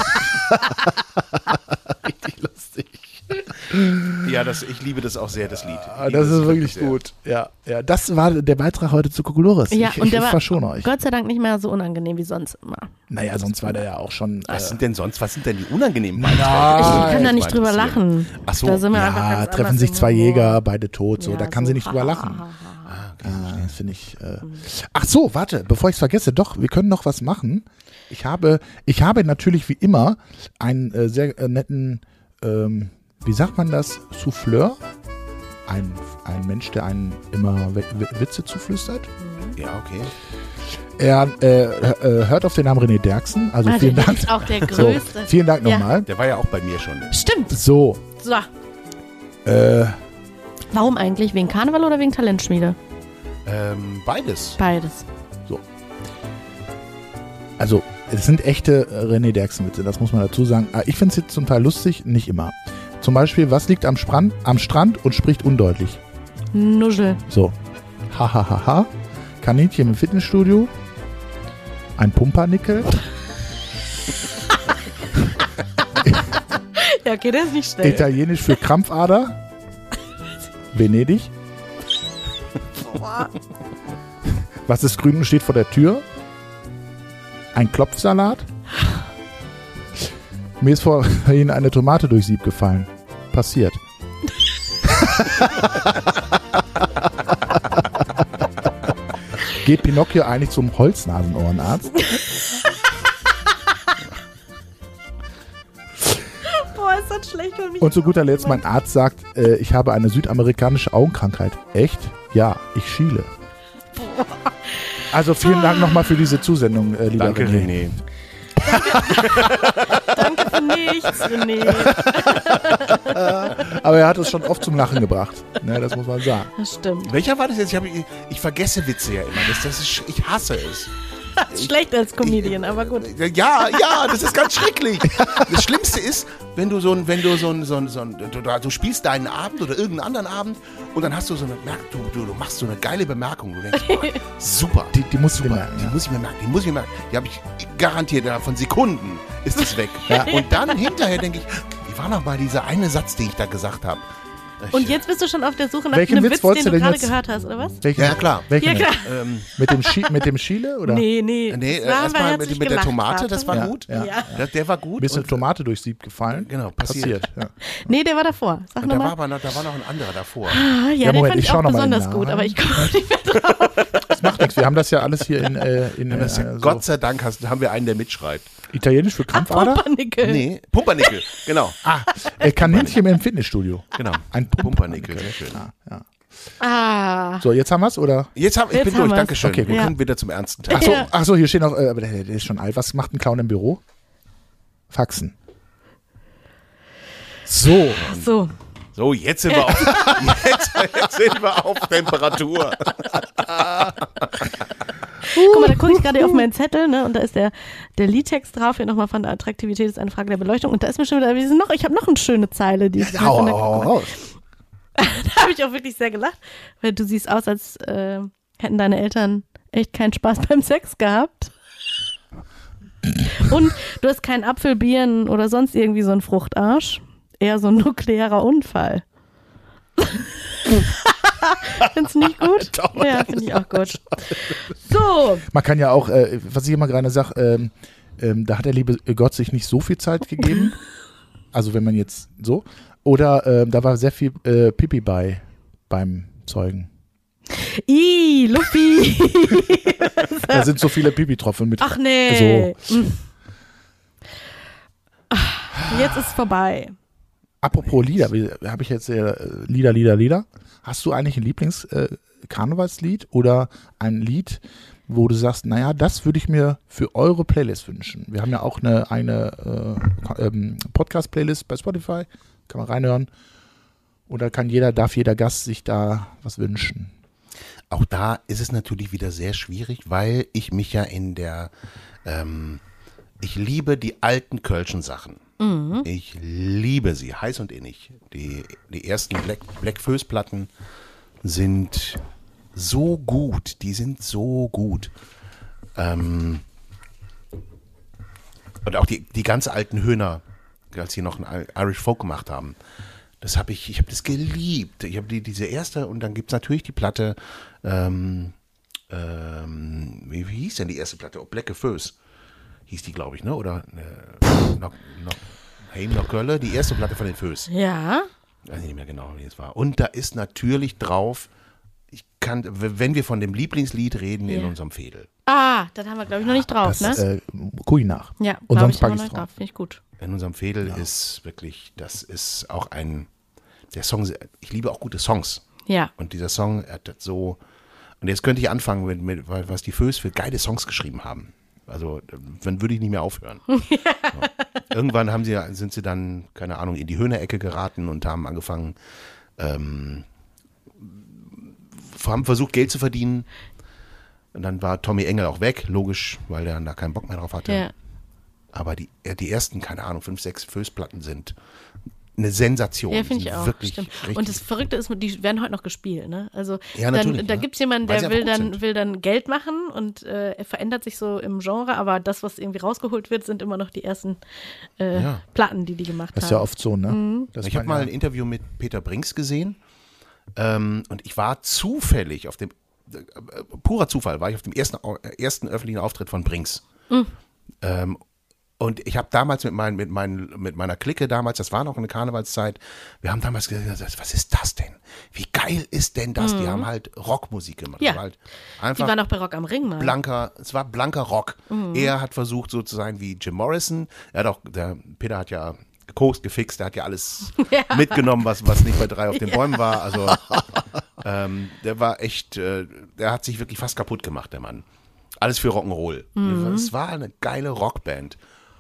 [SPEAKER 5] richtig lustig.
[SPEAKER 2] Ja, ich liebe das auch sehr, das Lied.
[SPEAKER 5] Das ist wirklich gut. Ja. Das war der Beitrag heute zu Kokolores.
[SPEAKER 4] Ja,
[SPEAKER 5] ich
[SPEAKER 4] und der war
[SPEAKER 5] verschone euch.
[SPEAKER 4] Gott sei Dank nicht mehr so unangenehm wie sonst immer.
[SPEAKER 5] Naja, sonst war der ja auch schon.
[SPEAKER 2] Was sind denn die unangenehmen
[SPEAKER 4] Ich kann da
[SPEAKER 2] das
[SPEAKER 4] nicht drüber lachen.
[SPEAKER 2] Ach so.
[SPEAKER 4] Da sind wir einfach
[SPEAKER 5] Ja,
[SPEAKER 4] ganz
[SPEAKER 5] treffen
[SPEAKER 4] anders
[SPEAKER 5] sich
[SPEAKER 4] im
[SPEAKER 5] zwei
[SPEAKER 4] Humor.
[SPEAKER 5] Jäger, beide tot, so.
[SPEAKER 4] Ja,
[SPEAKER 5] Da kann sie nicht drüber lachen. Das finde ich. Ach so, warte, bevor ich es vergesse, doch, wir können noch was machen. Ich habe natürlich wie immer einen sehr netten, wie sagt man das, Souffleur? Ein Mensch, der einen immer Witze zuflüstert.
[SPEAKER 2] Ja, okay.
[SPEAKER 5] Er hört auf den Namen René Derksen, also vielen
[SPEAKER 4] der
[SPEAKER 5] Dank.
[SPEAKER 4] ist auch der
[SPEAKER 5] So,
[SPEAKER 4] Größte.
[SPEAKER 5] vielen Dank
[SPEAKER 4] Ja.
[SPEAKER 5] nochmal.
[SPEAKER 2] Der war ja auch bei mir schon.
[SPEAKER 4] Stimmt.
[SPEAKER 5] So,
[SPEAKER 4] So.
[SPEAKER 5] äh,
[SPEAKER 4] Warum eigentlich? Wegen Karneval oder wegen Talentschmiede?
[SPEAKER 2] Beides.
[SPEAKER 4] Beides.
[SPEAKER 5] also es sind echte René Derksen-Witze, das muss man dazu sagen. Ich finde es jetzt zum Teil lustig, nicht immer. Zum Beispiel, was liegt am Strand und spricht undeutlich?
[SPEAKER 4] Nuschel.
[SPEAKER 5] So, hahaha, Kaninchen im Fitnessstudio, ein Pumpernickel,
[SPEAKER 4] Ja, okay, der ist nicht schnell.
[SPEAKER 5] Italienisch für Krampfader, Venedig. Was ist grün und steht vor der Tür? Ein Klopfsalat. Mir ist vorhin eine Tomate durchs Sieb gefallen. Passiert. Geht Pinocchio eigentlich zum Holznasenohrenarzt?
[SPEAKER 4] Boah, ist das schlecht für mich.
[SPEAKER 5] Und zu guter Letzt, mein Arzt sagt, ich habe eine südamerikanische Augenkrankheit. Echt? Ja, ich schiele. Also vielen Dank nochmal für diese Zusendung, lieber
[SPEAKER 2] Danke,
[SPEAKER 5] René.
[SPEAKER 2] René.
[SPEAKER 4] Danke nichts, René.
[SPEAKER 5] Aber er hat uns schon oft zum Lachen gebracht. Ne, das muss man sagen.
[SPEAKER 4] Das stimmt.
[SPEAKER 2] Welcher war das jetzt? Ich vergesse Witze ja immer. Ich hasse es.
[SPEAKER 4] Schlecht als Comedian, aber gut.
[SPEAKER 2] Ja, das ist ganz schrecklich. Das Schlimmste ist, du spielst deinen Abend oder irgendeinen anderen Abend und dann hast du du machst so eine geile Bemerkung. Du denkst, super.
[SPEAKER 5] Die musst du dir merken.
[SPEAKER 2] Die muss ich mir merken. Die habe ich garantiert von Sekunden ist es weg. Ja. Und dann hinterher denke ich, wie war noch mal dieser eine Satz, den ich da gesagt habe?
[SPEAKER 4] Und jetzt bist du schon auf der Suche nach
[SPEAKER 5] Welchen
[SPEAKER 4] einem
[SPEAKER 5] Witz
[SPEAKER 4] Witz, den du gerade
[SPEAKER 5] jetzt?
[SPEAKER 4] gehört hast, oder was?
[SPEAKER 2] Ja, klar.
[SPEAKER 5] Welchen?
[SPEAKER 4] Ja, klar.
[SPEAKER 5] Mit dem Chile, oder?
[SPEAKER 4] Nee.
[SPEAKER 2] Erstmal mit der Tomate, das war gut.
[SPEAKER 5] Ja.
[SPEAKER 2] Der war gut.
[SPEAKER 5] Bisschen Tomate durchs Sieb gefallen.
[SPEAKER 2] Genau, passiert.
[SPEAKER 5] Ja.
[SPEAKER 4] Nee, der war davor. Sag
[SPEAKER 2] Und da
[SPEAKER 4] nochmal.
[SPEAKER 2] war noch ein anderer davor.
[SPEAKER 4] Ja,
[SPEAKER 5] Ja,
[SPEAKER 4] den
[SPEAKER 5] Moment,
[SPEAKER 4] fand
[SPEAKER 5] ich
[SPEAKER 4] ich auch
[SPEAKER 5] schau noch mal
[SPEAKER 4] besonders
[SPEAKER 5] nach.
[SPEAKER 4] gut, aber ich komme nicht mehr drauf.
[SPEAKER 5] Das macht nichts. Wir haben das ja alles hier in
[SPEAKER 2] Gott sei Dank haben wir einen, der mitschreibt.
[SPEAKER 5] Italienisch für Krampfader.
[SPEAKER 4] Pumpernickel.
[SPEAKER 2] Nee, Pumpernickel, genau.
[SPEAKER 5] Kaninchen im Fitnessstudio.
[SPEAKER 2] Genau.
[SPEAKER 5] Ein
[SPEAKER 2] Pumpernickel. Sehr schön.
[SPEAKER 5] So, jetzt haben wir es, oder?
[SPEAKER 2] Ich bin
[SPEAKER 4] Jetzt
[SPEAKER 2] durch,
[SPEAKER 4] haben wir's.
[SPEAKER 2] danke schön.
[SPEAKER 5] Okay,
[SPEAKER 2] Wir
[SPEAKER 4] ja.
[SPEAKER 2] können wieder zum ernsten Teil.
[SPEAKER 5] Ach so, hier steht noch, aber der ist schon alt. Was macht ein Clown im Büro? Faxen. So.
[SPEAKER 2] So, jetzt sind wir auf Temperatur.
[SPEAKER 4] Guck mal, da gucke ich gerade auf meinen Zettel, ne, und da ist der Liedtext drauf, hier nochmal von der Attraktivität ist eine Frage der Beleuchtung. Und da ist mir schon wieder, ich habe noch eine schöne Zeile, die
[SPEAKER 5] Hau raus.
[SPEAKER 4] Da habe ich auch wirklich sehr gelacht, weil du siehst aus, als hätten deine Eltern echt keinen Spaß beim Sex gehabt. Und du hast keinen Apfel, Birnen oder sonst irgendwie so einen Fruchtarsch. Eher so ein nuklearer Unfall. Findest du nicht gut?
[SPEAKER 2] Doch,
[SPEAKER 4] ja, finde ich auch gut. So.
[SPEAKER 5] Man kann ja auch, was ich immer gerade sage, da hat der liebe Gott sich nicht so viel Zeit gegeben. Also wenn man jetzt so. Oder da war sehr viel Pipi beim Zeugen.
[SPEAKER 4] Luffy.
[SPEAKER 5] Da sind so viele Pipi-Tropfen mit.
[SPEAKER 4] Ach nee.
[SPEAKER 5] So.
[SPEAKER 4] Jetzt ist es vorbei.
[SPEAKER 5] Apropos Lieder, habe ich jetzt Lieder. Hast du eigentlich ein Lieblings-Karnevalslied oder ein Lied, wo du sagst, naja, das würde ich mir für eure Playlist wünschen? Wir haben ja auch eine Podcast-Playlist bei Spotify, kann man reinhören. Oder darf jeder Gast sich da was wünschen?
[SPEAKER 2] Auch da ist es natürlich wieder sehr schwierig, weil ich mich ja ich liebe die alten Kölschen Sachen. Mhm. Ich liebe sie, heiß und innig. Die ersten Black Föß-Platten sind so gut, Und auch die ganz alten Höhner, als sie noch einen Irish Folk gemacht haben. Ich habe das geliebt. Ich habe diese erste und dann gibt es natürlich die Platte, wie hieß denn die erste Platte? Black Föß hieß die, glaube ich, ne? Oder Heim noch Kölle, die erste Platte von den Föß.
[SPEAKER 4] Ja.
[SPEAKER 2] Ich weiß nicht mehr genau, wie es war. Und da ist natürlich drauf, wenn wir von dem Lieblingslied reden, in unserem Fädel.
[SPEAKER 4] Das haben wir, glaube ich, noch nicht drauf,
[SPEAKER 5] das,
[SPEAKER 4] ne?
[SPEAKER 5] Guck ich nach.
[SPEAKER 4] Ja,
[SPEAKER 5] und
[SPEAKER 4] glaube
[SPEAKER 5] sonst
[SPEAKER 4] ich, haben
[SPEAKER 5] packe
[SPEAKER 4] wir
[SPEAKER 5] ich
[SPEAKER 4] noch
[SPEAKER 5] es
[SPEAKER 4] nicht drauf. Finde ich gut.
[SPEAKER 2] In unserem Fädel ist wirklich, das ist auch der Song, ich liebe auch gute Songs.
[SPEAKER 4] Ja.
[SPEAKER 2] Und dieser Song hat das so, und jetzt könnte ich anfangen mit was die Föß für geile Songs geschrieben haben. Also, dann würde ich nicht mehr aufhören. So. Irgendwann sind sie dann, keine Ahnung, in die Höhner-Ecke geraten und haben angefangen, haben versucht, Geld zu verdienen. Und dann war Tommy Engel auch weg, logisch, weil er da keinen Bock mehr drauf hatte. Ja. Aber die ersten, keine Ahnung, 5, 6 Fößplatten sind eine Sensation.
[SPEAKER 4] Ja, finde ich auch.
[SPEAKER 2] Wirklich
[SPEAKER 4] stimmt.
[SPEAKER 2] richtig.
[SPEAKER 4] Und das Verrückte ist, die werden heute noch gespielt, ne? Also
[SPEAKER 2] ja, natürlich,
[SPEAKER 4] da gibt es jemanden,
[SPEAKER 2] weil
[SPEAKER 4] der will dann Geld machen und er verändert sich so im Genre, aber das, was irgendwie rausgeholt wird, sind immer noch die ersten Platten, die gemacht haben.
[SPEAKER 5] Das ist ja oft so, ne? Mhm.
[SPEAKER 2] Ich habe mal ein Interview mit Peter Brinks gesehen und ich war zufällig purer Zufall, war ich auf dem ersten öffentlichen Auftritt von Brinks. Mhm. Und ich habe damals mit meiner Clique damals, das war noch eine Karnevalszeit, wir haben damals gesagt, was ist das denn? Wie geil ist denn das? Die haben halt Rockmusik gemacht.
[SPEAKER 4] Ja,
[SPEAKER 2] halt einfach
[SPEAKER 4] die waren auch bei Rock am Ring mal.
[SPEAKER 2] Es war blanker Rock. Mhm. Er hat versucht so zu sein wie Jim Morrison. Der Peter hat ja gekokst, gefixt, der hat ja alles mitgenommen, was nicht bei 3 auf den Bäumen war. Also der war echt, der hat sich wirklich fast kaputt gemacht, der Mann. Alles für Rock'n'Roll. Mhm. Es war eine geile Rockband.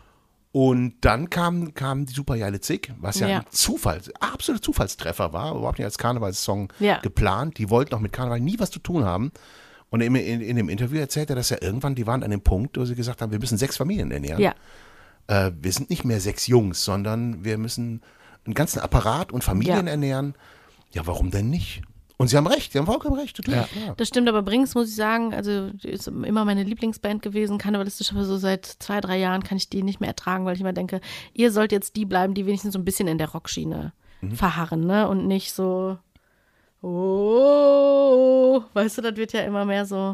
[SPEAKER 2] Und dann kam die Supergeile Zick, was ja ein absoluter Zufallstreffer war, überhaupt nicht als Karnevalssong geplant. Die wollten auch mit Karneval nie was zu tun haben. Und in dem Interview erzählt er, dass ja irgendwann, die waren an dem Punkt, wo sie gesagt haben, wir müssen 6 Familien ernähren. Ja. Wir sind nicht mehr 6 Jungs, sondern wir müssen einen ganzen Apparat und Familien ernähren. Ja, warum denn nicht? Und sie haben recht, sie haben vollkommen recht. Total. Ja.
[SPEAKER 4] Das stimmt, aber Brings, muss ich sagen, also ist immer meine Lieblingsband gewesen, karnevalistisch, aber so seit 2-3 Jahren kann ich die nicht mehr ertragen, weil ich immer denke, ihr sollt jetzt die bleiben, die wenigstens so ein bisschen in der Rockschiene verharren, ne? Und nicht so, weißt du, das wird ja immer mehr so,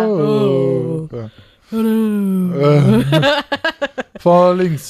[SPEAKER 5] Vor links.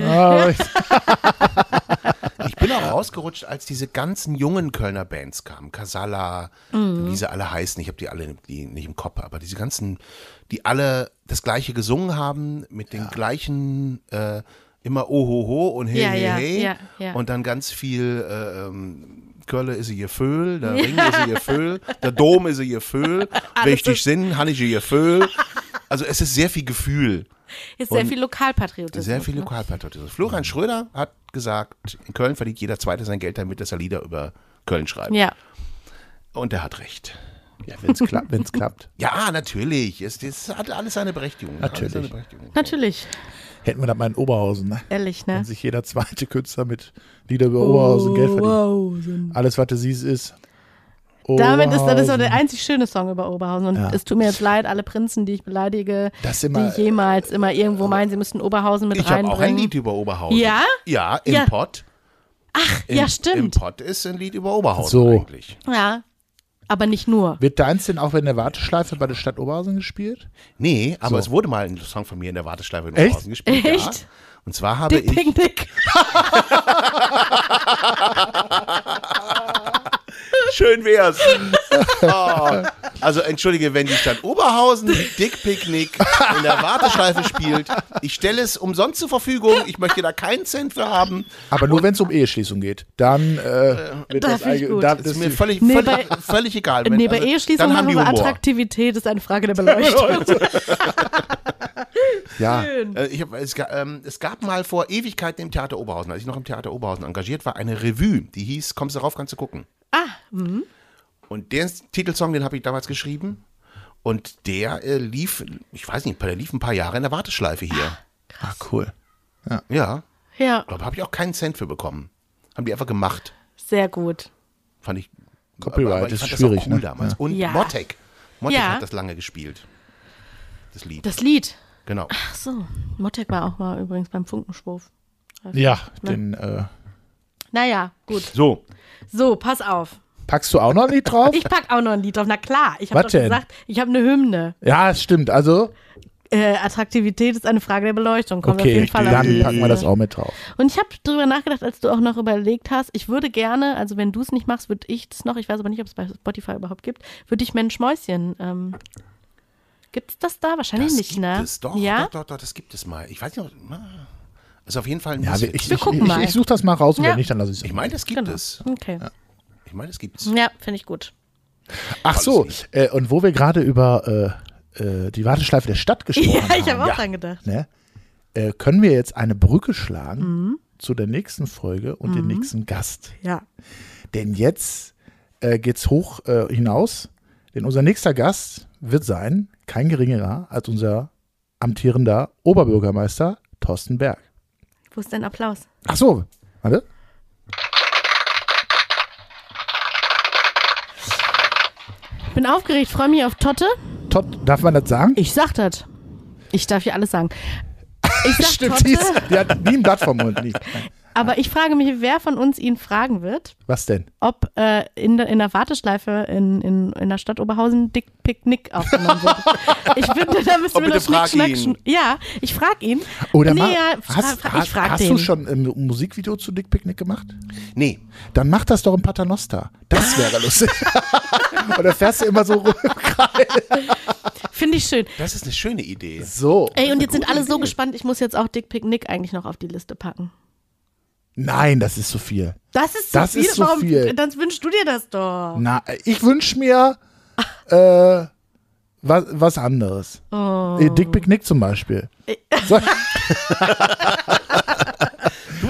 [SPEAKER 2] Ich bin auch rausgerutscht, als diese ganzen jungen Kölner Bands kamen. Casalla, wie sie alle heißen. Ich habe die alle nicht im Kopf, aber diese ganzen, die alle das Gleiche gesungen haben, mit den gleichen, immer Ohoho und Hey. Und dann ganz viel Kölle ist ihr Föhl, der Ring ist ihr Föhl, der Dom ist ihr Föhl, richtig Sinn, han ich ihr Föhl. Also es ist sehr viel Gefühl.
[SPEAKER 4] Ist sehr viel Lokalpatriotismus.
[SPEAKER 2] Sehr viel Lokalpatriotismus. Florian Schröder hat gesagt, in Köln verdient jeder Zweite sein Geld damit, dass er Lieder über Köln schreibt. Ja. Und er hat recht.
[SPEAKER 5] Ja, wenn es klappt.
[SPEAKER 2] Ja, natürlich. Es hat alles seine Berechtigung.
[SPEAKER 4] Natürlich.
[SPEAKER 5] Hätten wir das mal in Oberhausen, ne?
[SPEAKER 4] Ehrlich, ne?
[SPEAKER 5] Wenn sich jeder zweite Künstler mit Lieder über Oberhausen Geld verdient. Alles, was du siehst, ist
[SPEAKER 4] Damit ist das so der einzig schöne Song über Oberhausen. Und es tut mir jetzt leid, alle Prinzen, die ich beleidige, die jemals immer irgendwo meinen, sie müssten Oberhausen mit reinbringen.
[SPEAKER 2] Ich habe auch ein Lied über Oberhausen.
[SPEAKER 4] Ja?
[SPEAKER 2] Ja, im Pott.
[SPEAKER 4] Ach, ja, stimmt.
[SPEAKER 2] Im Pott ist ein Lied über Oberhausen eigentlich.
[SPEAKER 4] Ja, aber nicht nur.
[SPEAKER 5] Wird deins denn auch in der Warteschleife bei der Stadt Oberhausen gespielt?
[SPEAKER 2] Nee, aber es wurde mal ein Song von mir in der Warteschleife in Oberhausen gespielt.
[SPEAKER 4] Echt?
[SPEAKER 2] Ja. Und zwar habe ich...
[SPEAKER 4] Dick.
[SPEAKER 2] Schön wär's. Oh. Also entschuldige, wenn die Stadt Oberhausen Dick-Picknick in der Warteschleife spielt, ich stelle es umsonst zur Verfügung, ich möchte da keinen Cent für haben.
[SPEAKER 5] Aber nur wenn es um Eheschließung geht, dann wird das
[SPEAKER 2] ist mir völlig egal.
[SPEAKER 4] Bei Eheschließung machen wir Attraktivität, ist eine Frage der Beleuchtung.
[SPEAKER 5] Ja.
[SPEAKER 2] Es gab mal vor Ewigkeiten im Theater Oberhausen, als ich noch im Theater Oberhausen engagiert war, eine Revue, die hieß Kommst du rauf, kannst du gucken. Und den Titelsong, den habe ich damals geschrieben. Und der lief, ich weiß nicht, der lief ein paar Jahre in der Warteschleife hier.
[SPEAKER 5] Krass. Ah, cool.
[SPEAKER 2] Ja. Da habe ich auch keinen Cent für bekommen. Haben die einfach gemacht.
[SPEAKER 4] Sehr gut.
[SPEAKER 2] Fand ich.
[SPEAKER 5] Copyright ist schwierig,
[SPEAKER 2] das auch cool damals. Und Mottek. Mottek hat das lange gespielt. Das Lied. Genau.
[SPEAKER 4] Ach so. Mottek war auch mal übrigens beim Funkenschwurf.
[SPEAKER 5] Ja, den.
[SPEAKER 4] Naja, gut. So, pass auf.
[SPEAKER 5] Packst du auch noch ein Lied drauf?
[SPEAKER 4] Ich pack auch noch ein Lied drauf. Na klar, ich habe doch gesagt, ich habe eine Hymne.
[SPEAKER 5] Ja, es stimmt. Also
[SPEAKER 4] Attraktivität ist eine Frage der Beleuchtung. Kommt auf jeden Fall
[SPEAKER 5] dann packen wir das auch mit drauf.
[SPEAKER 4] Und ich habe drüber nachgedacht, als du auch noch überlegt hast, ich würde gerne, also wenn du es nicht machst, würde ich das noch, ich weiß aber nicht, ob es bei Spotify überhaupt gibt, würde ich Mensch Mäuschen, gibt es das da? Wahrscheinlich nicht, ne?
[SPEAKER 2] Das gibt es, doch, das gibt es mal. Ich weiß nicht, also auf jeden Fall ein
[SPEAKER 5] wir gucken mal. Ich suche das mal raus und wenn nicht, dann lasse ich es.
[SPEAKER 2] Ich meine, das gibt es.
[SPEAKER 4] Okay.
[SPEAKER 2] Ja. Ich meine, das gibt's.
[SPEAKER 4] Ja, finde ich gut.
[SPEAKER 5] Ach so, und wo wir gerade über die Warteschleife der Stadt gesprochen haben.
[SPEAKER 4] Ja, ich habe auch dran gedacht.
[SPEAKER 5] Ne, können wir jetzt eine Brücke schlagen zu der nächsten Folge und dem nächsten Gast.
[SPEAKER 4] Ja.
[SPEAKER 5] Denn jetzt geht's hoch hinaus, denn unser nächster Gast wird sein, kein geringerer als unser amtierender Oberbürgermeister Thorsten Berg.
[SPEAKER 4] Wo ist dein Applaus?
[SPEAKER 5] Ach so, warte.
[SPEAKER 4] Ich bin aufgeregt, freue mich auf Totte.
[SPEAKER 5] Darf man das sagen?
[SPEAKER 4] Ich sag das. Ich darf hier alles sagen. Ich sag
[SPEAKER 5] Stimmt, die hat nie ein Blatt vom Mund.
[SPEAKER 4] Aber ich frage mich, wer von uns ihn fragen wird.
[SPEAKER 5] Was denn?
[SPEAKER 4] Ob in der Warteschleife in der Stadt Oberhausen Dick-Picknick aufgenommen wird. Ich finde, da müssen wir noch Schnick-Schnack. Ja, ich frage ihn.
[SPEAKER 5] Oder
[SPEAKER 4] hast
[SPEAKER 5] du schon ein Musikvideo zu Dick-Picknick gemacht?
[SPEAKER 2] Nee.
[SPEAKER 5] Dann mach das doch im Paternoster. Das wäre lustig. Oder fährst du immer so rum?
[SPEAKER 4] Finde ich schön.
[SPEAKER 2] Das ist eine schöne Idee.
[SPEAKER 5] So.
[SPEAKER 4] Ey, und jetzt sind alle so gespannt, ich muss jetzt auch Dick-Picknick eigentlich noch auf die Liste packen.
[SPEAKER 5] Nein, das ist zu viel.
[SPEAKER 4] Das ist zu viel? Dann wünschst du dir das doch.
[SPEAKER 5] Na, ich wünsche mir was anderes. Dick Picknick zum Beispiel.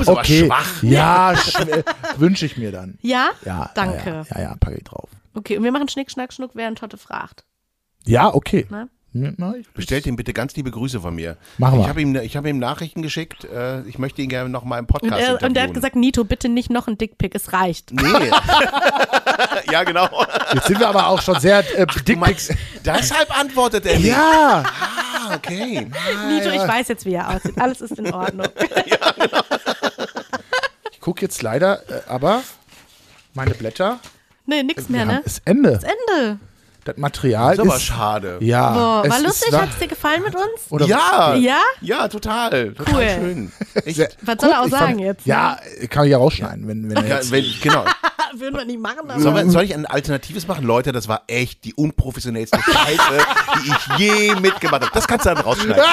[SPEAKER 2] bist aber schwach.
[SPEAKER 5] Ja, wünsche ich mir dann.
[SPEAKER 4] Ja?
[SPEAKER 5] Ja,
[SPEAKER 4] Danke.
[SPEAKER 5] Ja, packe ich drauf.
[SPEAKER 4] Okay, und wir machen Schnick, Schnack, Schnuck, während Totte fragt.
[SPEAKER 5] Ja, okay.
[SPEAKER 4] Na?
[SPEAKER 2] Bestellt ihm bitte ganz liebe Grüße von mir.
[SPEAKER 5] Machen wir.
[SPEAKER 2] Ich habe ihm Nachrichten geschickt. Ich möchte ihn gerne noch mal im Podcast interviewen.
[SPEAKER 4] Und er hat gesagt, Nito, bitte nicht noch ein Dickpick, es reicht.
[SPEAKER 2] Nee. Ja, genau.
[SPEAKER 5] Jetzt sind wir aber auch schon sehr Dickpics.
[SPEAKER 2] Deshalb antwortet er nicht.
[SPEAKER 5] Ja.
[SPEAKER 2] Ah, okay.
[SPEAKER 4] Nito, ich weiß jetzt, wie er aussieht. Alles ist in Ordnung.
[SPEAKER 5] Ich gucke jetzt leider, aber meine Blätter.
[SPEAKER 4] Nee, nix mehr, ne?
[SPEAKER 5] Ist Ende.
[SPEAKER 4] Das Ende.
[SPEAKER 5] Das Material
[SPEAKER 2] Das ist aber
[SPEAKER 5] ist.
[SPEAKER 2] schade.
[SPEAKER 5] Ja.
[SPEAKER 4] Boah,
[SPEAKER 5] es
[SPEAKER 4] war
[SPEAKER 5] ist
[SPEAKER 4] lustig? Hat es dir gefallen mit uns?
[SPEAKER 5] Oder
[SPEAKER 2] Ja.
[SPEAKER 4] Ja?
[SPEAKER 2] Ja, total. Total
[SPEAKER 4] Cool.
[SPEAKER 2] schön. Echt.
[SPEAKER 4] Was soll er auch
[SPEAKER 5] ich
[SPEAKER 4] sagen
[SPEAKER 5] fand,
[SPEAKER 4] jetzt?
[SPEAKER 5] Ja, kann ich ja rausschneiden, wenn er
[SPEAKER 2] Ja,
[SPEAKER 5] jetzt.
[SPEAKER 2] genau.
[SPEAKER 4] Würden wir nicht machen, aber.
[SPEAKER 2] Soll ich ein Alternatives machen? Leute, das war echt die unprofessionellste Scheiße, die ich je mitgemacht habe. Das kannst du dann rausschneiden.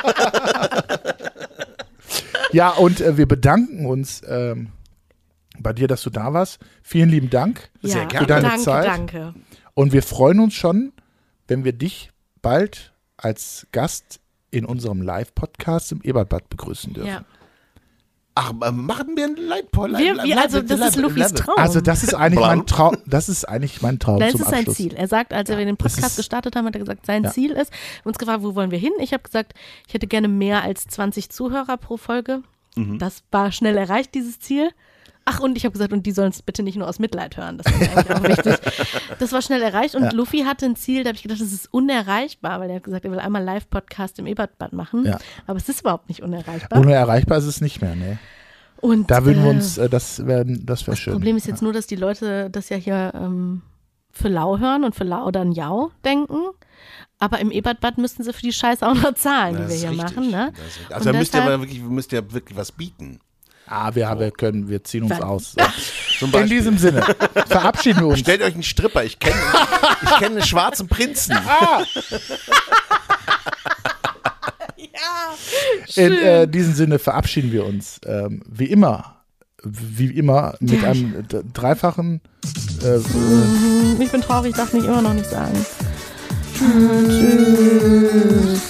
[SPEAKER 5] Ja, und wir bedanken uns bei dir, dass du da warst. Vielen lieben Dank
[SPEAKER 2] Sehr gerne.
[SPEAKER 5] für deine
[SPEAKER 4] danke,
[SPEAKER 5] Zeit.
[SPEAKER 4] Danke.
[SPEAKER 5] Und wir freuen uns schon, wenn wir dich bald als Gast in unserem Live-Podcast im Ebertbad begrüßen dürfen.
[SPEAKER 4] Ja.
[SPEAKER 2] Ach, machen wir ein
[SPEAKER 4] Also, das ist Luffys Traum.
[SPEAKER 5] Also das ist eigentlich mein Traum. Das ist eigentlich mein Traum
[SPEAKER 4] Das
[SPEAKER 5] zum
[SPEAKER 4] ist sein
[SPEAKER 5] Abschluss.
[SPEAKER 4] Ziel. Er sagt, als wir den
[SPEAKER 5] das
[SPEAKER 4] Podcast
[SPEAKER 5] ist-
[SPEAKER 4] gestartet haben, hat er gesagt, sein
[SPEAKER 5] Ja.
[SPEAKER 4] Ziel ist, wir haben uns gefragt, wo wollen wir hin? Ich habe gesagt, ich hätte gerne mehr als 20 Zuhörer pro Folge. Das war schnell erreicht, dieses Ziel. Ach, und ich habe gesagt, und die sollen es bitte nicht nur aus Mitleid hören. Das ist mir eigentlich auch wichtig. Das war schnell erreicht und Luffy hatte ein Ziel, da habe ich gedacht, das ist unerreichbar, weil er hat gesagt, er will einmal Live-Podcast im Ebertbad machen.
[SPEAKER 5] Ja.
[SPEAKER 4] Aber es ist überhaupt nicht unerreichbar.
[SPEAKER 5] Unerreichbar ist es nicht mehr, ne?
[SPEAKER 4] Und,
[SPEAKER 5] Da würden wir uns, das wäre
[SPEAKER 4] das
[SPEAKER 5] schön.
[SPEAKER 4] Problem ist jetzt nur, dass die Leute das ja hier für lau hören und für lau dann jau denken. Aber im Ebertbad müssten sie für die Scheiße auch noch zahlen, die
[SPEAKER 2] Das
[SPEAKER 4] wir
[SPEAKER 2] ist
[SPEAKER 4] hier
[SPEAKER 2] richtig.
[SPEAKER 4] machen. Ne?
[SPEAKER 2] Also da
[SPEAKER 4] Und
[SPEAKER 2] müsst ihr
[SPEAKER 4] deshalb-
[SPEAKER 2] aber wirklich was bieten.
[SPEAKER 5] Wir ziehen uns
[SPEAKER 4] Dann-
[SPEAKER 5] aus.
[SPEAKER 2] Zum
[SPEAKER 5] In
[SPEAKER 2] Beispiel.
[SPEAKER 5] diesem Sinne verabschieden wir uns.
[SPEAKER 2] Stellt euch einen Stripper. Ich kenne einen schwarzen Prinzen.
[SPEAKER 5] In diesem Sinne verabschieden wir uns wie immer mit einem dreifachen
[SPEAKER 4] Ich bin traurig, ich darf nicht immer noch nicht sagen. Tschüss.